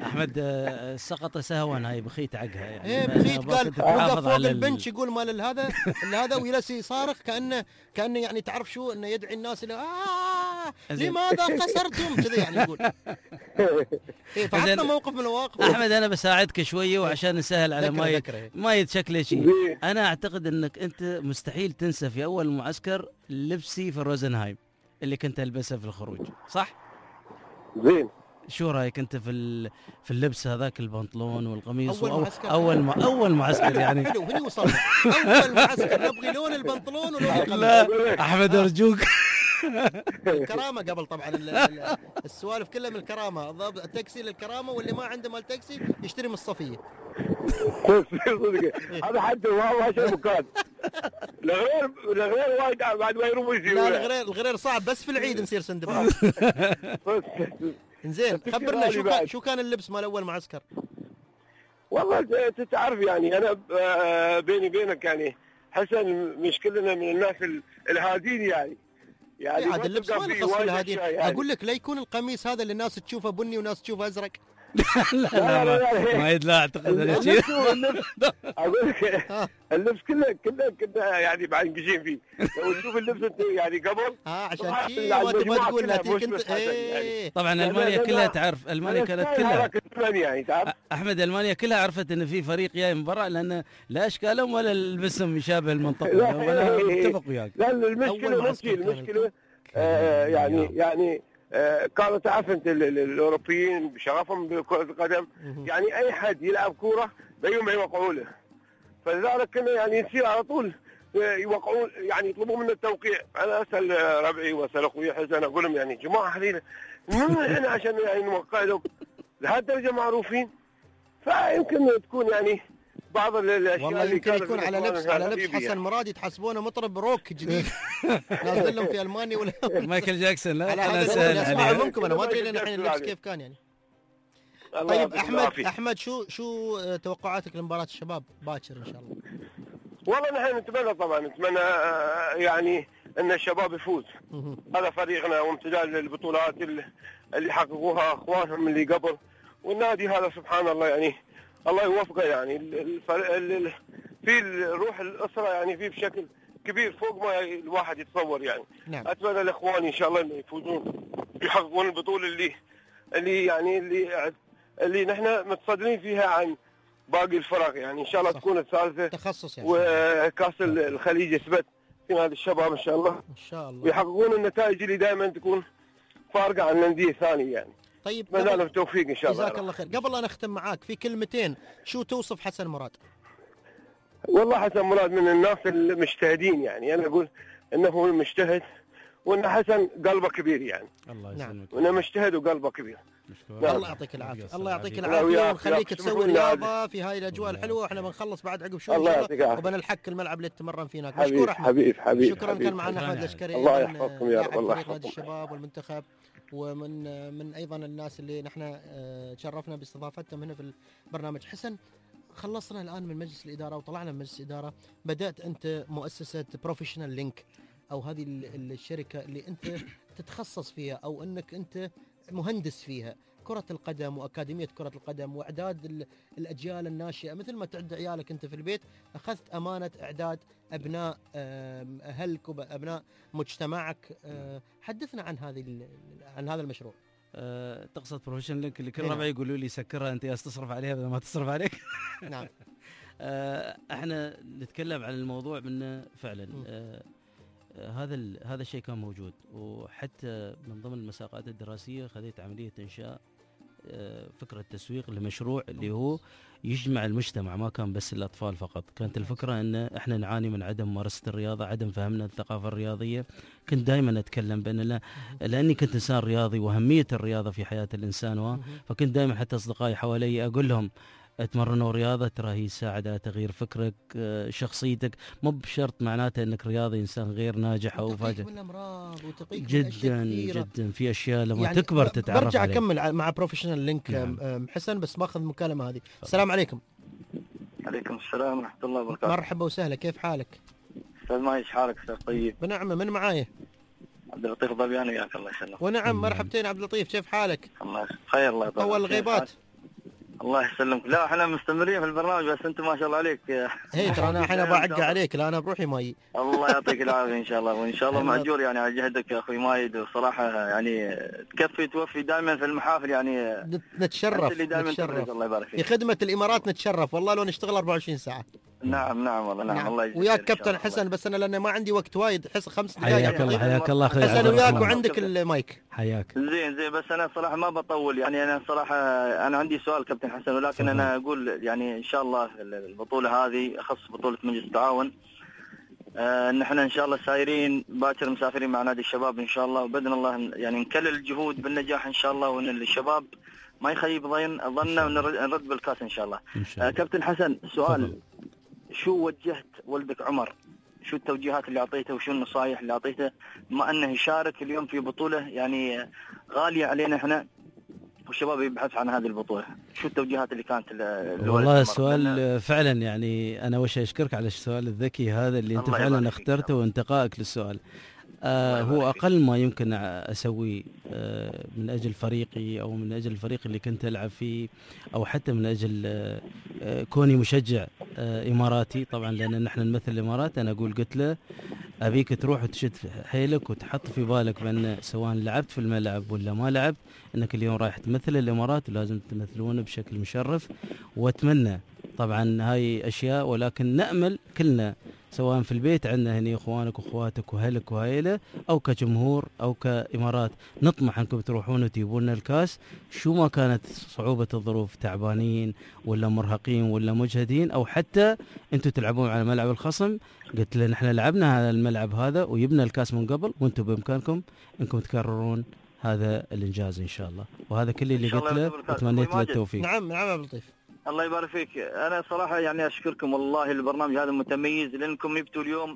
احمد سقط سهوا، هاي بخيت عقها يعني. ايه بخيت قال وقف فوق البنش يقول مال هذا ويلس يصارخ كانه يعني تعرف شو، انه يدعي الناس اللي لماذا خسرتم كذا يعني يقول. إيه فحطنا موقف من المواقف. احمد انا بساعدك شويه وعشان نسهل على ما يتشكل شيء. انا اعتقد انك انت مستحيل تنسى في اول معسكر لبسي في روزنهايم اللي كنت البسه في الخروج، صح؟ زين. شو رايك انت في اللبس هذاك، البنطلون والقميص؟ اول معسكر يعني حلو هني وصلنا. اول معسكر نبغي لون البنطلون ولون القميص. لا احمد ارجوك. الكرامه قبل طبعا السوالف كلها من الكرامه، التاكسي للكرامه، واللي ما عنده مال تاكسي يشتري من الصفيه. هذا حد ما شيء مكان. الغرير وايد بعد ما يروح يجي. لا الغرير صعب، بس في العيد نصير سندباد. انزين خبرنا شو كان اللبس مال اول معسكر؟ والله تعرف يعني انا بيني بينك يعني حسن مش كلنا من الناس الهادين يعني هذا اللبس ما نخص الهادين. اقول لك لا يكون القميص هذا اللي الناس تشوفه بني وناس تشوفه ازرق. لا ما اعتقد انا شيء. اقول لك اللبس كله يعني معنقشين فيه. لو تشوف اللبس انت يعني قبل عشان شيء ما تبغى تقول نتيجه انت. طبعا المانيا كلها تعرف، المانيا كانت كلها يعني تعرف احمد، المانيا كلها عرفت ان في فريق جاي من برا، لان لا اشكالهم ولا لبسهم يشابه المنطقه. وانا متفق وياك. لا المشكله يعني كانوا تعرف انت الاوروبيين بشغفهم بكره القدم، يعني اي حد يلعب كوره بيوم يوقعوا له، فلذلك كنا يعني نصير على طول يوقعون، يعني يطلبوا منا التوقيع. انا اسال ربعي واسال اخوي حسن اقول لهم يعني جماعه حبيبي احنا عشان يعني نوقع لهم لهالدرجه معروفين، فيمكن تكون يعني بعض الاشياء والله يمكن يكون على لبس حسن مراد يتحسبونه مطرب روك جديد نازل لهم في المانيا ولا مايكل جاكسون. لا انا اسمع منكم، انا ما ادري لين الحين اللبس كيف كان يعني. طيب احمد شو توقعاتك لمباراه الشباب باكر ان شاء الله؟ والله نحن نتمنى يعني ان الشباب يفوز. هذا فريقنا وامتداد للبطولات اللي حققوها اخوانهم اللي قبل، والنادي هذا سبحان الله يعني الله يوفقه، يعني في روح الاسره يعني في بشكل كبير فوق ما الواحد يتصور يعني. نعم. اتمنى الاخوان ان شاء الله انه يفوزون يحققون البطوله اللي يعني اللي نحن متصدرين فيها عن باقي الفرق، يعني ان شاء الله تكون الثالثه تخصص يعني. وكاس الخليج يثبت في نادي الشباب ان شاء الله، ان شاء الله، ويحققون النتائج اللي دائما تكون فارقه عن الانديه الثانيه يعني. طيب اتمنى لهم التوفيق ان شاء الله. جزاك الله خير. قبل ان اختم معاك في كلمتين، شو توصف حسن مراد؟ والله حسن مراد من الناس المجتهدين، يعني انا اقول انه هو المجتهد، وان حسن قلبه كبير يعني. الله يسلمك. وانه مجتهد وقلبه كبير. الله يعطيك العافيه. الله يعطيك العافيه ونخليك تسوي رياضه في هاي الاجواء الحلوه، واحنا بنخلص بعد عقب شوي وبنلحق الملعب اللي تتمرن فيه هناك. مشكور احمد. حبيب شكرا. كان معنا احمد العسكري، الله يحفظكم يا رب. الله يحفظكم. نادي الشباب والمنتخب، ومن ايضا الناس اللي نحن تشرفنا باستضافتهم هنا في البرنامج. حسن، خلصنا الان من مجلس الاداره وطلعنا من مجلس الاداره، بدات انت مؤسسه بروفيشنال لينك، او هذه الشركه اللي انت تتخصص فيها، او انك انت مهندس فيها، كرة القدم وأكاديمية كرة القدم وإعداد الأجيال الناشئة. مثل ما تعد عيالك أنت في البيت، أخذت أمانة إعداد أبناء أهلك وأبناء مجتمعك. حدثنا عن هذا المشروع. تقصد بروفيشنال لينك اللي كل ربع يقولوا لي سكرها أنت يا تصرف عليها بدل ما تصرف عليك. نعم. احنا نتكلم عن الموضوع منه فعلا. هذا الشيء كان موجود، وحتى من ضمن المساقات الدراسية خذيت عملية إنشاء فكرة تسويق لمشروع اللي هو يجمع المجتمع، ما كان بس الأطفال فقط. كانت الفكرة أن إحنا نعاني من عدم ممارسة الرياضة، عدم فهمنا الثقافة الرياضية. كنت دائما أتكلم بأن لأني كنت إنسان رياضي وأهمية الرياضة في حياة الإنسان، فكنت دائما حتى أصدقائي حوالي أقول لهم اتمرنوا رياضة، ترى هي تساعد على تغيير فكرك، شخصيتك، مو بشرط معناته انك رياضي انسان غير ناجح او فاجئ. جدا في اشياء لما يعني تكبر تتعرف برجع اكمل مع بروفيشنال لينك. نعم. حسن، بس ماخذ المكالمة هذه. السلام عليكم. عليكم السلام ورحمة الله وبركاته. مرحبا وسهلا، كيف حالك؟ استاذ مايش، حالك استاذ طيب؟ بنعمة. من معايا؟ عبد اللطيف ضبياني، وياك الله يسلمك. ونعم، مرحبتين عبد اللطيف، كيف حالك؟ الله بخير. الله يطول اول الغيبات. الله يسلمك. لا احنا مستمرين في البرنامج، بس انت ما شاء الله عليك. ترى انا بعق عليك، لا انا بروحي ماي. الله يعطيك العافيه ان شاء الله، وان شاء الله ماجور يعني على جهدك يا اخوي مايد، وصراحه يعني تكفي توفي دائما في المحافل يعني. نتشرف اللي دائما تبرك. الله يبارك فيك. في خدمه الامارات نتشرف والله، لو نشتغل 24 ساعه. نعم والله. نعم الله يجزيك. وياك كابتن حسن، بس انا لان ما عندي وقت وايد، 5 دقائق. حياك الله اخوي حسن وياك وعندك المايك. حياك. زين بس انا صراحه ما بطول يعني. انا صراحه انا عندي سؤال كابتن حسن، ولكن انا اقول يعني ان شاء الله البطوله هذه اخص بطوله مجلس التعاون، ان احنا ان شاء الله سايرين باكر مسافرين مع نادي الشباب ان شاء الله، وباذن الله يعني نكلل الجهود بالنجاح ان شاء الله، وان الشباب ما يخيب ظننا ونرد بالكاس ان شاء الله. كابتن حسن سؤال، شو وجهت ولدك عمر؟ شو التوجيهات اللي اعطيته وشو النصائح اللي اعطيته ما انه يشارك اليوم في بطوله يعني غاليه علينا احنا والشباب يبحث عن هذه البطوله؟ شو التوجيهات اللي كانت والله السؤال فعلا يعني انا وش اشكرك على السؤال الذكي هذا اللي انت فعلا اخترته وانتقائك للسؤال. هو أقل ما يمكن أسويه من أجل فريقي أو من أجل الفريق اللي كنت ألعب فيه، أو حتى من أجل كوني مشجع إماراتي طبعا، لأن نحن نمثل الإمارات. أنا قلت له أبيك تروح وتشد حيلك وتحط في بالك بأن سواء لعبت في الملعب ولا ما لعبت أنك اليوم رايح تمثل الإمارات، ولازم تمثلونه بشكل مشرف. وأتمنى طبعا هاي أشياء، ولكن نأمل كلنا سواء في البيت عندنا هني اخوانك واخواتك واهلك وهايله، او كجمهور او كامارات، نطمح انكم تروحون وتجيبون لنا الكاس. شو ما كانت صعوبه الظروف، تعبانين ولا مرهقين ولا مجهدين، او حتى انتم تلعبون على ملعب الخصم. قلت له نحن لعبنا على الملعب هذا وجبنا الكاس من قبل، وانتم بامكانكم انكم تكررون هذا الانجاز ان شاء الله. وهذا كل اللي قلت له وتمنيت له التوفيق. نعم يا ابو لطيف. الله يبارك فيك. انا صراحه يعني اشكركم والله، البرنامج هذا متميز لانكم جبتوا اليوم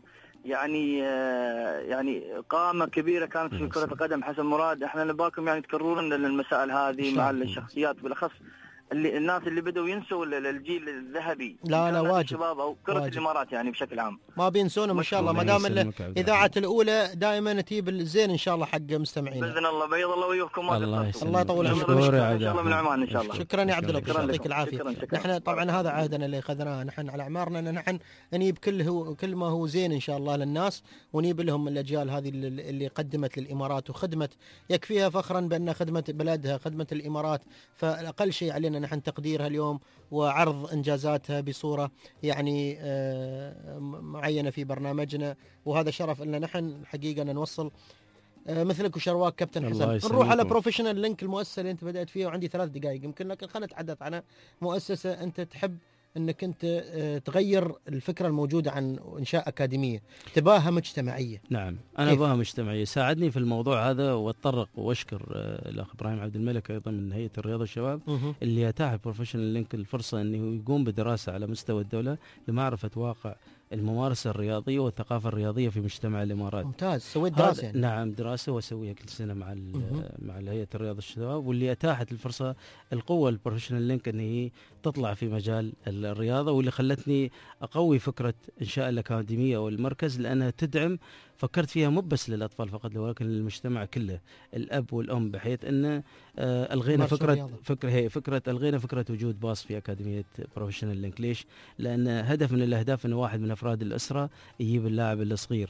يعني قامه كبيره كانت في كره القدم. حسن مراد، احنا نباكم يعني تكررون المسائل هذه مع الشخصيات، بالاخص اللي الناس اللي بدوا ينسوا الجيل الذهبي. لا واجب الشباب او كره واجب. الامارات يعني بشكل عام ما بينسونهم ان شاء الله، ما دام الاذاعه الاولى دائما تجيب الزين ان شاء الله حق مستمعينا باذن الله. بيض الله وجوهكم. الله يطول عمرك ان شاء الله من عمان ان شاء الله. شكرا يا عبد اللطيف، يعطيك العافيه. نحن طبعا هذا عهدنا اللي اخذناه نحن على اعمارنا، ان نحن نجيب كل ما هو زين ان شاء الله للناس، ونجيب لهم الاجيال هذه اللي قدمت للامارات وخدمت، يكفيها فخرا بان خدمه بلدها خدمه الامارات. فاقل شيء علينا نحن تقديرها اليوم وعرض انجازاتها بصوره يعني معينه في برنامجنا، وهذا شرف لنا نحن حقيقه ان نوصل مثلك وشرواك كابتن حسن. نروح على بروفيشنال لينك، المؤسسه اللي انت بدات فيها، وعندي 3 دقائق يمكن، لكن خلينا نتحدث عن مؤسسه انت تحب انك انت تغير الفكره الموجوده عن انشاء اكاديميه تباها مجتمعيه. نعم انا اباها مجتمعيه. ساعدني في الموضوع هذا، واتطرق واشكر الاخ ابراهيم عبد الملك ايضا من هيئه الرياضه والشباب اللي اتاح بروفيشنال لينك الفرصه انه يقوم بدراسه على مستوى الدوله لمعرفه واقع الممارسة الرياضية والثقافة الرياضية في مجتمع الإمارات. ممتاز، سويت دراسة يعني. نعم دراسة وأسويها كل سنة مع هيئة الرياضة والشباب، واللي أتاحت الفرصة القوة البروفيشنال لينك أن هي تطلع في مجال الرياضة، واللي خلتني أقوي فكرة إنشاء الأكاديمية والمركز، لأنها تدعم، فكرت فيها مو بس للأطفال فقط ولكن للمجتمع كله، الأب والأم، بحيث أن ألغينا فكرة ألغينا فكرة وجود باص في أكاديمية بروفيشنال لينك. ليش؟ لأن هدف من الأهداف أن واحد من أفراد الأسرة يجيب اللاعب الصغير،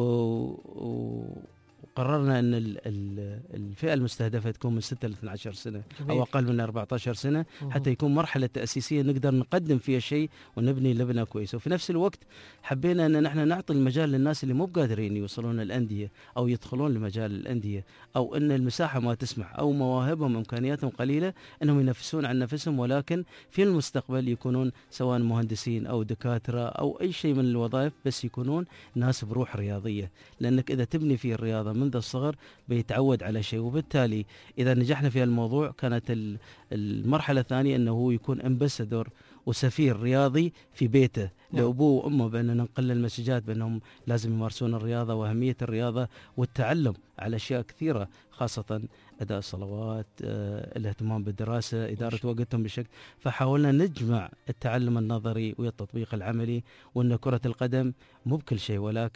وقررنا أن الفئة المستهدفة تكون من 6 ل 12 سنة أو أقل من 14 سنة، حتى يكون مرحلة تأسيسية نقدر نقدم فيها شيء ونبني لبنة كويسة. وفي نفس الوقت حبينا أن نحن نعطي المجال للناس اللي مو بقادرين يوصلون الأندية أو يدخلون لمجال الأندية، أو أن المساحة ما تسمح أو مواهبهم إمكانياتهم قليلة أنهم ينافسون عن نفسهم، ولكن في المستقبل يكونون سواء مهندسين أو دكاترة أو أي شيء من الوظائف، بس يكونون ناس بروح رياضية. لأنك إذا تبني في الرياضة منذ الصغر بيتعود على شيء، وبالتالي إذا نجحنا في الموضوع كانت المرحلة الثانية أنه هو يكون أمباسادور وسفير رياضي في بيته لأبوه وأمه، بأننا نقل المسجات بأنهم لازم يمارسون الرياضة وأهمية الرياضة والتعلم على أشياء كثيرة، خاصة أداء الصلوات، الاهتمام بالدراسة، إدارة وقتهم بشكل. فحاولنا نجمع التعلم النظري والتطبيق العملي، وأن كرة القدم مو بكل شيء ولكن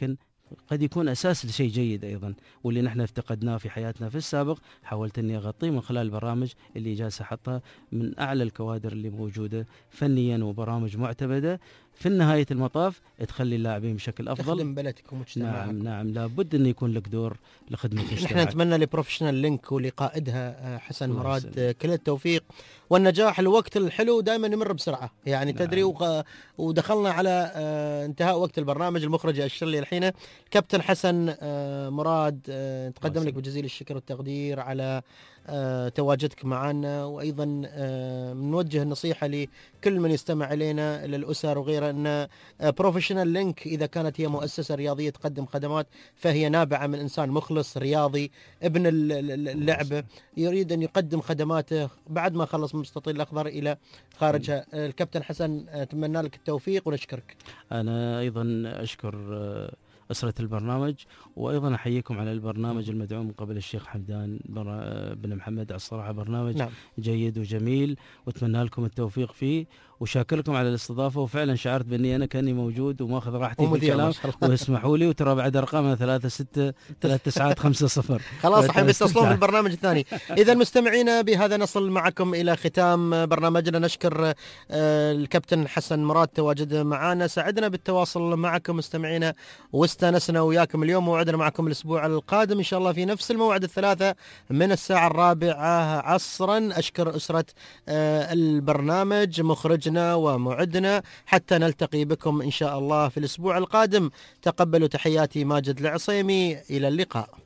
قد يكون أساس لشيء جيد أيضا، واللي نحن افتقدناه في حياتنا في السابق حاولت أني أغطيه من خلال البرامج اللي جالس أحطها من أعلى الكوادر اللي موجودة فنيا وبرامج معتمدة في نهاية المطاف تخلي اللاعبين بشكل أفضل. تخدم بلدك ومجتمعك. نعم لابد أن يكون لك دور لخدمة مجتمعك. نحن نتمنى لبروفيشنال لينك ولقائدها حسن مراد كل التوفيق والنجاح. الوقت الحلو دائما يمر بسرعة يعني تدري، ودخلنا على انتهاء وقت البرنامج. المخرج يأشر لي الحين. كابتن حسن مراد نتقدم لك بجزيل الشكر والتقدير على تواجدك معنا، وأيضا نوجه النصيحة لكل من يستمع إلينا للأسر وغيره أن بروفيشنال لينك إذا كانت هي مؤسسة رياضية تقدم خدمات فهي نابعة من إنسان مخلص رياضي ابن اللعبة يريد أن يقدم خدماته بعد ما خلص من مستطيل الأخضر إلى خارجها. الكابتن حسن أتمنى لك التوفيق ونشكرك. أنا أيضا أشكر أسرة البرنامج، وأيضا أحييكم على البرنامج المدعوم من قبل الشيخ حمدان بن محمد. الصراحة برنامج جيد وجميل وأتمنى لكم التوفيق فيه، وشاكركم على الاستضافة. وفعلا شعرت بأني أنا كأني موجود وماخذ راحتي في الكلام، واسمحوا لي. وترى بعد أرقامها 363950. خلاص الحين بيتصلون بالبرنامج الثاني. إذا مستمعينا بهذا نصل معكم إلى ختام برنامجنا. نشكر الكابتن حسن مراد تواجده معنا، سعدنا بالتواصل معكم مستمعينا واستانسنا وياكم اليوم. موعدنا معكم الأسبوع القادم إن شاء الله في نفس الموعد 3 من الساعة 4 عصرا. أشكر أسرة البرنامج مخرجنا ومعدنا، حتى نلتقي بكم إن شاء الله في الأسبوع القادم. تقبلوا تحياتي ماجد العصيمي، إلى اللقاء.